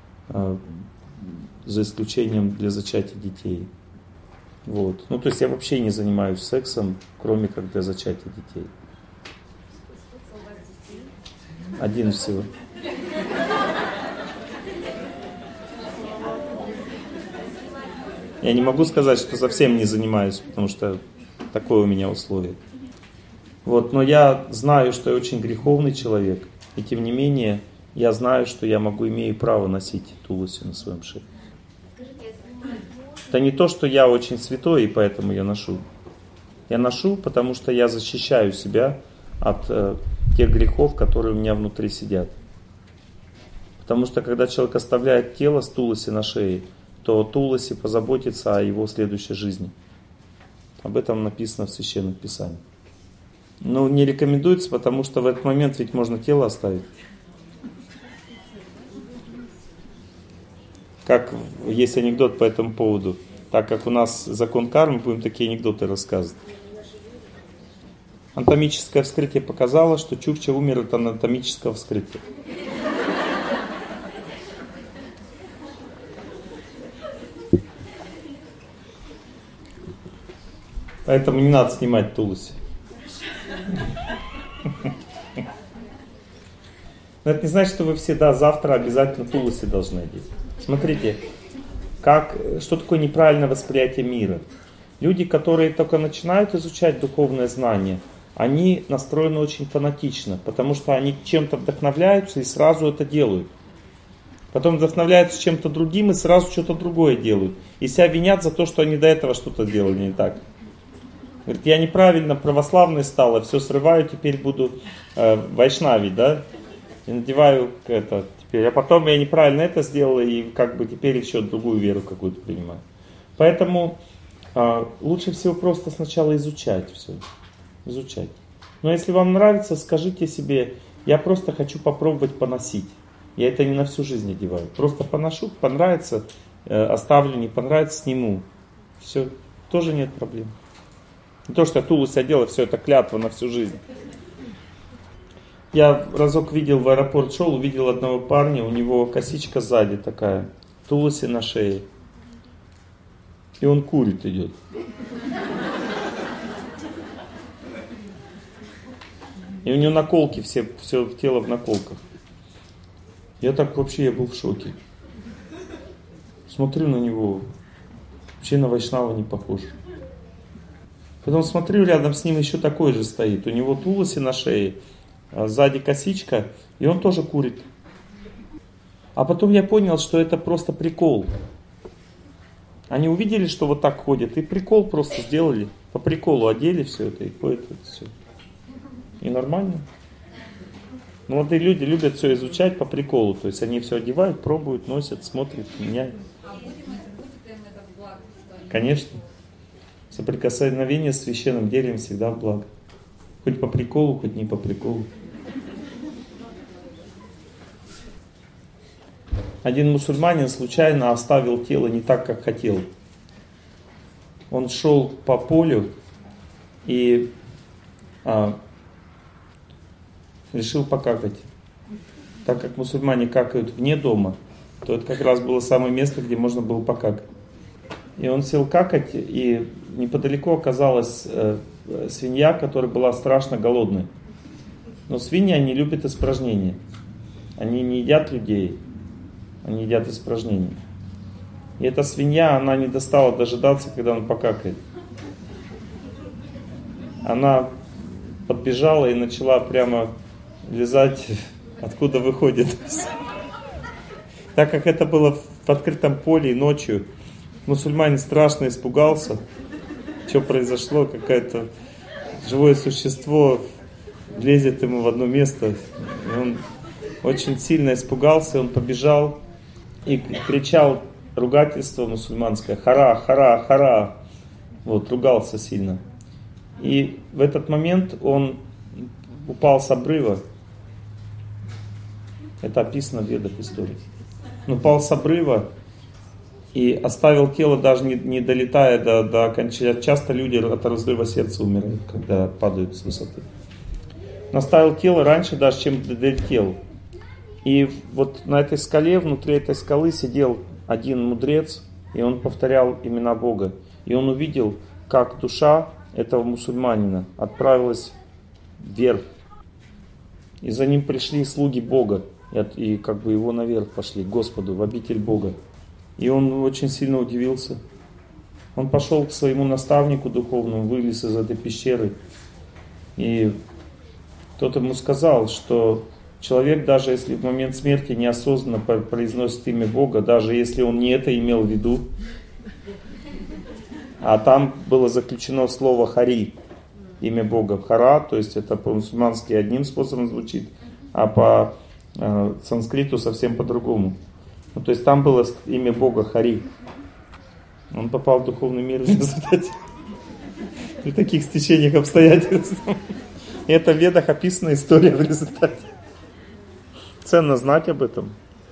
за исключением для зачатия детей. Вот. Ну, то есть я вообще не занимаюсь сексом, кроме как для зачатия детей. 1 всего. Я не могу сказать, что совсем не занимаюсь, потому что такое у меня условие. Вот. Но я знаю, что я очень греховный человек, и тем не менее я знаю, что я имею право носить туласи на своем шее. Это не то, что я очень святой, и поэтому я ношу. Я ношу, потому что я защищаю себя от тех грехов, которые у меня внутри сидят. Потому что когда человек оставляет тело с туласи на шее, то туласи позаботится о его следующей жизни. Об этом написано в Священном Писании. Но не рекомендуется, потому что в этот момент ведь можно тело оставить. Как есть анекдот по этому поводу. Так как у нас закон кармы, будем такие анекдоты рассказывать. Анатомическое вскрытие показало, что Чукча умер от анатомического вскрытия. Поэтому не надо снимать туласи. Но это не значит, что вы всегда завтра обязательно туласи должны одеть. Смотрите, что такое неправильное восприятие мира. Люди, которые только начинают изучать духовное знание, они настроены очень фанатично, потому что они чем-то вдохновляются и сразу это делают. Потом вдохновляются чем-то другим и сразу что-то другое делают. И себя винят за то, что они до этого что-то делали не так. Говорит, я неправильно православный стал, все срываю, теперь буду вайшнавить, да? И надеваю это теперь. А потом я неправильно это сделал, и теперь еще другую веру какую-то принимаю. Поэтому лучше всего просто сначала изучать все. Изучать. Но если вам нравится, скажите себе, я просто хочу попробовать поносить. Я это не на всю жизнь одеваю. Просто поношу, понравится, оставлю, не понравится, сниму. Все, тоже нет проблем. Не то, что я тулус одел, все это клятва на всю жизнь. Я разок видел в аэропорт шел, увидел одного парня, у него косичка сзади такая, тулуси на шее. И он курит идет. И у него наколки, все тело в наколках. Я был в шоке. Смотрю на него, вообще на вайшнава не похож. Потом смотрю, рядом с ним еще такой же стоит. У него туласи на шее, сзади косичка, и он тоже курит. А потом я понял, что это просто прикол. Они увидели, что вот так ходят, и прикол просто сделали. По приколу одели все это и ходят это все. И нормально. Молодые люди любят все изучать по приколу. То есть они все одевают, пробуют, носят, смотрят, меняют. А будет им это в благо? Конечно. Соприкосновение с священным деревом всегда в благо. Хоть по приколу, хоть не по приколу. Один мусульманин случайно оставил тело не так, как хотел. Он шел по полю и решил покакать. Так как мусульмане какают вне дома, то это как раз было самое место, где можно было покакать. И он сел какать, и неподалеку оказалась свинья, которая была страшно голодной. Но свиньи, они любят испражнения. Они не едят людей, они едят испражнения. И эта свинья, она не достала дожидаться, когда он покакает. Она подбежала и начала прямо лизать, откуда выходит. Так как это было в открытом поле и ночью, мусульманин страшно испугался что произошло, какое-то живое существо лезет ему в одно место. И он очень сильно испугался, он побежал и кричал ругательство мусульманское: «Хара, хара, хара!» Вот, ругался сильно. И в этот момент он упал с обрыва. Это описано в Ведах истории. Он упал с обрыва и оставил тело, даже не долетая до окончания. Часто люди от разрыва сердца умирают, когда падают с высоты. Он оставил тело раньше даже, чем долетел. И вот на этой скале, внутри этой скалы сидел один мудрец, и он повторял имена Бога. И он увидел, как душа этого мусульманина отправилась вверх. И за ним пришли слуги Бога, и как бы его наверх пошли, к Господу, в обитель Бога. И он очень сильно удивился. Он пошел к своему наставнику духовному, вылез из этой пещеры. И тот ему сказал, что человек, даже если в момент смерти неосознанно произносит имя Бога, даже если он не это имел в виду, а там было заключено слово «хари», имя Бога, «хара», то есть это по-мусульмански одним способом звучит, а по санскриту совсем по-другому. Ну, то есть там было имя Бога «хари». Он попал в духовный мир в результате при таких стечениях обстоятельств. И это в Ведах описана история в результате. Ценно знать об этом.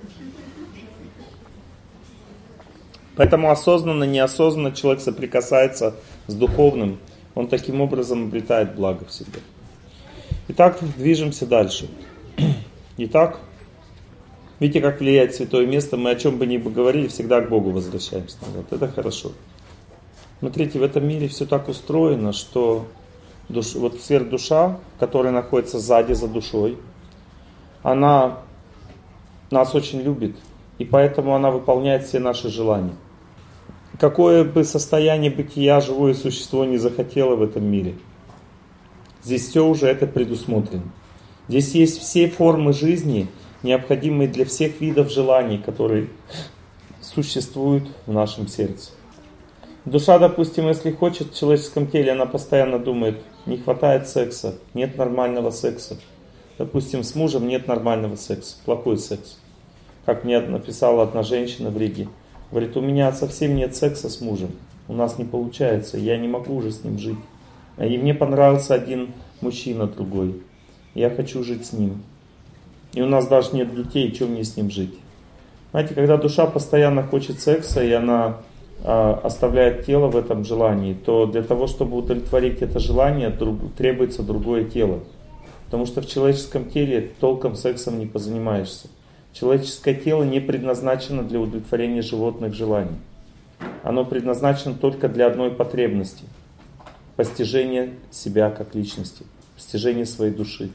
Поэтому осознанно, неосознанно человек соприкасается с духовным. Он таким образом обретает благо в себе. Итак, движемся дальше. Итак, видите, как влияет святое место. Мы о чем бы ни говорили, всегда к Богу возвращаемся назад. Это хорошо. Смотрите, в этом мире все так устроено, что вот сверхдуша, которая находится сзади за душой, она нас очень любит, и поэтому она выполняет все наши желания. Какое бы состояние бытия живое существо не захотело в этом мире, здесь все уже это предусмотрено. Здесь есть все формы жизни, необходимые для всех видов желаний, которые существуют в нашем сердце. Душа, допустим, если хочет в человеческом теле, она постоянно думает: не хватает секса, нет нормального секса. Допустим, с мужем нет нормального секса, плохой секс. Как мне написала одна женщина в Риге. Говорит: у меня совсем нет секса с мужем, у нас не получается, я не могу уже с ним жить. И мне понравился один мужчина другой, я хочу жить с ним. И у нас даже нет детей, чем мне с ним жить? Знаете, когда душа постоянно хочет секса, и она оставляет тело в этом желании, то для того, чтобы удовлетворить это желание, требуется другое тело. Потому что в человеческом теле толком сексом не позанимаешься. Человеческое тело не предназначено для удовлетворения животных желаний. Оно предназначено только для одной потребности. Постижения себя как личности. Постижения своей души.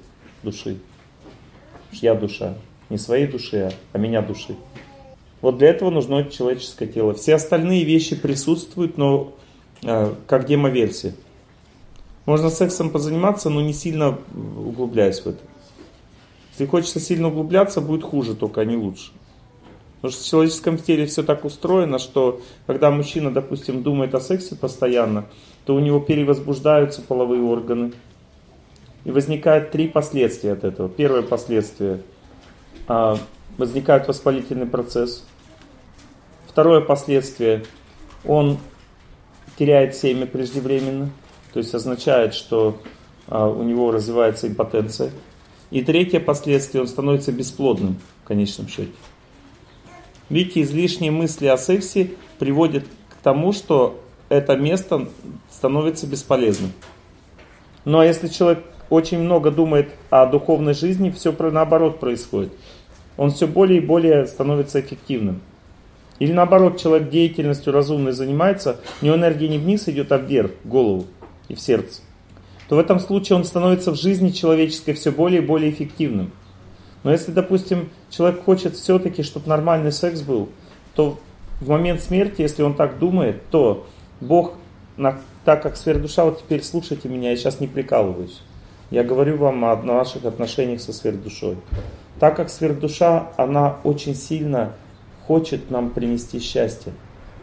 Я душа. Не своей души, а меня души. Вот для этого нужно человеческое тело. Все остальные вещи присутствуют, но как демоверсия. Можно сексом позаниматься, но не сильно углубляясь в это. Если хочется сильно углубляться, будет хуже, только не лучше. Потому что в человеческом теле все так устроено, что когда мужчина, допустим, думает о сексе постоянно, то у него перевозбуждаются половые органы. И возникает 3 последствия от этого. Первое последствие – возникает воспалительный процесс. Второе последствие – он теряет семя преждевременно. То есть означает, что у него развивается импотенция. И третье последствие – он становится бесплодным в конечном счете. Видите, излишние мысли о сексе приводят к тому, что это место становится бесполезным. Ну а если человек очень много думает о духовной жизни, все наоборот происходит. Он все более и более становится эффективным. Или наоборот, человек деятельностью разумной занимается, у него энергия не вниз идет, а вверх, в голову и в сердце. То в этом случае он становится в жизни человеческой все более и более эффективным. Но если, допустим, человек хочет все-таки, чтобы нормальный секс был, то в момент смерти, если он так думает, то Бог, так как сверхдуша, вот теперь слушайте меня, я сейчас не прикалываюсь. Я говорю вам о наших отношениях со сверхдушой. Так как сверхдуша, она очень сильно хочет нам принести счастье.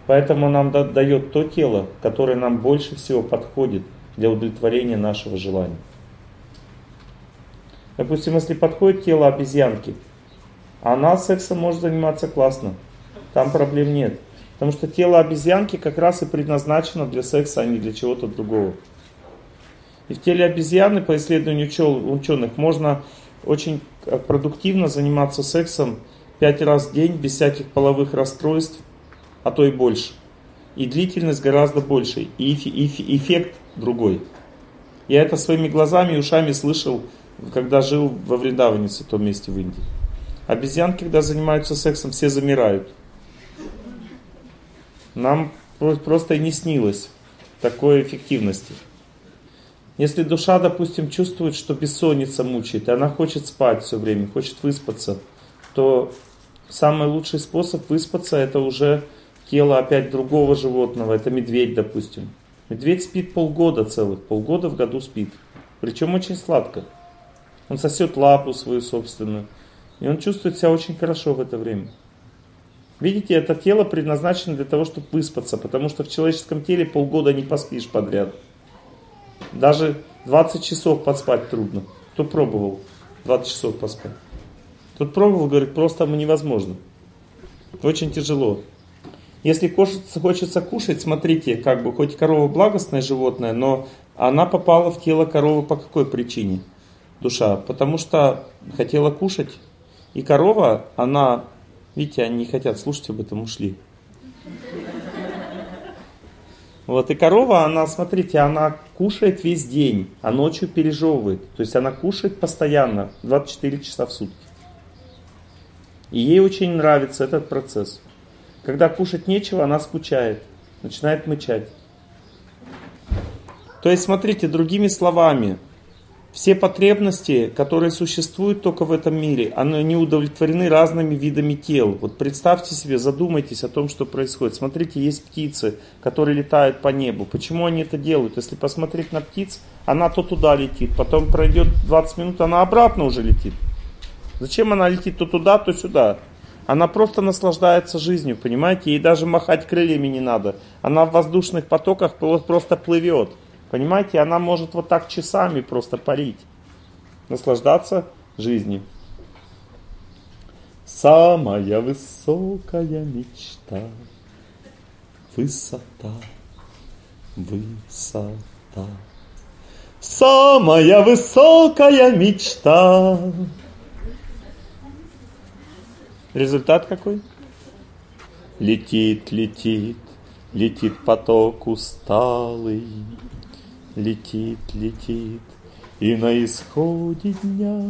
Поэтому нам дает то тело, которое нам больше всего подходит для удовлетворения нашего желания. Допустим, если подходит тело обезьянки, она сексом может заниматься классно. Там проблем нет. Потому что тело обезьянки как раз и предназначено для секса, а не для чего-то другого. И в теле обезьяны, по исследованию ученых, можно очень продуктивно заниматься сексом 5 раз в день, без всяких половых расстройств, а то и больше. И длительность гораздо больше, и эффект другой. Я это своими глазами и ушами слышал, когда жил во Вриндаване, в том месте в Индии. Обезьянки, когда занимаются сексом, все замирают. Нам просто и не снилось такой эффективности. Если душа, допустим, чувствует, что бессонница мучает, и она хочет спать все время, хочет выспаться, то самый лучший способ выспаться — это уже тело опять другого животного, это медведь, допустим. Медведь спит полгода в году спит. Причем очень сладко. Он сосет лапу свою собственную, и он чувствует себя очень хорошо в это время. Видите, это тело предназначено для того, чтобы выспаться, потому что в человеческом теле полгода не поспишь подряд. Даже 20 часов поспать трудно. Кто пробовал 20 часов поспать? Кто пробовал, говорит, просто невозможно. Очень тяжело. Если хочется кушать, смотрите, хоть корова благостное животное, но она попала в тело коровы по какой причине? Душа. Потому что хотела кушать. И корова, она, видите, они не хотят слушать об этом, ушли. Вот, и корова, она, смотрите, она кушает весь день, а ночью пережевывает. То есть она кушает постоянно, 24 часа в сутки. И ей очень нравится этот процесс. Когда кушать нечего, она скучает, начинает мычать. То есть, смотрите, другими словами, все потребности, которые существуют только в этом мире, они не удовлетворены разными видами тел. Вот представьте себе, задумайтесь о том, что происходит. Смотрите, есть птицы, которые летают по небу. Почему они это делают? Если посмотреть на птиц, она то туда летит, потом пройдет 20 минут, она обратно уже летит. Зачем она летит то туда, то сюда? Она просто наслаждается жизнью, понимаете? Ей даже махать крыльями не надо. Она в воздушных потоках просто плывет. Понимаете, она может вот так часами просто парить, наслаждаться жизнью. Самая высокая мечта, высота, высота. Самая высокая мечта. Результат какой? Летит, летит, летит поток усталый. Летит, летит, и на исходе дня,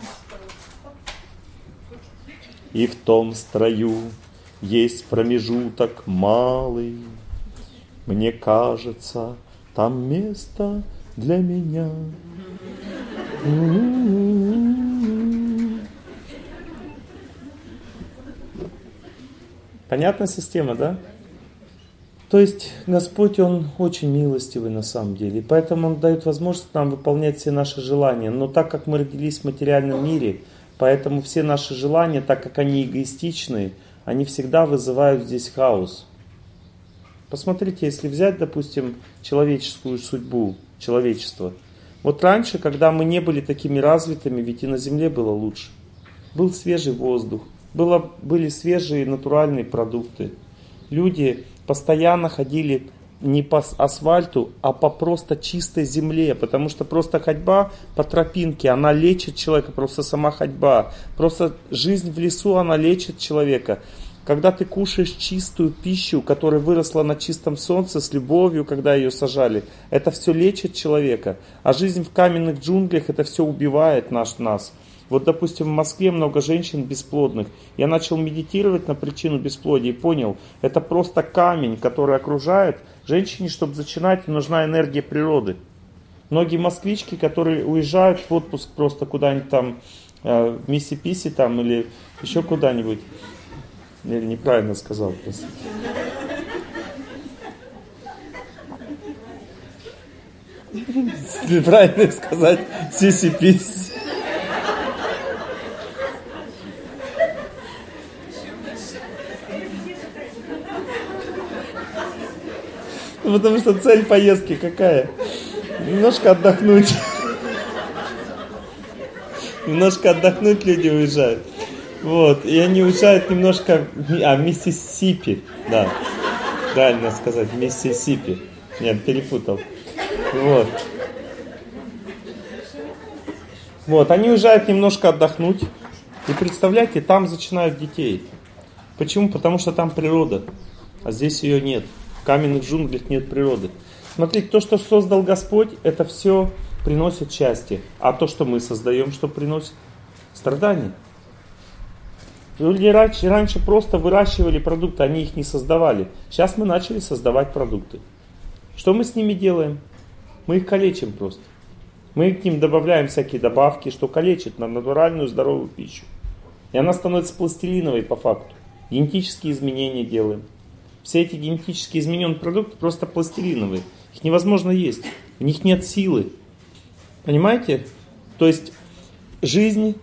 и в том строю есть промежуток малый. Мне кажется, там место для меня. Понятна система, да? То есть Господь, Он очень милостивый на самом деле. И поэтому Он дает возможность нам выполнять все наши желания. Но так как мы родились в материальном мире, поэтому все наши желания, так как они эгоистичные, они всегда вызывают здесь хаос. Посмотрите, если взять, допустим, человеческую судьбу, человечество. Вот раньше, когда мы не были такими развитыми, ведь и на земле было лучше. Был свежий воздух, были свежие натуральные продукты. Люди постоянно ходили не по асфальту, а по просто чистой земле, потому что просто ходьба по тропинке, она лечит человека, просто сама ходьба. Просто жизнь в лесу, она лечит человека. Когда ты кушаешь чистую пищу, которая выросла на чистом солнце, с любовью, когда ее сажали, это все лечит человека. А жизнь в каменных джунглях, это все убивает нас. Вот, допустим, в Москве много женщин бесплодных. Я начал медитировать на причину бесплодия и понял, это просто камень, который окружает. Женщине, чтобы зачинать, нужна энергия природы. Многие москвички, которые уезжают в отпуск просто куда-нибудь там, в Миссиписи там или еще куда-нибудь. Или неправильно сказал просто. Неправильно сказать Миссиписи. Потому что цель поездки какая? Немножко отдохнуть. Немножко отдохнуть люди уезжают. Вот. И они уезжают немножко... Миссисипи. Да. Правильно сказать. Миссисипи. Нет, перепутал. Вот. Вот. Они уезжают немножко отдохнуть. И представляете, там зачинают детей. Почему? Потому что там природа. А здесь ее нет. В каменных джунглях нет природы. Смотрите, то, что создал Господь, это все приносит счастье. А то, что мы создаем, что приносит? Страдания. Люди раньше просто выращивали продукты, они их не создавали. Сейчас мы начали создавать продукты. Что мы с ними делаем? Мы их калечим просто. Мы к ним добавляем всякие добавки, что калечит на натуральную здоровую пищу. И она становится пластилиновой по факту. Генетические изменения делаем. Все эти генетически измененные продукты просто пластилиновые. Их невозможно есть. У них нет силы. Понимаете? То есть жизнь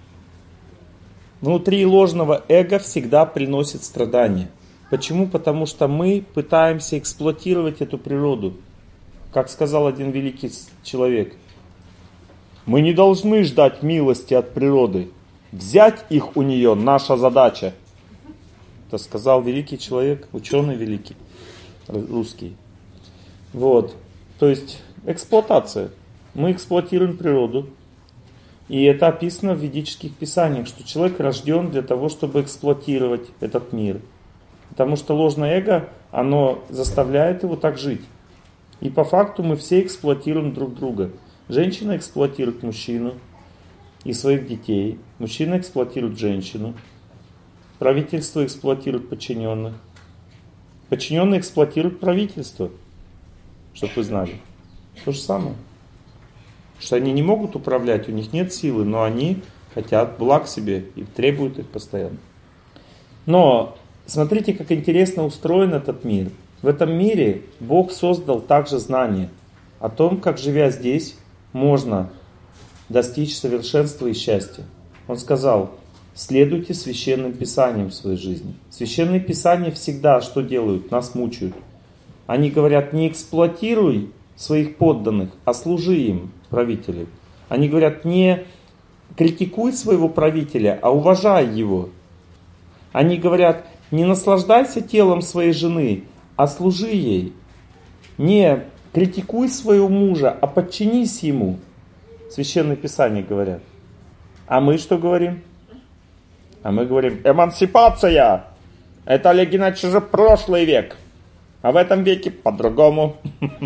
внутри ложного эго всегда приносит страдания. Почему? Потому что мы пытаемся эксплуатировать эту природу. Как сказал один великий человек. Мы не должны ждать милости от природы. Взять их у нее наша задача. Это сказал великий человек, ученый великий, русский. Вот. То есть эксплуатация. Мы эксплуатируем природу. И это описано в ведических писаниях, что человек рожден для того, чтобы эксплуатировать этот мир. Потому что ложное эго, оно заставляет его так жить. И по факту мы все эксплуатируем друг друга. Женщина эксплуатирует мужчину и своих детей. Мужчина эксплуатирует женщину. Правительство эксплуатирует подчиненных. Подчиненные эксплуатируют правительство. Чтобы вы знали. То же самое. Что они не могут управлять, у них нет силы, но они хотят благ себе и требуют их постоянно. Но смотрите, как интересно устроен этот мир. В этом мире Бог создал также знание о том, как, живя здесь, можно достичь совершенства и счастья. Он сказал, следуйте священным писаниям в своей жизни. Священные писания всегда что делают? Нас мучают. Они говорят, не эксплуатируй своих подданных, а служи им, правителю. Они говорят, не критикуй своего правителя, а уважай его. Они говорят, не наслаждайся телом своей жены, а служи ей. Не критикуй своего мужа, а подчинись ему. Священные писания говорят. А мы что говорим? А мы говорим, эмансипация! Это, Олег Геннадьевич, уже прошлый век. А в этом веке по-другому.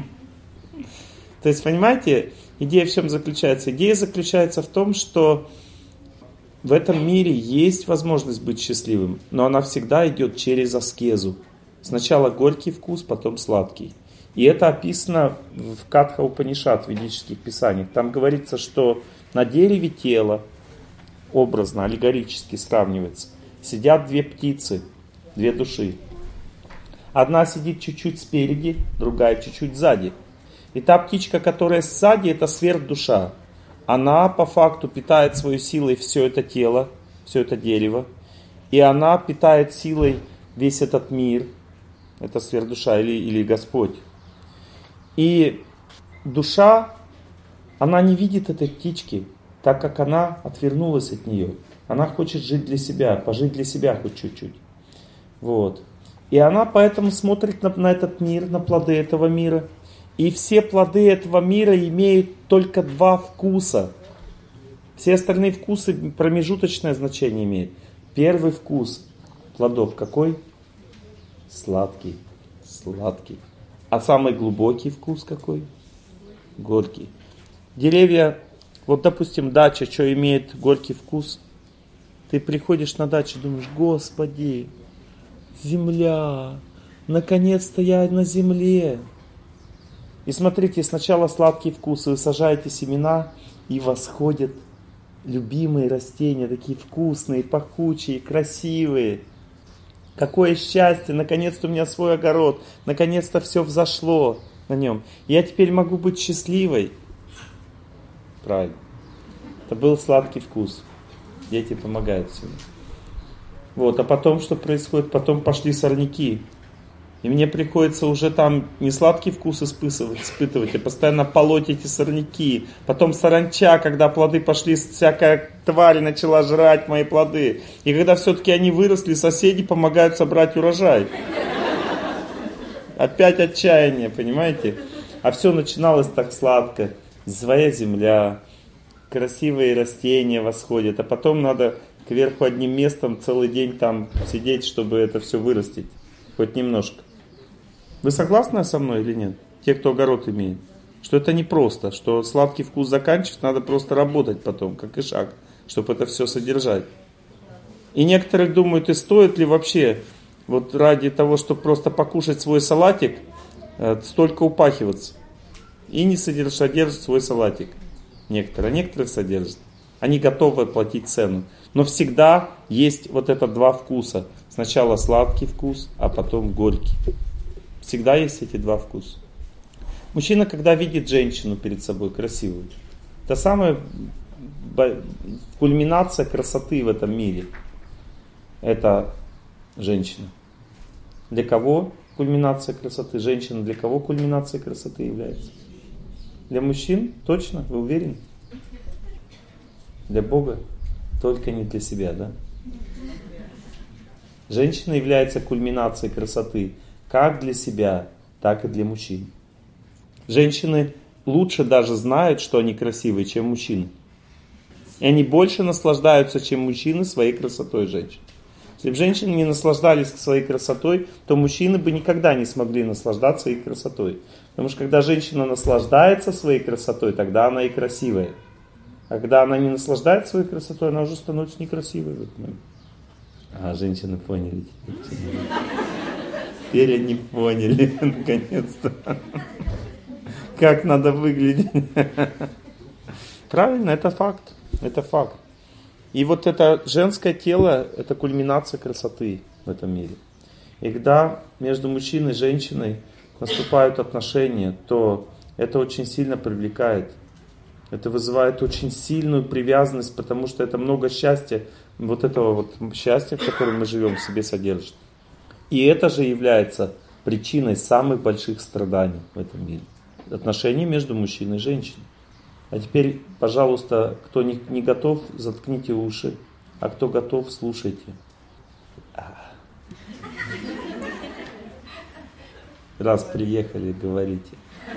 То есть, понимаете, идея в чем заключается? Идея заключается в том, что в этом мире есть возможность быть счастливым, но она всегда идет через аскезу. Сначала горький вкус, потом сладкий. И это описано в Катха Упанишад, в ведических писаниях. Там говорится, что на дереве тела, образно, аллегорически сравнивается, сидят две птицы, две души. Одна сидит чуть-чуть спереди, другая чуть-чуть сзади. И та птичка, которая сзади, это сверхдуша. Она по факту питает своей силой все это тело, все это дерево. И она питает силой весь этот мир. Это сверхдуша или Господь. И душа, она не видит этой птички, так как она отвернулась от нее. Она хочет жить для себя, пожить для себя хоть чуть-чуть. Вот. И она поэтому смотрит на этот мир, на плоды этого мира. И все плоды этого мира имеют только два вкуса. Все остальные вкусы промежуточное значение имеют. Первый вкус плодов какой? Сладкий. Сладкий. А самый глубокий вкус какой? Горький. Деревья, вот допустим, дача, что имеет горький вкус? Ты приходишь на дачу, думаешь, Господи, земля, наконец-то я на земле. И смотрите, сначала сладкий вкус, вы сажаете семена, и восходят любимые растения, такие вкусные, пахучие, красивые. Какое счастье, наконец-то у меня свой огород, наконец-то все взошло на нем. Я теперь могу быть счастливой. Правильно. Это был сладкий вкус. Дети помогают всему. Вот, а потом что происходит? Потом пошли сорняки. И мне приходится уже там не сладкий вкус испытывать, а постоянно полоть эти сорняки. Потом саранча, когда плоды пошли, всякая тварь начала жрать мои плоды. И когда все-таки они выросли, соседи помогают собрать урожай. Опять отчаяние, понимаете? А все начиналось так сладко. Своя земля, красивые растения восходят. А потом надо кверху одним местом целый день там сидеть, чтобы это все вырастить. Хоть немножко. Вы согласны со мной или нет? Те, кто огород имеет. Что это непросто, что сладкий вкус заканчивать, надо просто работать потом, как и шаг, чтобы это все содержать. И некоторые думают, и стоит ли вообще, вот ради того, чтобы просто покушать свой салатик, столько упахиваться. И не содержать свой салатик. Некоторые содержат. Они готовы платить цену. Но всегда есть вот это два вкуса. Сначала сладкий вкус, а потом горький. Всегда есть эти два вкуса. Мужчина, когда видит женщину перед собой красивую, это самая кульминация красоты в этом мире. Это женщина. Для кого кульминация красоты? Женщина для кого кульминация красоты является? Для мужчин? Точно? Вы уверены? Для Бога? Только не для себя, да? Женщина является кульминацией красоты как для себя, так и для мужчин. Женщины лучше даже знают, что они красивые, чем мужчины. И они больше наслаждаются, чем мужчины, своей красотой женщин. Если бы женщины не наслаждались своей красотой, то мужчины бы никогда не смогли наслаждаться их красотой. Потому что когда женщина наслаждается своей красотой, тогда она и красивая. А когда она не наслаждается своей красотой, она уже становится некрасивой в этот момент. А, женщины поняли. Теперь они поняли, наконец-то. Как надо выглядеть. Правильно, это факт. Это факт. И вот это женское тело, это кульминация красоты в этом мире. И когда между мужчиной и женщиной наступают отношения, то это очень сильно привлекает. Это вызывает очень сильную привязанность, потому что это много счастья, вот этого вот счастья, в котором мы живем, в себе содержит. И это же является причиной самых больших страданий в этом мире. Отношения между мужчиной и женщиной. А теперь, пожалуйста, кто не готов, заткните уши, а кто готов, слушайте. Раз приехали, говорите.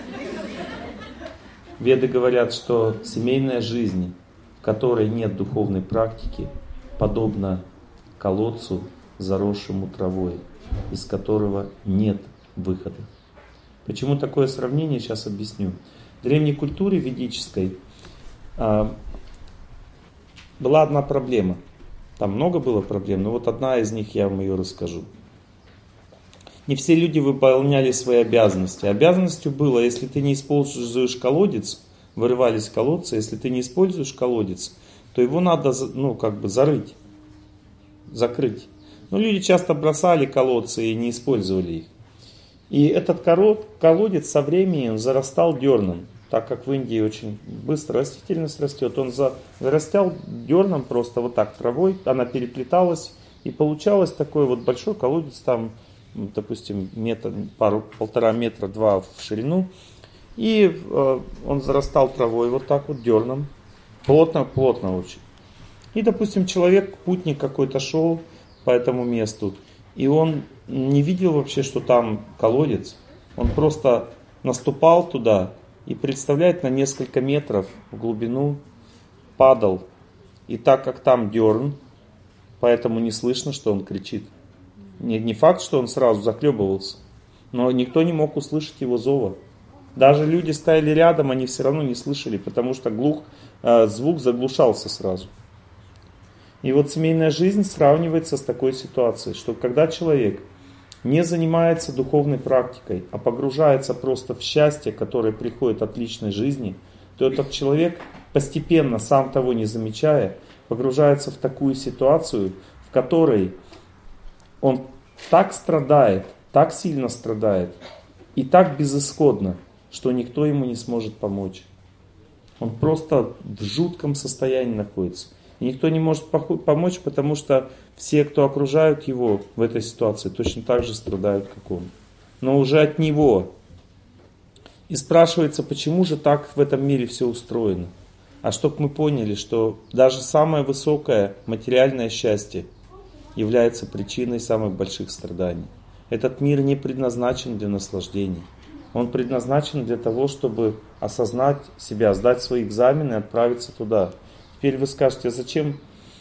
Веды говорят, что семейная жизнь, в которой нет духовной практики, подобна колодцу, заросшему травой, из которого нет выхода. Почему такое сравнение, сейчас объясню. В древней культуре ведической была одна проблема. Там много было проблем, но вот одна из них, я вам ее расскажу. Не все люди выполняли свои обязанности. Обязанностью было, если ты не используешь колодец, вырывались колодцы, если ты не используешь колодец, то его надо, зарыть, закрыть. Но люди часто бросали колодцы и не использовали их. И этот колодец со временем зарастал дерном, так как в Индии очень быстро растительность растет. Он зарастал дерном просто вот так травой, она переплеталась, и получалось такой вот большой колодец, там, допустим, полтора метра, 2 в ширину. И он зарастал травой вот так вот дерном, плотно очень. И, допустим, человек, путник какой-то шел по этому месту, и он не видел вообще, что там колодец. Он просто наступал туда и, представляет, на несколько метров в глубину падал. И так как там дерн, поэтому не слышно, что он кричит. Не факт, что он сразу захлебывался, но никто не мог услышать его зова. Даже люди стояли рядом, они все равно не слышали, потому что звук заглушался сразу. И вот семейная жизнь сравнивается с такой ситуацией, что когда человек не занимается духовной практикой, а погружается просто в счастье, которое приходит от личной жизни, то этот человек постепенно, сам того не замечая, погружается в такую ситуацию, в которой он так страдает, так сильно страдает и так безысходно, что никто ему не сможет помочь. Он просто в жутком состоянии находится. И никто не может помочь, потому что все, кто окружают его в этой ситуации, точно так же страдают, как он. но уже от Него. И спрашивается, почему же так в этом мире все устроено? А чтобы мы поняли, что даже самое высокое материальное счастье является причиной самых больших страданий. Этот мир не предназначен для наслаждений. Он предназначен для того, чтобы осознать себя, сдать свои экзамены и отправиться туда. Теперь вы скажете, а зачем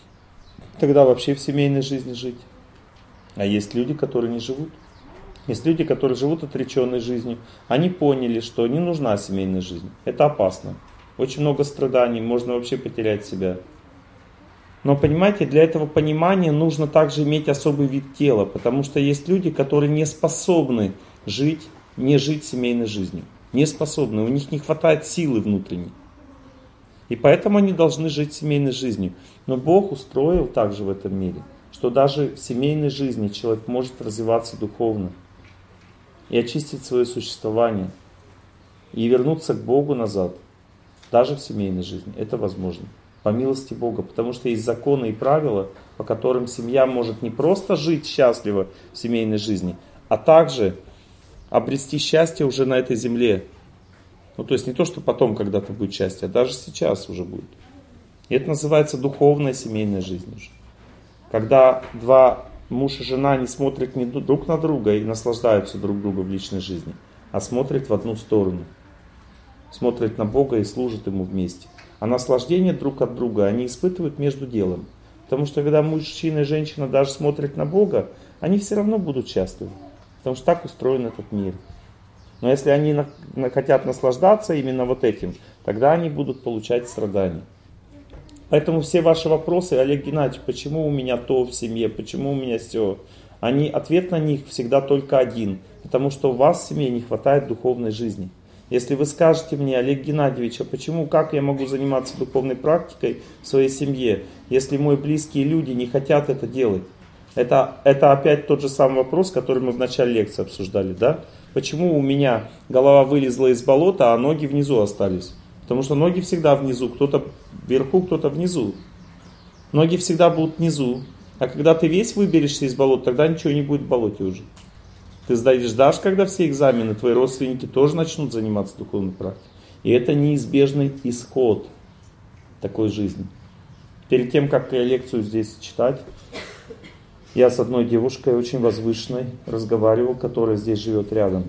тогда вообще в семейной жизни жить? А есть люди, которые не живут. Есть люди, которые живут отреченной жизнью. Они поняли, что не нужна семейная жизнь. Это опасно. Очень много страданий, можно вообще потерять себя. Но понимаете, для этого понимания нужно также иметь особый вид тела. Потому что есть люди, которые не способны не жить семейной жизнью. Не способны, у них не хватает силы внутренней. И поэтому они должны жить семейной жизнью. Но Бог устроил также в этом мире, что даже в семейной жизни человек может развиваться духовно. И очистить свое существование. И вернуться к Богу назад. Даже в семейной жизни. Это возможно. По милости Бога. Потому что есть законы и правила, по которым семья может не просто жить счастливо в семейной жизни, а также обрести счастье уже на этой земле. Ну, то есть не то, что потом когда-то будет счастье, а даже сейчас уже будет. И это называется духовная семейная жизнь уже. Когда два муж и жена не смотрят не друг на друга и наслаждаются друг другом в личной жизни, а смотрят в одну сторону. Смотрят на Бога и служат Ему вместе. А наслаждение друг от друга они испытывают между делом. Потому что когда мужчина и женщина даже смотрят на Бога, они все равно будут счастливы. Потому что так устроен этот мир. Но если они хотят наслаждаться именно вот этим, тогда они будут получать страдания. Поэтому все ваши вопросы, Олег Геннадьевич, почему у меня то в семье, почему у меня все, ответ на них всегда только один. Потому что у вас в семье не хватает духовной жизни. Если вы скажете мне, Олег Геннадьевич, а почему, как я могу заниматься духовной практикой в своей семье, если мои близкие люди не хотят это делать? Это опять тот же самый вопрос, который мы в начале лекции обсуждали, да? Почему у меня голова вылезла из болота, а ноги внизу остались? Потому что ноги всегда внизу, кто-то вверху, кто-то внизу. Ноги всегда будут внизу. А когда ты весь выберешься из болота, тогда ничего не будет в болоте уже. Ты сдашь, когда все экзамены, твои родственники тоже начнут заниматься духовной практикой. И это неизбежный исход такой жизни. Перед тем, как я лекцию здесь читать, я с одной девушкой очень возвышенной разговаривал, которая здесь живет рядом.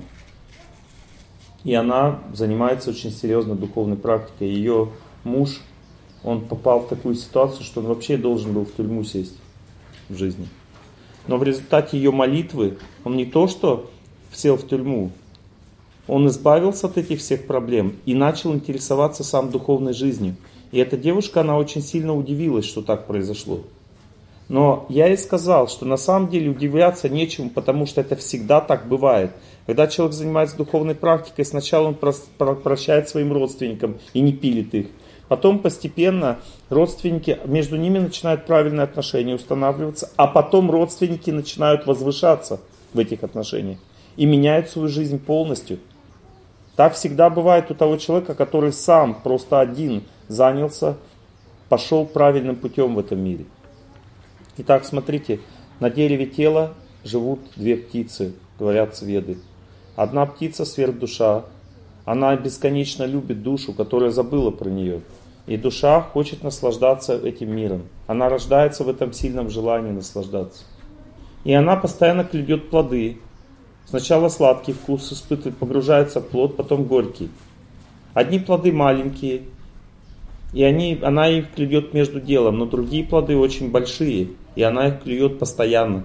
И она занимается очень серьезно духовной практикой. Ее муж, он попал в такую ситуацию, что он вообще должен был в тюрьму сесть в жизни. Но в результате ее молитвы он не то что сел в тюрьму, он избавился от этих всех проблем и начал интересоваться сам духовной жизнью. И эта девушка, она очень сильно удивилась, что так произошло. Но я ей сказал, что на самом деле удивляться нечему, потому что это всегда так бывает. Когда человек занимается духовной практикой, сначала он прощает своим родственникам и не пилит их. Потом постепенно родственники, между ними начинают правильные отношения устанавливаться, а потом родственники начинают возвышаться в этих отношениях и меняют свою жизнь полностью. Так всегда бывает у того человека, который сам просто один занялся, пошел правильным путем в этом мире. Итак, смотрите, на дереве тела живут две птицы, говорят веды. Одна птица сверхдуша, она бесконечно любит душу, которая забыла про нее. И душа хочет наслаждаться этим миром. Она рождается в этом сильном желании наслаждаться. И она постоянно клюет плоды. Сначала сладкий вкус испытывает, погружается в плод, потом горький. Одни плоды маленькие, и она их клюет между делом, но другие плоды очень большие, и она их клюет постоянно.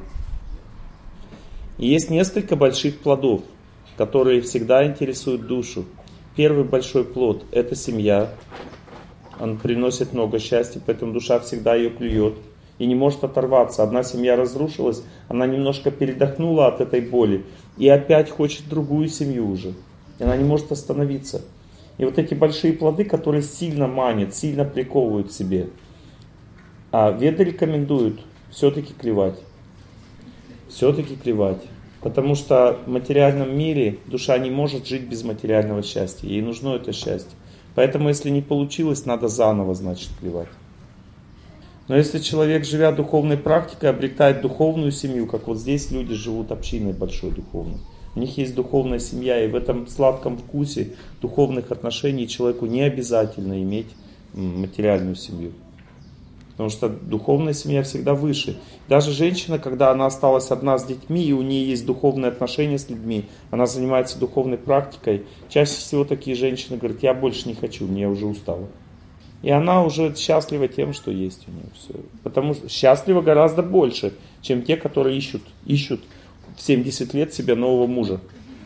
И есть несколько больших плодов, которые всегда интересуют душу. Первый большой плод – это семья. Он приносит много счастья, поэтому душа всегда ее клюет и не может оторваться. Одна семья разрушилась, она немножко передохнула от этой боли и опять хочет другую семью уже. И она не может остановиться. И вот эти большие плоды, которые сильно манят, сильно приковывают к себе. А веды рекомендуют все-таки клевать. Все-таки клевать. Потому что в материальном мире душа не может жить без материального счастья. Ей нужно это счастье. Поэтому, если не получилось, надо заново, значит, клевать. Но если человек, живя духовной практикой, обретает духовную семью, как вот здесь люди живут общиной большой духовной, У них есть духовная семья, и в этом сладком вкусе духовных отношений человеку не обязательно иметь материальную семью. Потому что духовная семья всегда выше. Даже женщина, когда она осталась одна с детьми, и у нее есть духовные отношения с людьми, она занимается духовной практикой, чаще всего такие женщины говорят: я больше не хочу, мне уже устала. И она уже счастлива тем, что есть у нее. Все. Потому что счастлива гораздо больше, чем те, которые ищут в 70 лет себе нового мужа.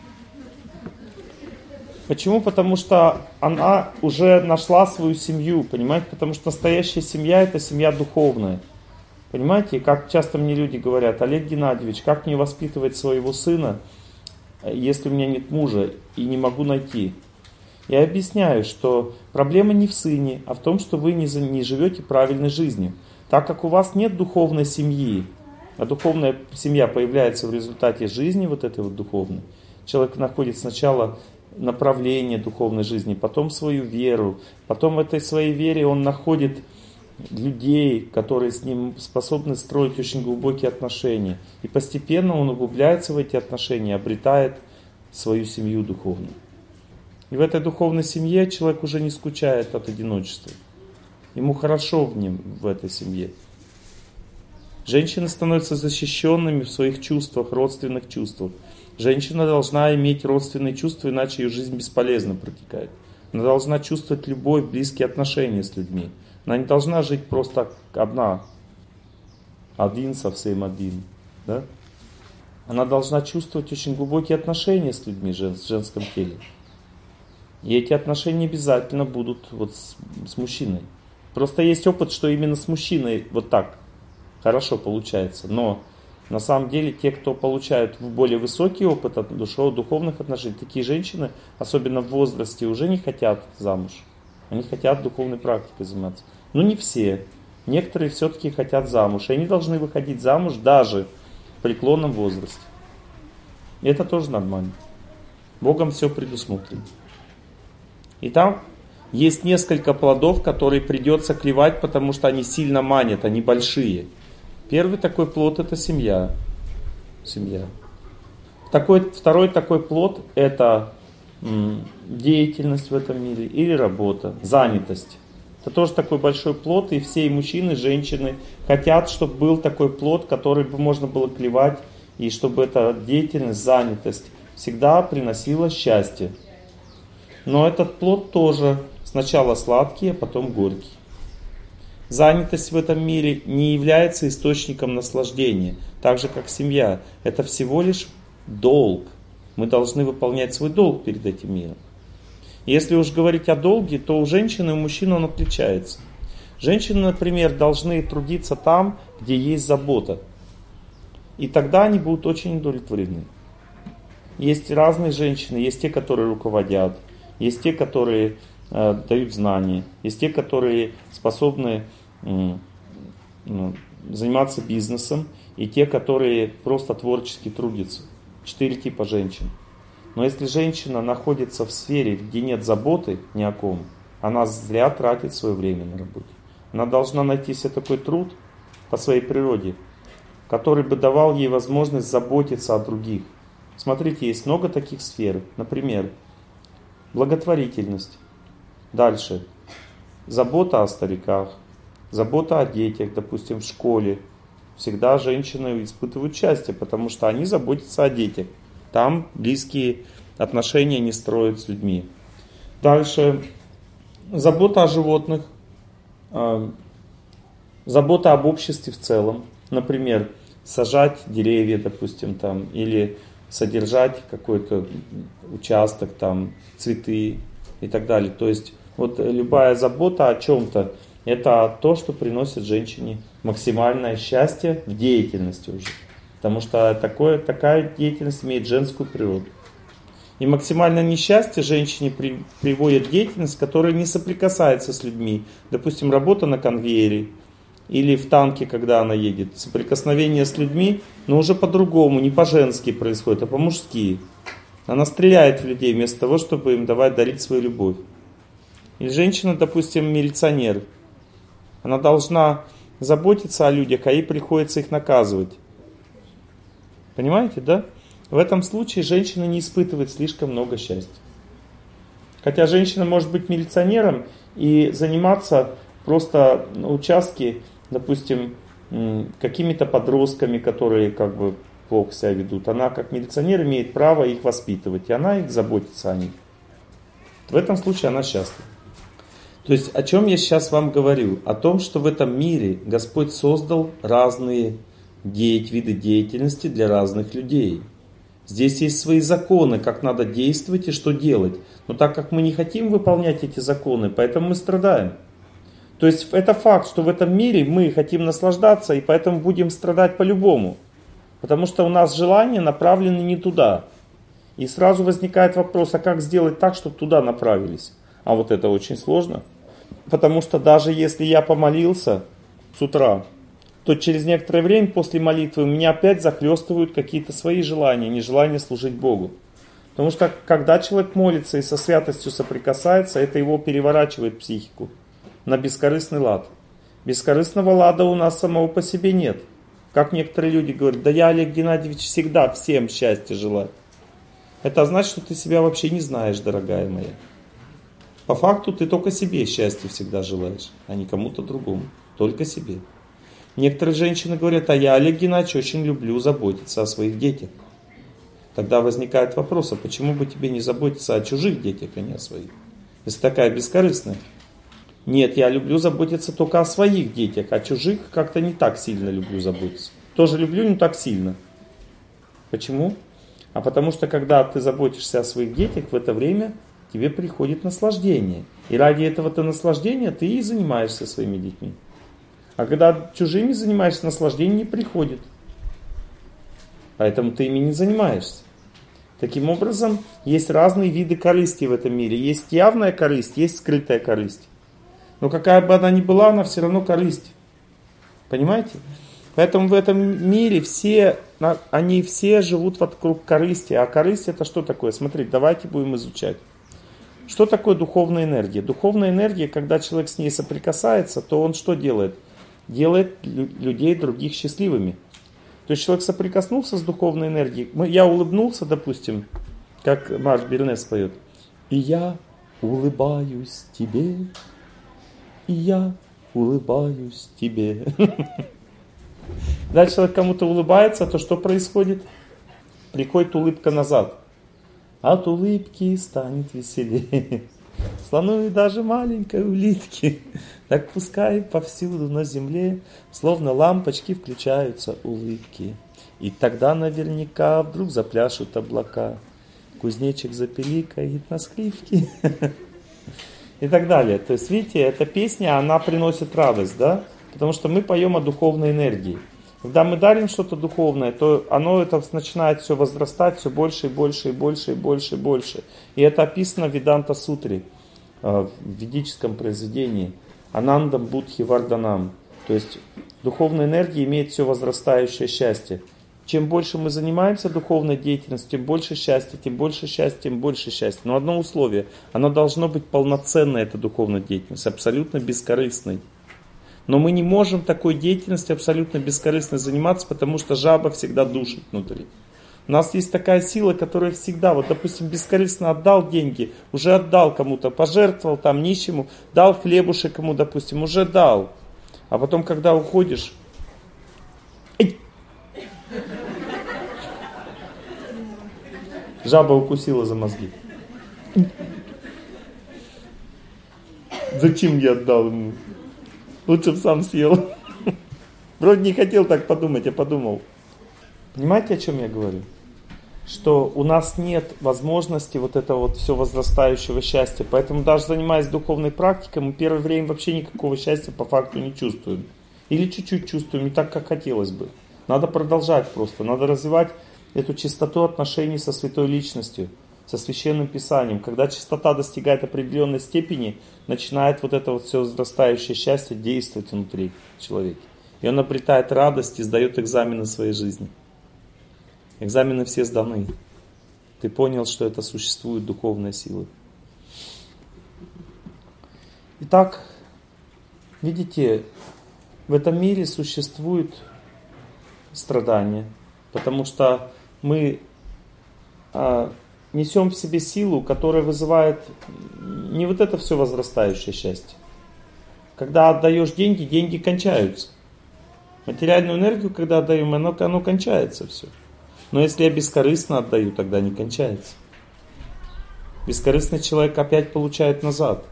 Почему? Потому что она уже нашла свою семью, понимаете? Потому что настоящая семья — это семья духовная. Понимаете? И как часто мне люди говорят: Олег Геннадьевич, как мне воспитывать своего сына, если у меня нет мужа и не могу найти? Я объясняю, что проблема не в сыне, а в том, что вы не живете правильной жизнью. Так как у вас нет духовной семьи, а духовная семья появляется в результате жизни вот этой вот духовной, человек находит сначала направление духовной жизни, потом свою веру, потом в этой своей вере он находит людей, которые с ним способны строить очень глубокие отношения. И постепенно он углубляется в эти отношения, обретает свою семью духовную. И в этой духовной семье человек уже не скучает от одиночества. Ему хорошо в этой семье. Женщины становятся защищенными в своих чувствах, родственных чувствах. Женщина должна иметь родственные чувства, иначе ее жизнь бесполезно протекает. Она должна чувствовать любовь, близкие отношения с людьми. Она не должна жить просто одна, один совсем один. Да? Она должна чувствовать очень глубокие отношения с людьми в женском теле. И эти отношения обязательно будут вот с мужчиной. Просто есть опыт, что именно с мужчиной вот так хорошо получается. Но на самом деле те, кто получают более высокий опыт от духовных отношений, такие женщины, особенно в возрасте, уже не хотят замуж. Они хотят духовной практикой заниматься. Но не все. Некоторые все-таки хотят замуж. И они должны выходить замуж даже в преклонном возрасте. И это тоже нормально. Богом все предусмотрено. И там есть несколько плодов, которые придется клевать, потому что они сильно манят, они большие. Первый такой плод — это семья. Второй такой плод — это деятельность в этом мире или работа, занятость. Это тоже такой большой плод, и все и мужчины, и женщины хотят, чтобы был такой плод, который бы можно было клевать, и чтобы эта деятельность, занятость всегда приносила счастье. Но этот плод тоже сначала сладкий, а потом горький. Занятость в этом мире не является источником наслаждения, так же как семья. Это всего лишь долг. Мы должны выполнять свой долг перед этим миром. Если уж говорить о долге, то у женщины и у мужчины он отличается. Женщины, например, должны трудиться там, где есть забота. И тогда они будут очень удовлетворены. Есть разные женщины, есть те, которые руководят, есть те, которые дают знания, есть те, которые способны заниматься бизнесом, и те, которые просто творчески трудятся. 4 типа женщин. Но если женщина находится в сфере, где нет заботы ни о ком, она зря тратит свое время на работе. Она должна найти себе такой труд по своей природе, который бы давал ей возможность заботиться о других. Смотрите, есть много таких сфер. Например, благотворительность. Дальше. Забота о стариках. Забота о детях, допустим, в школе. Всегда женщины испытывают счастье, потому что они заботятся о детях. Там близкие отношения не строят с людьми. Дальше. Забота о животных. Забота об обществе в целом. Например, сажать деревья, допустим, там, или содержать какой-то участок, там, цветы и так далее. То есть вот любая забота о чем-то, это то, что приносит женщине максимальное счастье в деятельности уже. Потому что такая деятельность имеет женскую природу. И максимальное несчастье женщине приводит деятельность, которая не соприкасается с людьми. Допустим, работа на конвейере или в танке, когда она едет. Соприкосновение с людьми, но уже по-другому, не по-женски происходит, а по-мужски. Она стреляет в людей вместо того, чтобы им дарить свою любовь. Или женщина, допустим, милиционер. Она должна заботиться о людях, а ей приходится их наказывать. Понимаете, да? В этом случае женщина не испытывает слишком много счастья. Хотя женщина может быть милиционером и заниматься просто на участке, допустим, какими-то подростками, которые как бы плохо себя ведут. Она как милиционер имеет право их воспитывать, и она их заботится о них. В этом случае она счастлива. То есть о чем я сейчас вам говорю? О том, что в этом мире Господь создал разные виды деятельности для разных людей. Здесь есть свои законы, как надо действовать и что делать. Но так как мы не хотим выполнять эти законы, поэтому мы страдаем. То есть это факт, что в этом мире мы хотим наслаждаться, и поэтому будем страдать по-любому. Потому что у нас желания направлены не туда. И сразу возникает вопрос, а как сделать так, чтобы туда направились? А вот это очень сложно. Потому что даже если я помолился с утра, то через некоторое время после молитвы меня опять захлестывают какие-то свои желания, нежелание служить Богу. Потому что когда человек молится и со святостью соприкасается, это его переворачивает психику на бескорыстный лад. Бескорыстного лада у нас самого по себе нет. Как некоторые люди говорят, да я, Олег Геннадьевич, всегда всем счастья желаю. Это значит, что ты себя вообще не знаешь, дорогая моя. По факту ты только себе счастья всегда желаешь, а не кому-то другому. Только себе. Некоторые женщины говорят, а я, Олег Геннадьевич, очень люблю заботиться о своих детях. Тогда возникает вопрос, а почему бы тебе не заботиться о чужих детях, а не о своих? Если такая бескорыстная. Нет, я люблю заботиться только о своих детях, а чужих как-то не так сильно люблю заботиться. Тоже люблю, но так сильно. Почему? А потому что когда ты заботишься о своих детях, в это время тебе приходит наслаждение. И ради этого-то наслаждения ты и занимаешься своими детьми. А когда чужими занимаешься, наслаждение не приходит. Поэтому ты ими не занимаешься. Таким образом, есть разные виды корысти в этом мире. Есть явная корысть, есть скрытая корысть. Но какая бы она ни была, она все равно корысть. Понимаете? Поэтому в этом мире они все живут вокруг корысти. А корысть это что такое? Смотрите, давайте будем изучать. Что такое духовная энергия? Духовная энергия, когда человек с ней соприкасается, то он что делает? Делает людей других счастливыми. То есть человек соприкоснулся с духовной энергией. Я улыбнулся, допустим, как Марш Бернес поет. И я улыбаюсь тебе, и я улыбаюсь тебе. Дальше человек кому-то улыбается, то что происходит? Приходит улыбка назад. От улыбки станет веселее. Слону и даже маленькой улитке. Так пускай повсюду на земле, словно лампочки, включаются улыбки. И тогда наверняка вдруг запляшут облака. Кузнечик запеликает на скрипке. И так далее. То есть, видите, эта песня, она приносит радость, да? Потому что мы поем о духовной энергии. Когда мы дарим что-то духовное, то оно это начинает все возрастать, все больше и больше и больше и больше и больше. И это описано в Веданта Сутре, в ведическом произведении. Анандам Будхи Варданам. То есть духовная энергия имеет все возрастающее счастье. Чем больше мы занимаемся духовной деятельностью, тем больше счастья, тем больше счастья, тем больше счастья. Но одно условие, оно должно быть полноценной, эта духовная деятельность, абсолютно бескорыстной. Но мы не можем такой деятельностью абсолютно бескорыстно заниматься, потому что жаба всегда душит внутри. У нас есть такая сила, которая всегда, вот допустим, бескорыстно отдал деньги, уже отдал кому-то, пожертвовал там нищему, дал хлебушек ему, допустим, уже дал. А потом, когда уходишь, жаба укусила за мозги. Зачем я отдал ему? Лучше бы сам съел. Вроде не хотел так подумать, а подумал. Понимаете, о чем я говорю? Что у нас нет возможности вот этого вот все возрастающего счастья. Поэтому даже занимаясь духовной практикой, мы первое время вообще никакого счастья по факту не чувствуем. Или чуть-чуть чувствуем, не так, как хотелось бы. Надо продолжать просто. Надо развивать эту чистоту отношений со святой личностью, со священным писанием. Когда чистота достигает определенной степени, начинает вот это вот все возрастающее счастье действовать внутри человека. И он обретает радость и сдает экзамены своей жизни. Экзамены все сданы. Ты понял, что это существует духовная сила. Итак, видите, в этом мире существует страдания, потому что мы несем в себе силу, которая вызывает не вот это все возрастающее счастье. Когда отдаешь деньги, деньги кончаются. Материальную энергию, когда отдаем, оно кончается все. Но если я бескорыстно отдаю, тогда не кончается. Бескорыстный человек опять получает назад.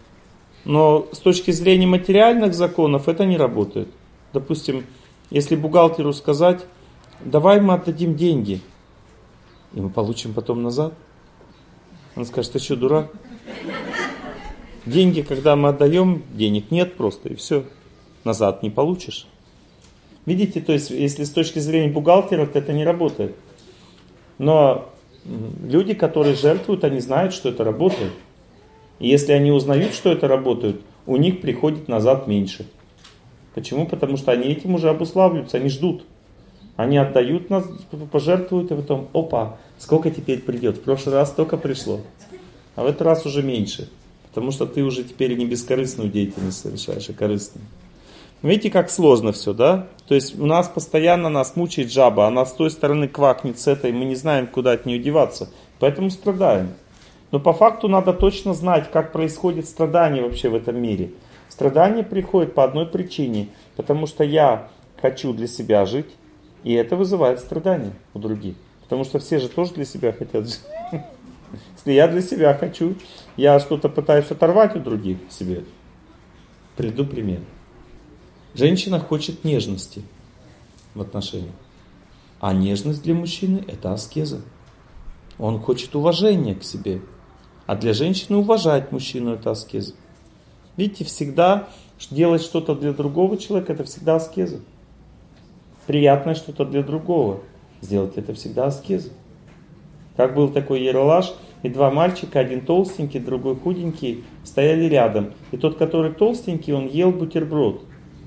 Но с точки зрения материальных законов это не работает. Допустим, если бухгалтеру сказать, давай мы отдадим деньги, и мы получим потом назад. Он скажет, ты что, дурак? Деньги, когда мы отдаем, денег нет просто, и все. Назад не получишь. Видите, то есть, если с точки зрения бухгалтеров, это не работает. Но люди, которые жертвуют, они знают, что это работает. И если они узнают, что это работает, у них приходит назад меньше. Почему? Потому что они этим уже обуславливаются, они ждут. Они отдают, пожертвуют, и потом, опа, сколько теперь придет? В прошлый раз столько пришло, а в этот раз уже меньше. Потому что ты уже теперь не бескорыстную деятельность совершаешь, а корыстную. Видите, как сложно все, да? То есть у нас постоянно нас мучает жаба, она с той стороны квакнет, с этой, мы не знаем, куда от нее деваться, поэтому страдаем. Но по факту надо точно знать, как происходит страдание вообще в этом мире. Страдание приходит по одной причине, потому что я хочу для себя жить, и это вызывает страдания у других. Потому что все же тоже для себя хотят жить. Если я для себя хочу, я что-то пытаюсь оторвать у других себе. Приведу пример. Женщина хочет нежности в отношениях. А нежность для мужчины – это аскеза. Он хочет уважения к себе. А для женщины уважать мужчину – это аскеза. Видите, всегда делать что-то для другого человека – это всегда аскеза. Приятное что-то для другого сделать – это всегда аскеза. Как был такой ералаш, и два мальчика, один толстенький, другой худенький, стояли рядом. И тот, который толстенький, он ел бутерброд.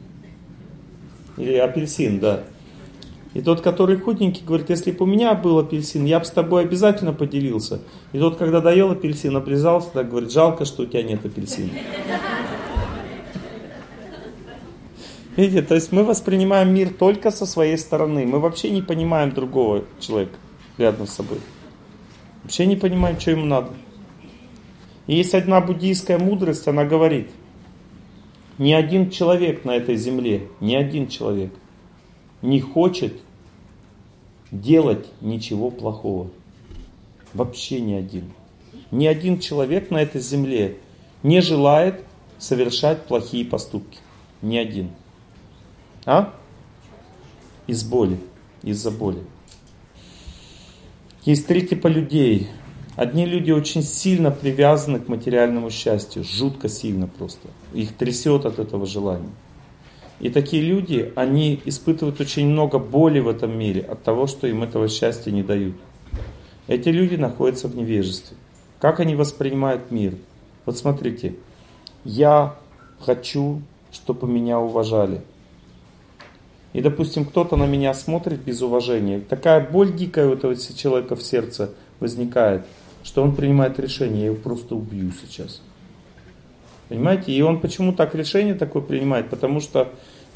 Или апельсин, да. И тот, который худенький, говорит, если бы у меня был апельсин, я бы с тобой обязательно поделился. И тот, когда доел апельсин, облизался, так говорит, жалко, что у тебя нет апельсина. Видите, то есть мы воспринимаем мир только со своей стороны. Мы вообще не понимаем другого человека рядом с собой. Вообще не понимаем, что ему надо. И есть одна буддийская мудрость, она говорит, ни один человек на этой земле, ни один человек не хочет делать ничего плохого. Вообще ни один. Ни один человек на этой земле не желает совершать плохие поступки. Ни один. Из боли. Из-за боли. Есть три типа людей. Одни люди очень сильно привязаны к материальному счастью. Жутко сильно просто. Их трясет от этого желания. И такие люди, они испытывают очень много боли в этом мире от того, что им этого счастья не дают. Эти люди находятся в невежестве. Как они воспринимают мир? Вот смотрите. Я хочу, чтобы меня уважали. И, допустим, кто-то на меня смотрит без уважения. Такая боль дикая у этого человека в сердце возникает, что он принимает решение, я его просто убью сейчас. Понимаете? И он почему так решение такое принимает? Потому что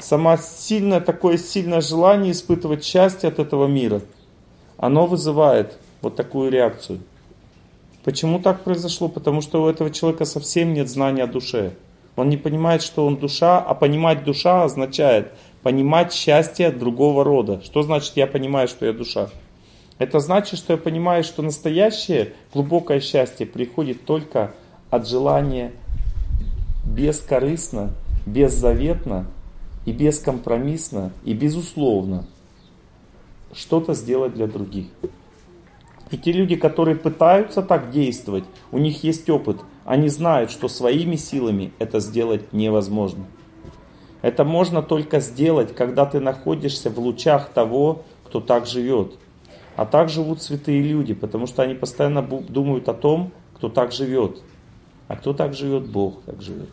такое сильное желание испытывать счастье от этого мира, оно вызывает вот такую реакцию. Почему так произошло? Потому что у этого человека совсем нет знания о душе. Он не понимает, что он душа, а понимать душа означает понимать счастье другого рода. Что значит я понимаю, что я душа? Это значит, что я понимаю, что настоящее глубокое счастье приходит только от желания бескорыстно, беззаветно и бескомпромиссно и безусловно что-то сделать для других. И те люди, которые пытаются так действовать, у них есть опыт. Они знают, что своими силами это сделать невозможно. Это можно только сделать, когда ты находишься в лучах того, кто так живет. А так живут святые люди, потому что они постоянно думают о том, кто так живет. А кто так живет? Бог так живет.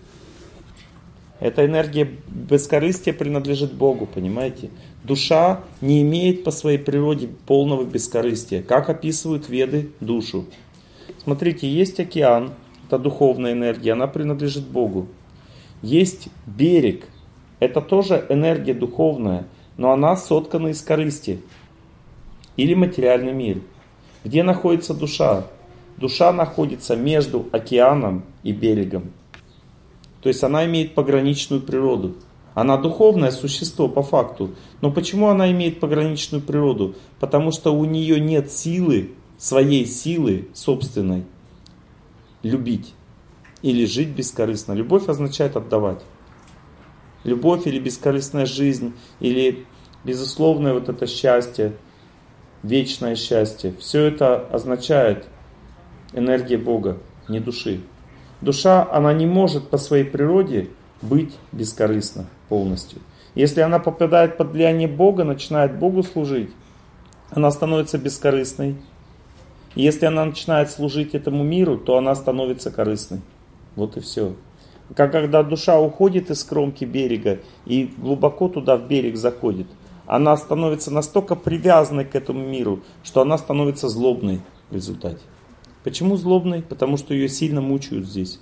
Эта энергия бескорыстия принадлежит Богу, понимаете? Душа не имеет по своей природе полного бескорыстия. Как описывают Веды душу? Смотрите, есть океан, это духовная энергия, она принадлежит Богу. Есть берег, это тоже энергия духовная, но она соткана из корысти. Или материальный мир. Где находится душа? Душа находится между океаном и берегом. То есть она имеет пограничную природу. Она духовное существо по факту. Но почему она имеет пограничную природу? Потому что у нее нет силы, своей силы собственной, любить или жить бескорыстно. Любовь означает отдавать. Любовь или бескорыстная жизнь, или безусловное вот это счастье, вечное счастье. Все это означает энергия Бога, не души. Душа, она не может по своей природе быть бескорыстна полностью. Если она попадает под влияние Бога, начинает Богу служить, она становится бескорыстной. И если она начинает служить этому миру, то она становится корыстной. Вот и все. Как когда душа уходит из кромки берега и глубоко туда в берег заходит, она становится настолько привязанной к этому миру, что она становится злобной в результате. Почему злобной? Потому что ее сильно мучают здесь.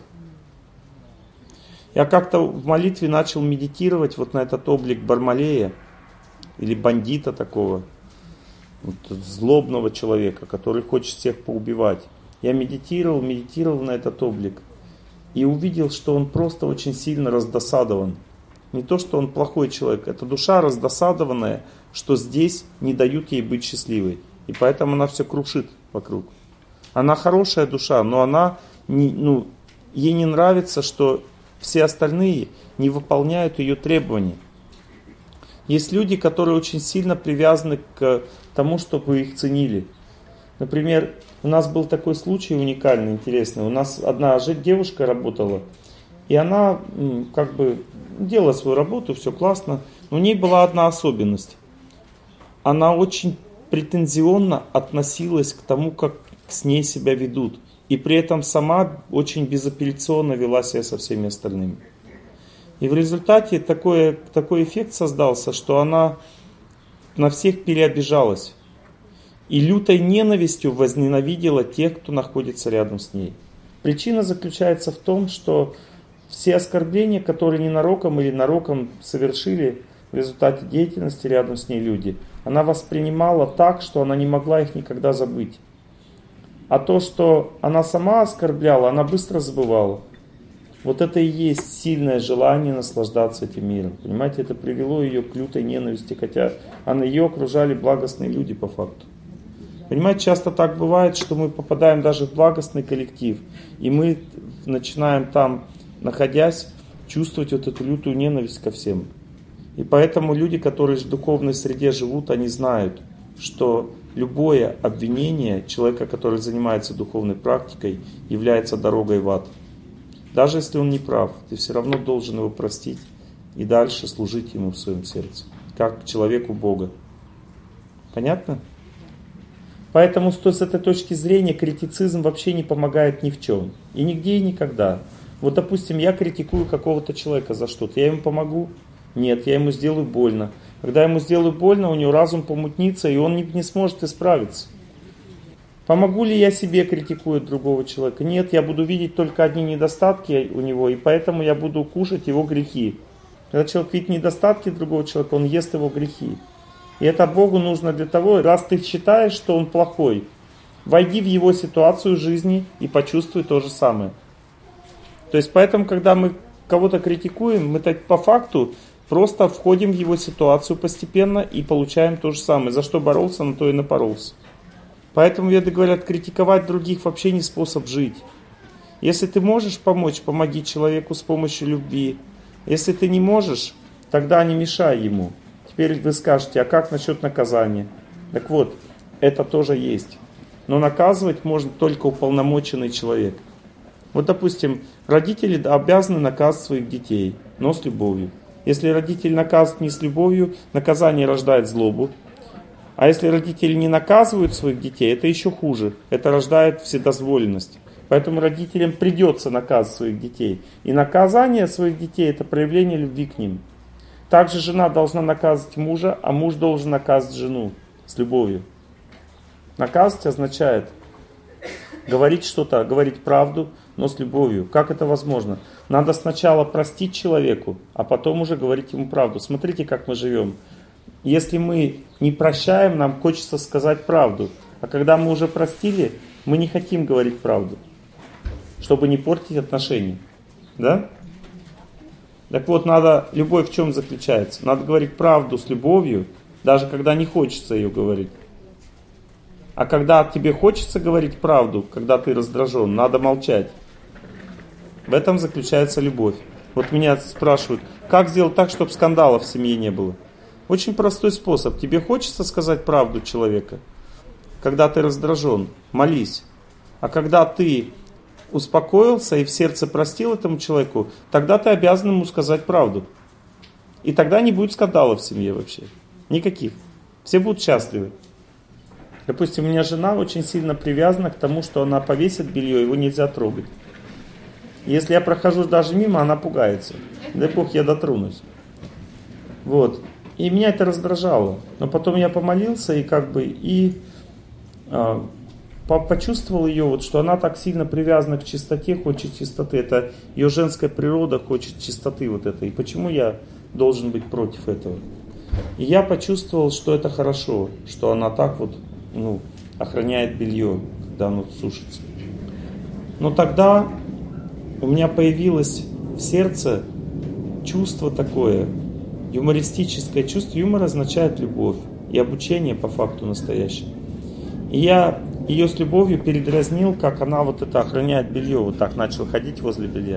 Я как-то в молитве начал медитировать вот на этот облик Бармалея, или бандита такого, вот, злобного человека, который хочет всех поубивать. Я медитировал на этот облик и увидел, что он просто очень сильно раздосадован. Не то, что он плохой человек, это душа раздосадованная, что здесь не дают ей быть счастливой. И поэтому она все крушит вокруг. Она хорошая душа, но она ей не нравится, что все остальные не выполняют ее требования. Есть люди, которые очень сильно привязаны к тому, чтобы их ценили. Например, у нас был такой случай уникальный, интересный. У нас одна девушка работала, и она как бы делала свою работу, все классно. Но у ней была одна особенность. Она очень претензионно относилась к тому, как с ней себя ведут. И при этом сама очень безапелляционно вела себя со всеми остальными. И в результате такой эффект создался, что она на всех переобижалась. И лютой ненавистью возненавидела тех, кто находится рядом с ней. Причина заключается в том, что все оскорбления, которые ненароком или нароком совершили в результате деятельности рядом с ней люди, она воспринимала так, что она не могла их никогда забыть. А то, что она сама оскорбляла, она быстро забывала. Вот это и есть сильное желание наслаждаться этим миром. Понимаете, это привело ее к лютой ненависти, хотя ее окружали благостные люди по факту. Понимаете, часто так бывает, что мы попадаем даже в благостный коллектив, и мы начинаем там, находясь, чувствовать вот эту лютую ненависть ко всем. И поэтому люди, которые в духовной среде живут, они знают, что любое обвинение человека, который занимается духовной практикой, является дорогой в ад. Даже если он не прав, ты все равно должен его простить и дальше служить ему в своем сердце, как человеку Бога. Понятно? Поэтому с этой точки зрения критицизм вообще не помогает ни в чем. И нигде и никогда. Вот, допустим, я критикую какого-то человека за что-то. Я ему помогу? Нет, я ему сделаю больно. Когда я ему сделаю больно, у него разум помутнится, и он не сможет исправиться. Помогу ли я себе, критикуя другого человека? Нет, я буду видеть только одни недостатки у него, и поэтому я буду кушать его грехи. Когда человек видит недостатки другого человека, он ест его грехи. И это Богу нужно для того, раз ты считаешь, что он плохой, войди в его ситуацию жизни и почувствуй то же самое. То есть поэтому, когда мы кого-то критикуем, мы так по факту просто входим в его ситуацию постепенно и получаем то же самое. За что боролся, на то и напоролся. Поэтому веды говорят, критиковать других вообще не способ жить. Если ты можешь помочь, помоги человеку с помощью любви. Если ты не можешь, тогда не мешай ему. Теперь вы скажете, а как насчет наказания? Так вот, это тоже есть. Но наказывать может только уполномоченный человек. Вот, допустим, родители обязаны наказывать своих детей, но с любовью. Если родитель наказывает не с любовью, наказание рождает злобу. А если родители не наказывают своих детей, это еще хуже. Это рождает вседозволенность. Поэтому родителям придется наказывать своих детей. И наказание своих детей – это проявление любви к ним. Также жена должна наказывать мужа, а муж должен наказывать жену с любовью. Наказывать означает говорить что-то, говорить правду, но с любовью. Как это возможно? Надо сначала простить человеку, а потом уже говорить ему правду. Смотрите, как мы живем. Если мы не прощаем, нам хочется сказать правду. А когда мы уже простили, мы не хотим говорить правду, чтобы не портить отношения. Да? Так вот, любовь в чем заключается? Надо говорить правду с любовью, даже когда не хочется ее говорить. А когда тебе хочется говорить правду, когда ты раздражен, надо молчать. В этом заключается любовь. Вот меня спрашивают, как сделать так, чтобы скандалов в семье не было? Очень простой способ. Тебе хочется сказать правду человека, когда ты раздражен, молись. А когда ты успокоился и в сердце простил этому человеку, тогда ты обязан ему сказать правду. И тогда не будет скандалов в семье вообще. Никаких. Все будут счастливы. Допустим, у меня жена очень сильно привязана к тому, что она повесит белье, его нельзя трогать. Если я прохожу даже мимо, она пугается. Дай Бог, я дотронусь. Вот. И меня это раздражало. Но потом я помолился и почувствовал ее, вот, что она так сильно привязана к чистоте, хочет чистоты. Это ее женская природа хочет чистоты вот этой. И почему я должен быть против этого? И я почувствовал, что это хорошо, что она так вот, охраняет белье, когда оно сушится. Но тогда у меня появилось в сердце чувство такое, юмористическое чувство. Юмор означает любовь и обучение по факту настоящему. И я ее с любовью передразнил, как она вот это охраняет белье, вот так начал ходить возле белья.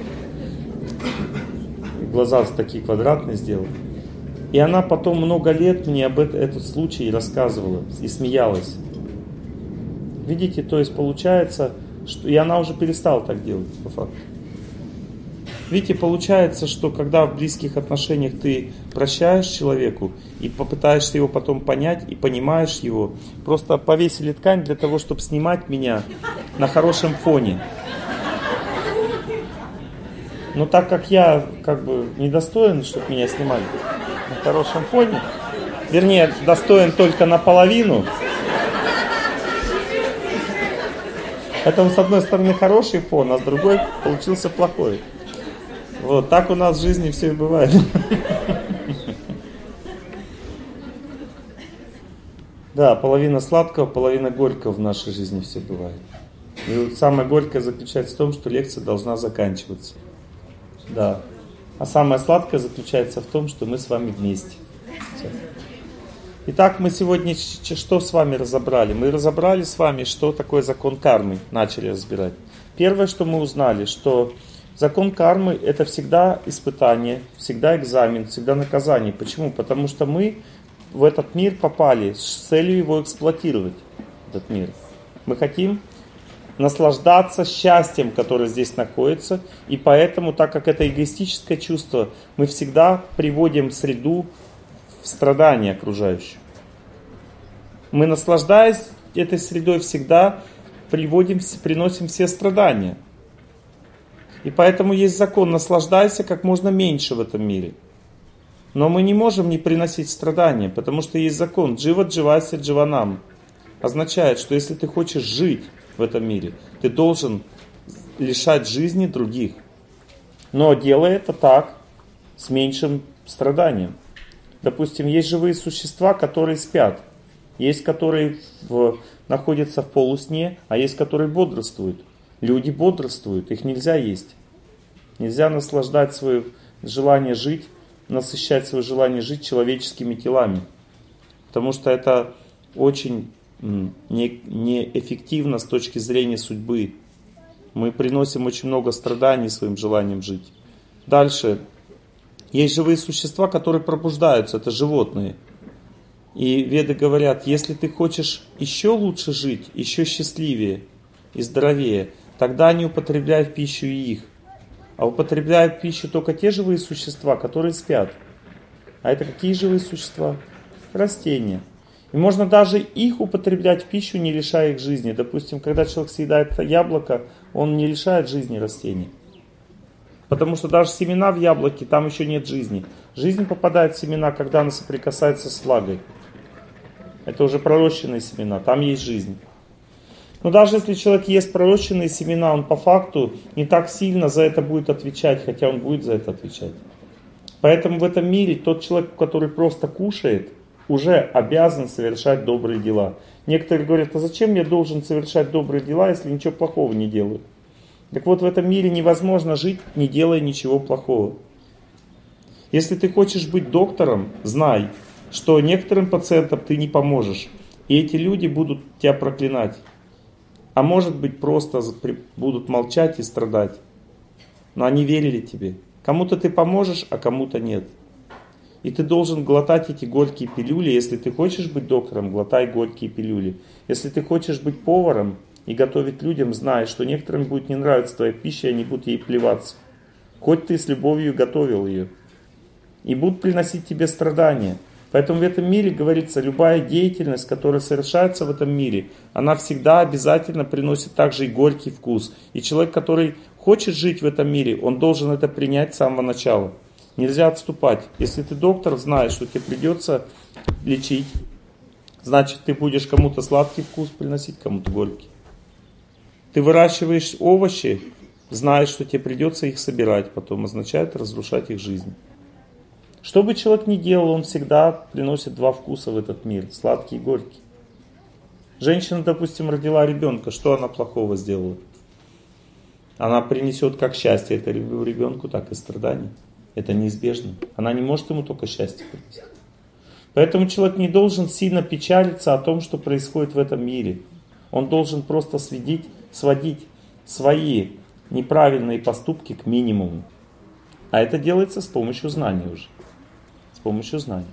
И глаза такие квадратные сделал. И она потом много лет мне об этот случай рассказывала и смеялась. Видите, то есть получается, что и она уже перестала так делать по факту. Видите, получается, что когда в близких отношениях ты прощаешь человеку и попытаешься его потом понять и понимаешь его, просто повесили ткань для того, чтобы снимать меня на хорошем фоне. Но так как я недостоин, чтобы меня снимали на хорошем фоне, вернее, достоин только наполовину, это с одной стороны хороший фон, а с другой получился плохой. Вот так у нас в жизни все и бывает. Да, половина сладкого, половина горького в нашей жизни все бывает. И вот самое горькое заключается в том, что лекция должна заканчиваться. Да. А самое сладкое заключается в том, что мы с вами вместе. Все. Итак, мы сегодня что с вами разобрали? Мы разобрали с вами, что такое закон кармы, начали разбирать. Первое, что мы узнали, что закон кармы – это всегда испытание, всегда экзамен, всегда наказание. Почему? Потому что мы в этот мир попали с целью его эксплуатировать, этот мир. Мы хотим наслаждаться счастьем, которое здесь находится, и поэтому, так как это эгоистическое чувство, мы всегда приводим среду в страдания окружающие. Мы, наслаждаясь этой средой, всегда приносим все страдания. И поэтому есть закон: наслаждайся как можно меньше в этом мире. Но мы не можем не приносить страдания, потому что есть закон джива дживася дживанам. Означает, что если ты хочешь жить в этом мире, ты должен лишать жизни других. Но делай это так, с меньшим страданием. Допустим, есть живые существа, которые спят. Есть, которые находятся в полусне, а есть, которые бодрствуют. Люди бодрствуют, их нельзя есть. Нельзя наслаждать свое желание жить, насыщать свое желание жить человеческими телами. Потому что это очень неэффективно с точки зрения судьбы. Мы приносим очень много страданий своим желанием жить. Дальше. Есть живые существа, которые пробуждаются, это животные. И веды говорят, если ты хочешь еще лучше жить, еще счастливее и здоровее, тогда не употребляй в пищу и их. А употребляют в пищу только те живые существа, которые спят. А это какие живые существа? Растения. И можно даже их употреблять в пищу, не лишая их жизни. Допустим, когда человек съедает яблоко, он не лишает жизни растений. Потому что даже семена в яблоке, там еще нет жизни. Жизнь попадает в семена, когда она соприкасается с влагой. Это уже пророщенные семена, там есть жизнь. Но даже если человек ест пророщенные семена, он по факту не так сильно за это будет отвечать, хотя он будет за это отвечать. Поэтому в этом мире тот человек, который просто кушает, уже обязан совершать добрые дела. Некоторые говорят, а зачем я должен совершать добрые дела, если ничего плохого не делаю? Так вот, в этом мире невозможно жить, не делая ничего плохого. Если ты хочешь быть доктором, знай, что некоторым пациентам ты не поможешь. И эти люди будут тебя проклинать. А может быть, просто будут молчать и страдать. Но они верили тебе. Кому-то ты поможешь, а кому-то нет. И ты должен глотать эти горькие пилюли. Если ты хочешь быть доктором, глотай горькие пилюли. Если ты хочешь быть поваром и готовить людям, знай, что некоторым будет не нравиться твоя пища, и они будут ей плеваться. Хоть ты с любовью готовил ее. И будут приносить тебе страдания. Поэтому в этом мире, говорится, любая деятельность, которая совершается в этом мире, она всегда обязательно приносит также и горький вкус. И человек, который хочет жить в этом мире, он должен это принять с самого начала. Нельзя отступать. Если ты доктор, знаешь, что тебе придется лечить, значит ты будешь кому-то сладкий вкус приносить, кому-то горький. Ты выращиваешь овощи, знаешь, что тебе придется их собирать потом, означает разрушать их жизнь. Что бы человек ни делал, он всегда приносит два вкуса в этот мир, сладкий и горький. Женщина, допустим, родила ребенка, что она плохого сделала? Она принесет как счастье этому ребенку, так и страдания. Это неизбежно. Она не может ему только счастье принести. Поэтому человек не должен сильно печалиться о том, что происходит в этом мире. Он должен просто сводить свои неправильные поступки к минимуму. А это делается с помощью знаний уже. С помощью знаний.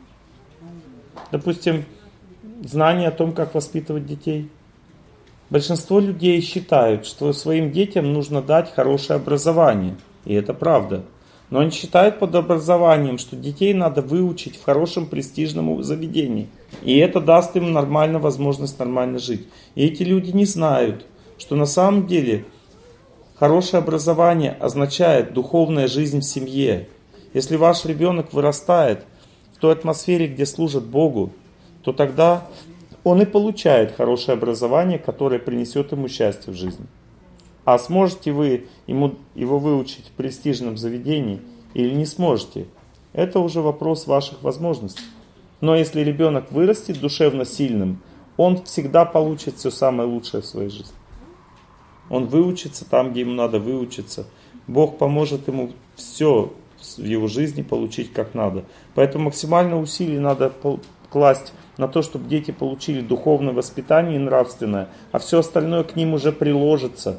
Допустим, знание о том, как воспитывать детей. Большинство людей считают, что своим детям нужно дать хорошее образование. И это правда. Но они считают под образованием, что детей надо выучить в хорошем престижном заведении. И это даст им нормальную возможность нормально жить. И эти люди не знают, что на самом деле хорошее образование означает духовная жизнь в семье. Если ваш ребенок вырастает в той атмосфере, где служит Богу, то тогда он и получает хорошее образование, которое принесет ему счастье в жизни. А сможете вы его выучить в престижном заведении или не сможете? Это уже вопрос ваших возможностей. Но если ребенок вырастет душевно сильным, он всегда получит все самое лучшее в своей жизни. Он выучится там, где ему надо выучиться. Бог поможет ему все в его жизни получить как надо. Поэтому максимально усилий надо класть на то, чтобы дети получили духовное воспитание и нравственное, а все остальное к ним уже приложится.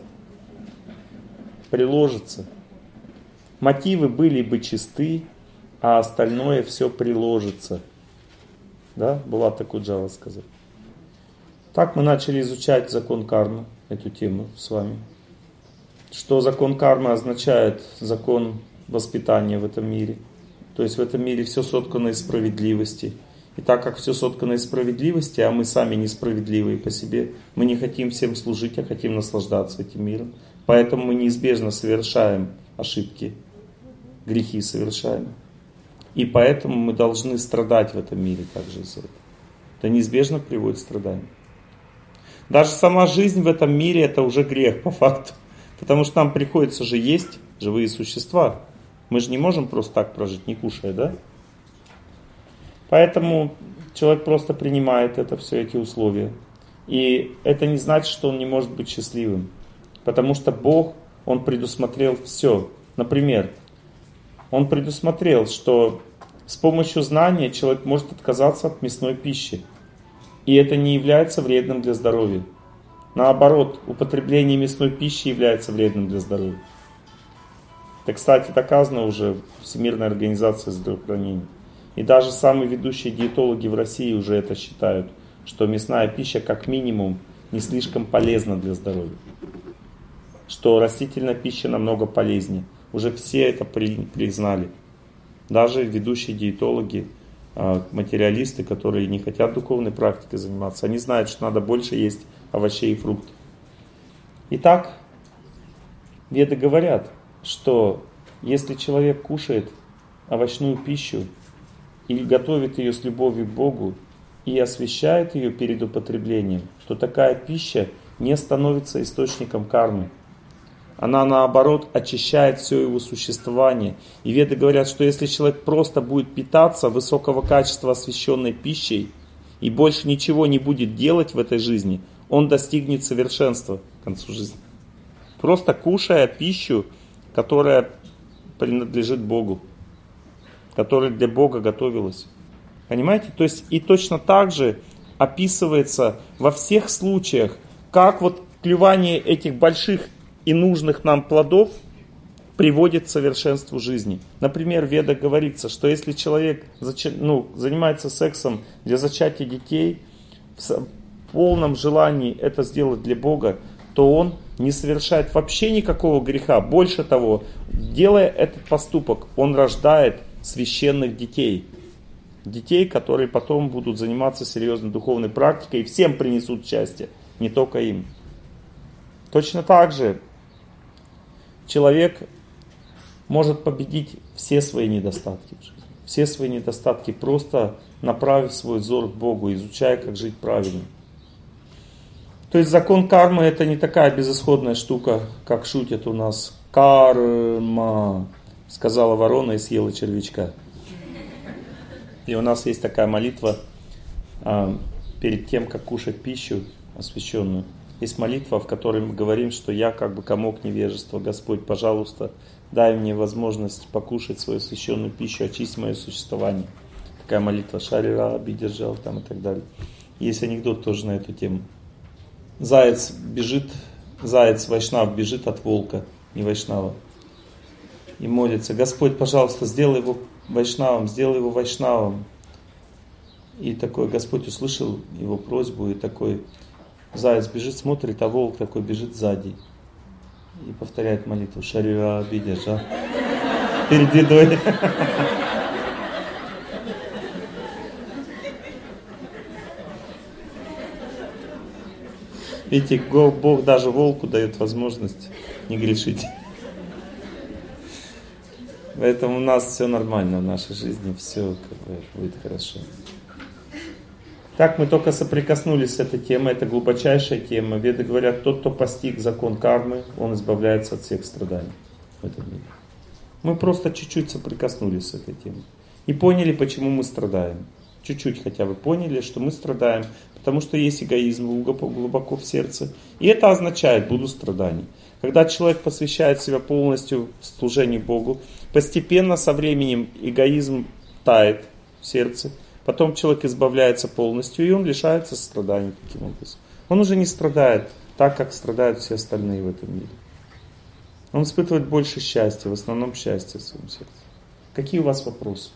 Мотивы были бы чисты, а остальное все приложится. Да? Булат Акуджава сказал. Так мы начали изучать закон кармы, эту тему с вами. Что закон кармы означает? Закон воспитания в этом мире. То есть в этом мире все соткано из справедливости. И так как все соткано из справедливости, а мы сами несправедливые по себе, мы не хотим всем служить, а хотим наслаждаться этим миром. Поэтому мы неизбежно совершаем ошибки, грехи совершаем. И поэтому мы должны страдать в этом мире также из-за этого. Это неизбежно приводит к страданию. Даже сама жизнь в этом мире это уже грех по факту. Потому что нам приходится же есть живые существа. Мы же не можем просто так прожить, не кушая, да? Поэтому человек просто принимает это все, эти условия. И это не значит, что он не может быть счастливым. Потому что Бог, Он предусмотрел все. Например, Он предусмотрел, что с помощью знания человек может отказаться от мясной пищи. И это не является вредным для здоровья. Наоборот, употребление мясной пищи является вредным для здоровья. Это, кстати, доказано уже Всемирной организацией здравоохранения. И даже самые ведущие диетологи в России уже это считают, что мясная пища как минимум не слишком полезна для здоровья. Что растительная пища намного полезнее. Уже все это признали. Даже ведущие диетологи, материалисты, которые не хотят духовной практикой заниматься, они знают, что надо больше есть овощей и фруктов. Итак, веды говорят, что если человек кушает овощную пищу и готовит ее с любовью к Богу и освящает ее перед употреблением, то такая пища не становится источником кармы. Она наоборот очищает все его существование. И веды говорят, что если человек просто будет питаться высокого качества освященной пищей и больше ничего не будет делать в этой жизни, он достигнет совершенства к концу жизни. Просто кушая пищу, которая принадлежит Богу, которая для Бога готовилась. Понимаете? То есть и точно так же описывается во всех случаях, как вот клевание этих больших и нужных нам плодов приводит к совершенству жизни. Например, в Ведах говорится, что если человек занимается сексом для зачатия детей, в полном желании это сделать для Бога, то он не совершает вообще никакого греха. Больше того, делая этот поступок, он рождает священных детей. Детей, которые потом будут заниматься серьезной духовной практикой и всем принесут счастье, не только им. Точно так же человек может победить все свои недостатки в жизни. Все свои недостатки, просто направив свой взор к Богу, изучая, как жить правильно. То есть закон кармы — это не такая безысходная штука, как шутят у нас. Карма, сказала ворона и съела червячка. И у нас есть такая молитва перед тем, как кушать пищу освященную. Есть молитва, в которой мы говорим, что я как бы комок невежества. Господь, пожалуйста, дай мне возможность покушать свою священную пищу, очисть мое существование. Такая молитва Шарира, обидержал там и так далее. Есть анекдот тоже на эту тему. Заяц Вайшнав бежит от волка, не Вайшнава. И молится: Господь, пожалуйста, сделай его Вайшнавом, сделай его Вайшнавом. И такой Господь услышал его просьбу, и такой заяц бежит, смотрит, а волк такой бежит сзади. И повторяет молитву Шарира Бидяжа перед едой. Видите, Бог даже волку дает возможность не грешить. Поэтому у нас все нормально в нашей жизни, все будет хорошо. Так мы только соприкоснулись с этой темой, это глубочайшая тема. Веды говорят, тот, кто постиг закон кармы, он избавляется от всех страданий в этом мире. Мы просто чуть-чуть соприкоснулись с этой темой. И поняли, почему мы страдаем. Чуть-чуть хотя бы поняли, что мы страдаем, потому что есть эгоизм глубоко в сердце. И это означает, будут страдания. Когда человек посвящает себя полностью служению Богу, постепенно со временем эгоизм тает в сердце. Потом человек избавляется полностью, и он лишается страданий таким образом. Он уже не страдает так, как страдают все остальные в этом мире. Он испытывает больше счастья, в основном счастье в своем сердце. Какие у вас вопросы?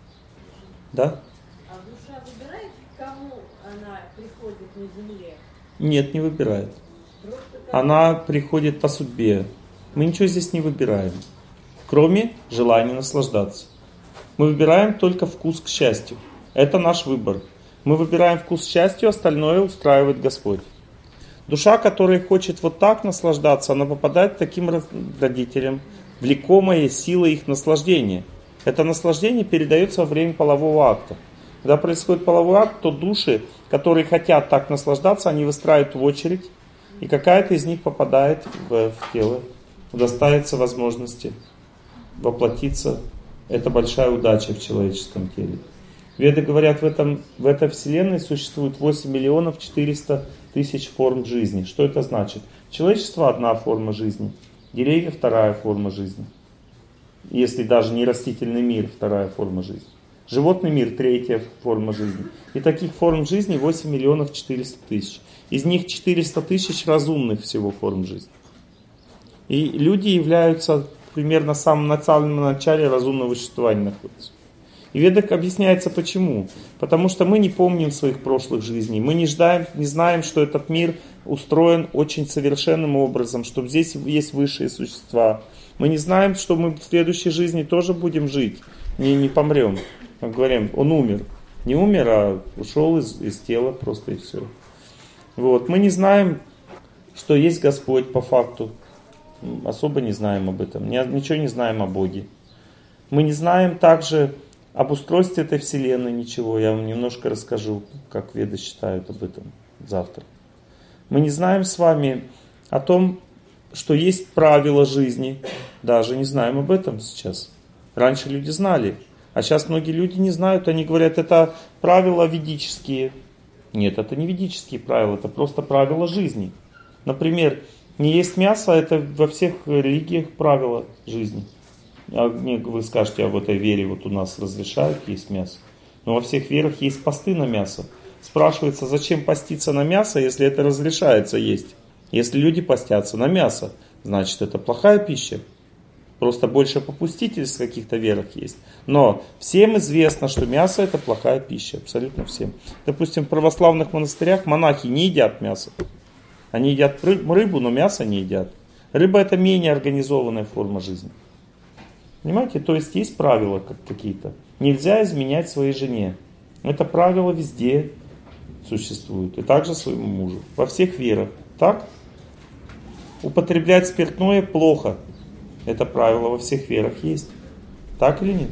Да? А душа выбирает, к кому она приходит на земле? Нет, не выбирает. Она приходит по судьбе. Мы ничего здесь не выбираем, кроме желания наслаждаться. Мы выбираем только вкус к счастью. Это наш выбор. Мы выбираем вкус к счастью, остальное устраивает Господь. Душа, которая хочет вот так наслаждаться, она попадает к таким родителям, влекомая силой их наслаждения. Это наслаждение передается во время полового акта. Когда происходит половой акт, то души, которые хотят так наслаждаться, они выстраивают в очередь, и какая-то из них попадает в тело, удостаивается возможности воплотиться. Это большая удача в человеческом теле. Веды говорят, в этой вселенной существует 8 миллионов 400 тысяч форм жизни. Что это значит? Человечество — одна форма жизни, деревья — вторая форма жизни. Если даже не растительный мир — вторая форма жизни. Животный мир — третья форма жизни. И таких форм жизни 8 миллионов 400 тысяч. Из них 400 тысяч разумных всего форм жизни. И люди являются примерно в самом начале разумного существования находятся. И в Ведах объясняется почему. Потому что мы не помним своих прошлых жизней. Мы не знаем, что этот мир устроен очень совершенным образом, что здесь есть высшие существа. Мы не знаем, что мы в следующей жизни тоже будем жить, не помрем. Как говорим, он умер. Не умер, а ушел из тела просто и все. Вот. Мы не знаем, что есть Господь по факту. Особо не знаем об этом. Ничего не знаем о Боге. Мы не знаем также об устройстве этой вселенной ничего. Я вам немножко расскажу, как Веды считают об этом завтра. Мы не знаем с вами о том, что есть правила жизни. Даже не знаем об этом сейчас. Раньше люди знали. А сейчас многие люди не знают. Они говорят, это правила ведические. Нет, это не ведические правила. Это просто правила жизни. Например, не есть мясо, это во всех религиях правила жизни. Вы скажете, а в этой вере вот у нас разрешают есть мясо. Но во всех верах есть посты на мясо. Спрашивается, зачем поститься на мясо, если это разрешается есть? Если люди постятся на мясо, значит это плохая пища. Просто больше попустительств в каких-то верах есть. Но всем известно, что мясо это плохая пища. Абсолютно всем. Допустим, в православных монастырях монахи не едят мясо. Они едят рыбу, но мясо не едят. Рыба это менее организованная форма жизни. Понимаете? То есть есть правила какие-то. Нельзя изменять своей жене. Это правило везде существует. И также своему мужу. Во всех верах. Так? Употреблять спиртное плохо. Это правило во всех верах есть. Так или нет?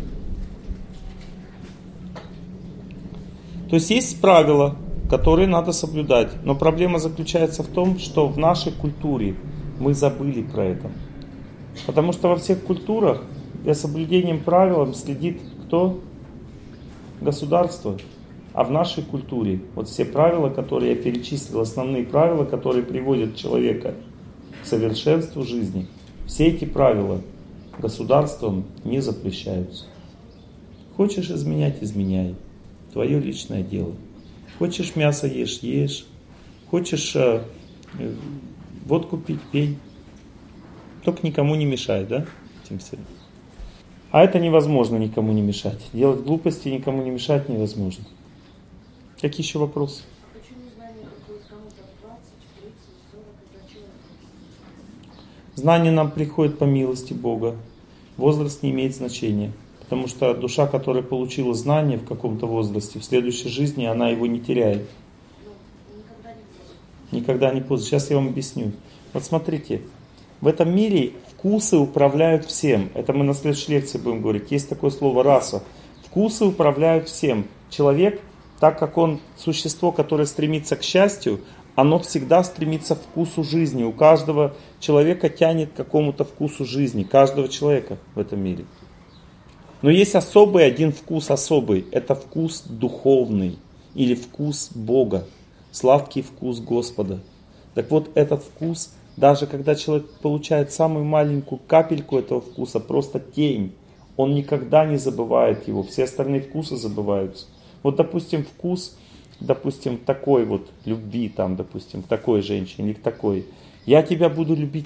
То есть есть правила, которые надо соблюдать. Но проблема заключается в том, что в нашей культуре мы забыли про это. Потому что во всех культурах за соблюдением правил следит кто? Государство. А в нашей культуре вот все правила, которые я перечислил, основные правила, которые приводят человека к совершенству жизни, все эти правила государством не запрещаются. Хочешь изменять — изменяй. Твое личное дело. Хочешь мясо ешь — ешь. Хочешь водку пить — пей. Только никому не мешай, да? Этим всем. А это невозможно никому не мешать. Делать глупости никому не мешать невозможно. Какие еще вопросы? Почему знание приходит кому-то в 20, 30, 40 и зачем? Знание нам приходит по милости Бога. Возраст не имеет значения. Потому что душа, которая получила знание в каком-то возрасте, в следующей жизни она его не теряет. Никогда не поздно. Никогда не поздно. Сейчас я вам объясню. Вот смотрите, в этом мире вкусы управляют всем. Это мы на следующей лекции будем говорить. Есть такое слово раса. Вкусы управляют всем. Человек, так как он существо, которое стремится к счастью, оно всегда стремится к вкусу жизни. У каждого человека тянет к какому-то вкусу жизни. Каждого человека в этом мире. Но есть особый один вкус особый. Это вкус духовный. Или вкус Бога. Сладкий вкус Господа. Так вот, этот вкус, даже когда человек получает самую маленькую капельку этого вкуса, просто тень, он никогда не забывает его. Все остальные вкусы забываются. Вот, допустим, вкус, допустим, такой вот любви, там, допустим, к такой женщине или к такой. Я тебя буду любить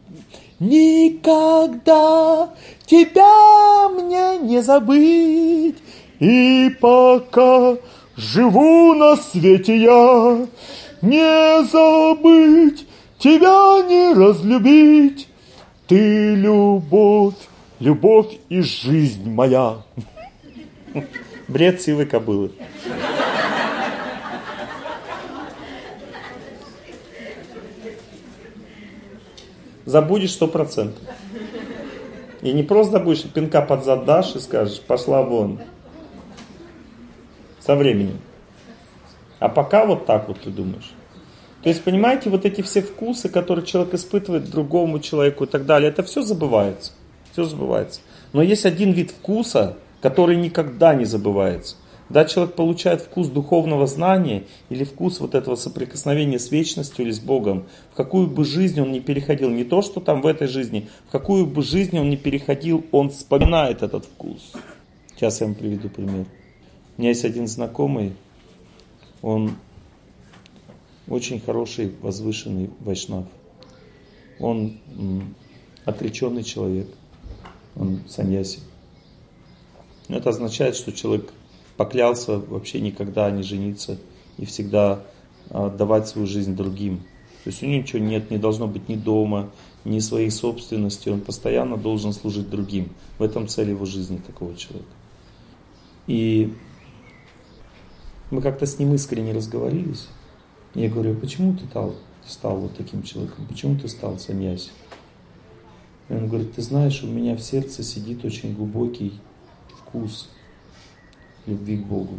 никогда, тебя мне не забыть. И пока живу на свете я, не забыть, тебя не разлюбить. Ты любовь, любовь и жизнь моя. Бред сивой кобылы. Забудешь 100%. И не просто забудешь, пинка под зад дашь и скажешь, пошла вон. Со временем. А пока вот так вот ты думаешь. То есть, понимаете, вот эти все вкусы, которые человек испытывает другому человеку и так далее, это все забывается. Все забывается. Но есть один вид вкуса, который никогда не забывается. Когда человек получает вкус духовного знания или вкус вот этого соприкосновения с вечностью или с Богом, в какую бы жизнь он ни переходил, не то, что там в этой жизни, в какую бы жизнь он ни переходил, он вспоминает этот вкус. Сейчас я вам приведу пример. У меня есть один знакомый, он очень хороший, возвышенный вайшнав. Он отреченный человек, он саньяси. Это означает, что человек поклялся вообще никогда не жениться и всегда отдавать свою жизнь другим. То есть у него ничего нет, не должно быть ни дома, ни своей собственности. Он постоянно должен служить другим. В этом цель его жизни такого человека. И мы как-то с ним искренне разговорились. Я говорю, почему ты стал вот таким человеком? Почему ты стал саньяси? И он говорит, ты знаешь, у меня в сердце сидит очень глубокий вкус любви к Богу.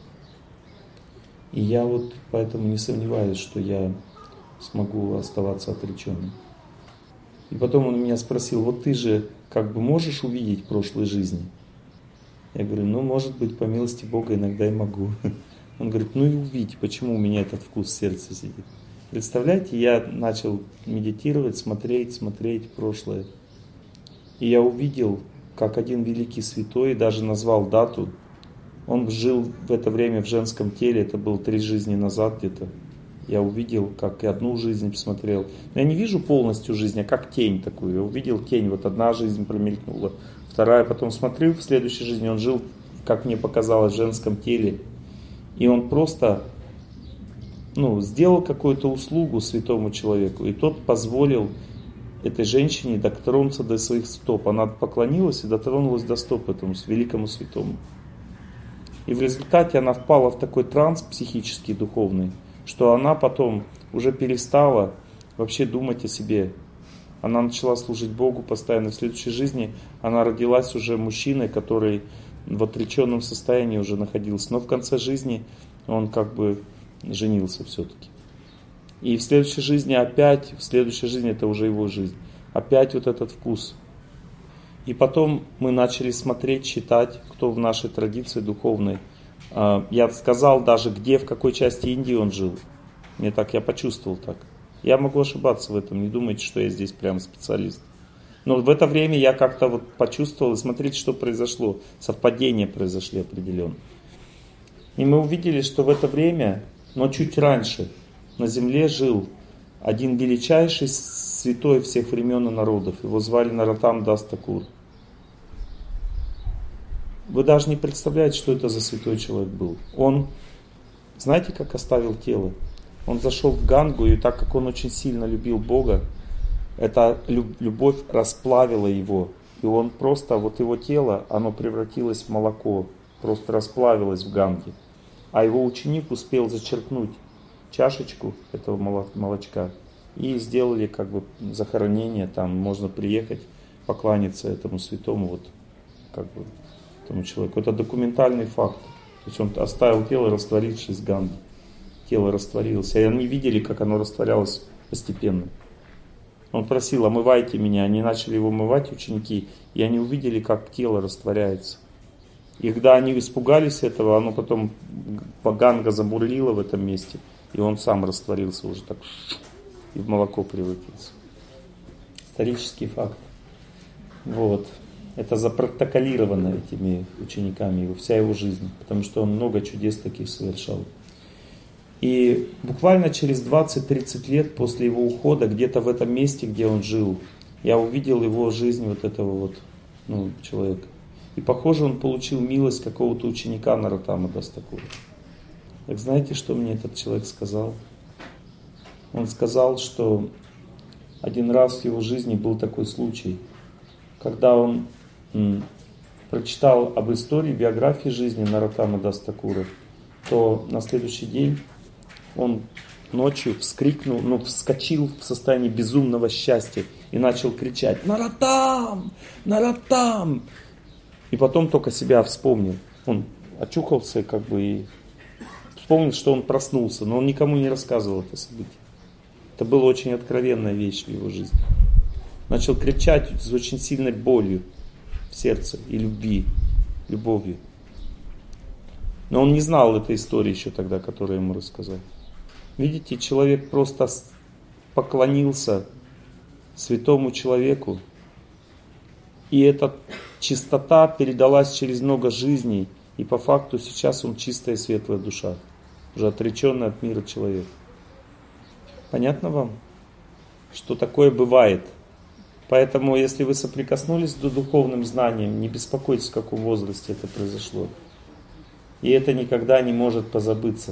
И я вот поэтому не сомневаюсь, что я смогу оставаться отреченным. И потом он меня спросил, вот ты же как бы можешь увидеть прошлые жизни? Я говорю, ну, может быть, по милости Бога иногда и могу. Он говорит, ну и увидь, почему у меня этот вкус в сердце сидит. Представляете, я начал медитировать, смотреть в прошлое. И я увидел, как один великий святой, даже назвал дату. Он жил в это время в женском теле, это было 3 жизни назад где-то. Я увидел, как и одну жизнь посмотрел. Но я не вижу полностью жизнь, а как тень такую. Я увидел тень, вот одна жизнь промелькнула, вторая, потом смотрю, в следующей жизни он жил, как мне показалось, в женском теле. И он просто сделал какую-то услугу святому человеку. И тот позволил этой женщине дотронуться до своих стоп. Она поклонилась и дотронулась до стоп этому великому святому. И в результате она впала в такой транс психический, духовный, что она потом уже перестала вообще думать о себе. Она начала служить Богу постоянно. В следующей жизни она родилась уже мужчиной, который в отреченном состоянии уже находился. Но в конце жизни он как бы женился все-таки. И в следующей жизни опять, в следующей жизни это уже его жизнь. Опять вот этот вкус. И потом мы начали смотреть, читать, кто в нашей традиции духовной. Я сказал даже, где, в какой части Индии он жил. Я почувствовал так. Я могу ошибаться в этом, не думайте, что я здесь прям специалист. Но в это время я как-то вот почувствовал, и смотрите, что произошло. Совпадения произошли определенно. И мы увидели, что в это время, но чуть раньше, на земле жил один величайший святой всех времен и народов. Его звали Нароттам Дас Такур. Вы даже не представляете, что это за святой человек был. Он, знаете, как оставил тело? Он зашел в Гангу, и так как он очень сильно любил Бога, эта любовь расплавила его. И он просто, вот его тело, оно превратилось в молоко, просто расплавилось в Ганге. А его ученик успел зачерпнуть чашечку этого молочка. И сделали как бы захоронение, там можно приехать, покланяться этому святому, вот как бы этому человеку. Это документальный факт. То есть он оставил тело, растворившись в Ганге. Тело растворилось. И они видели, как оно растворялось постепенно. Он просил, омывайте меня. Они начали его омывать, ученики, и они увидели, как тело растворяется. И когда они испугались этого, оно потом, Ганга забурлила в этом месте, и он сам растворился уже так, и в молоко превратился. Исторический факт. Вот. Это запротоколировано этими учениками, вся его жизнь, потому что он много чудес таких совершал. И буквально через 20-30 лет после его ухода, где-то в этом месте, где он жил, я увидел его жизнь вот этого человека. И похоже, он получил милость какого-то ученика Нароттама Дас Такура. Так знаете, что мне этот человек сказал? Он сказал, что один раз в его жизни был такой случай, когда он прочитал об истории, биографии жизни Нароттама Дас Такура, то на следующий день он ночью вскочил в состоянии безумного счастья и начал кричать: «Нароттам! Нароттам!» И потом только себя вспомнил. Он очухался и вспомнил, что он проснулся, но он никому не рассказывал это событие. Это была очень откровенная вещь в его жизни. Начал кричать с очень сильной болью в сердце и любовью. Но он не знал этой истории еще тогда, которую я ему рассказал. Видите, человек просто поклонился святому человеку, и эта чистота передалась через много жизней, и по факту сейчас он чистая и светлая душа, уже отреченный от мира человек. Понятно вам, что такое бывает? Поэтому, если вы соприкоснулись с духовным знанием, не беспокойтесь, в каком возрасте это произошло. И это никогда не может позабыться.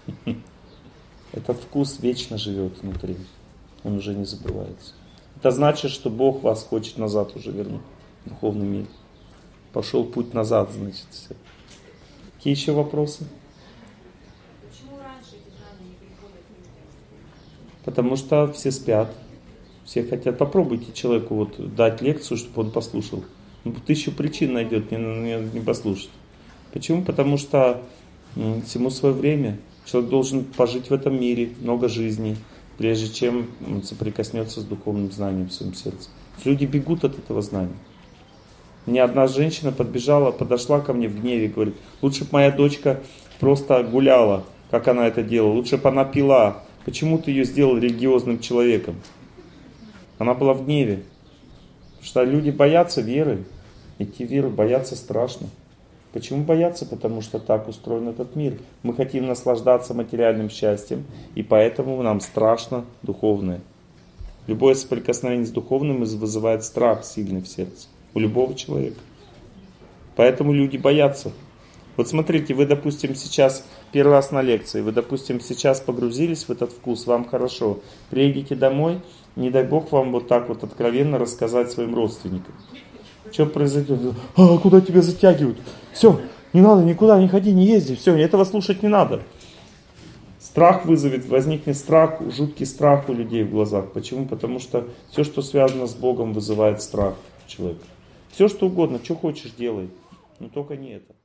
Этот вкус вечно живет внутри. Он уже не забывается. Это значит, что Бог вас хочет назад уже вернуть в духовный мир. Пошел путь назад, значит, все. Какие еще вопросы? Почему раньше эти знания не приходят людям? Потому что все спят. Все хотят. Попробуйте человеку дать лекцию, чтобы он послушал. 1000 причин найдет не послушать. Почему? Потому что всему свое время. Человек должен пожить в этом мире, много жизней. прежде чем он соприкоснется с духовным знанием в своем сердце. Люди бегут от этого знания. Мне одна женщина подошла ко мне в гневе, говорит, лучше бы моя дочка просто гуляла, как она это делала, лучше бы она пила. Почему ты ее сделал религиозным человеком? Она была в гневе. Потому что люди боятся веры. Идти в веру боятся страшно. Почему боятся? Потому что так устроен этот мир. Мы хотим наслаждаться материальным счастьем, и поэтому нам страшно духовное. Любое соприкосновение с духовным вызывает страх сильный в сердце. У любого человека. Поэтому люди боятся. Вот смотрите, вы, допустим, сейчас первый раз на лекции, вы, допустим, сейчас погрузились в этот вкус, вам хорошо. Приедете домой, не дай Бог вам вот так вот откровенно рассказать своим родственникам. Что произойдет? Куда тебя затягивают? Все, не надо никуда, не ходи, не езди, все, этого слушать не надо. Страх вызовет, возникнет страх, жуткий страх у людей в глазах. Почему? Потому что все, что связано с Богом, вызывает страх у человека. Все, что угодно, что хочешь, делай, но только не это.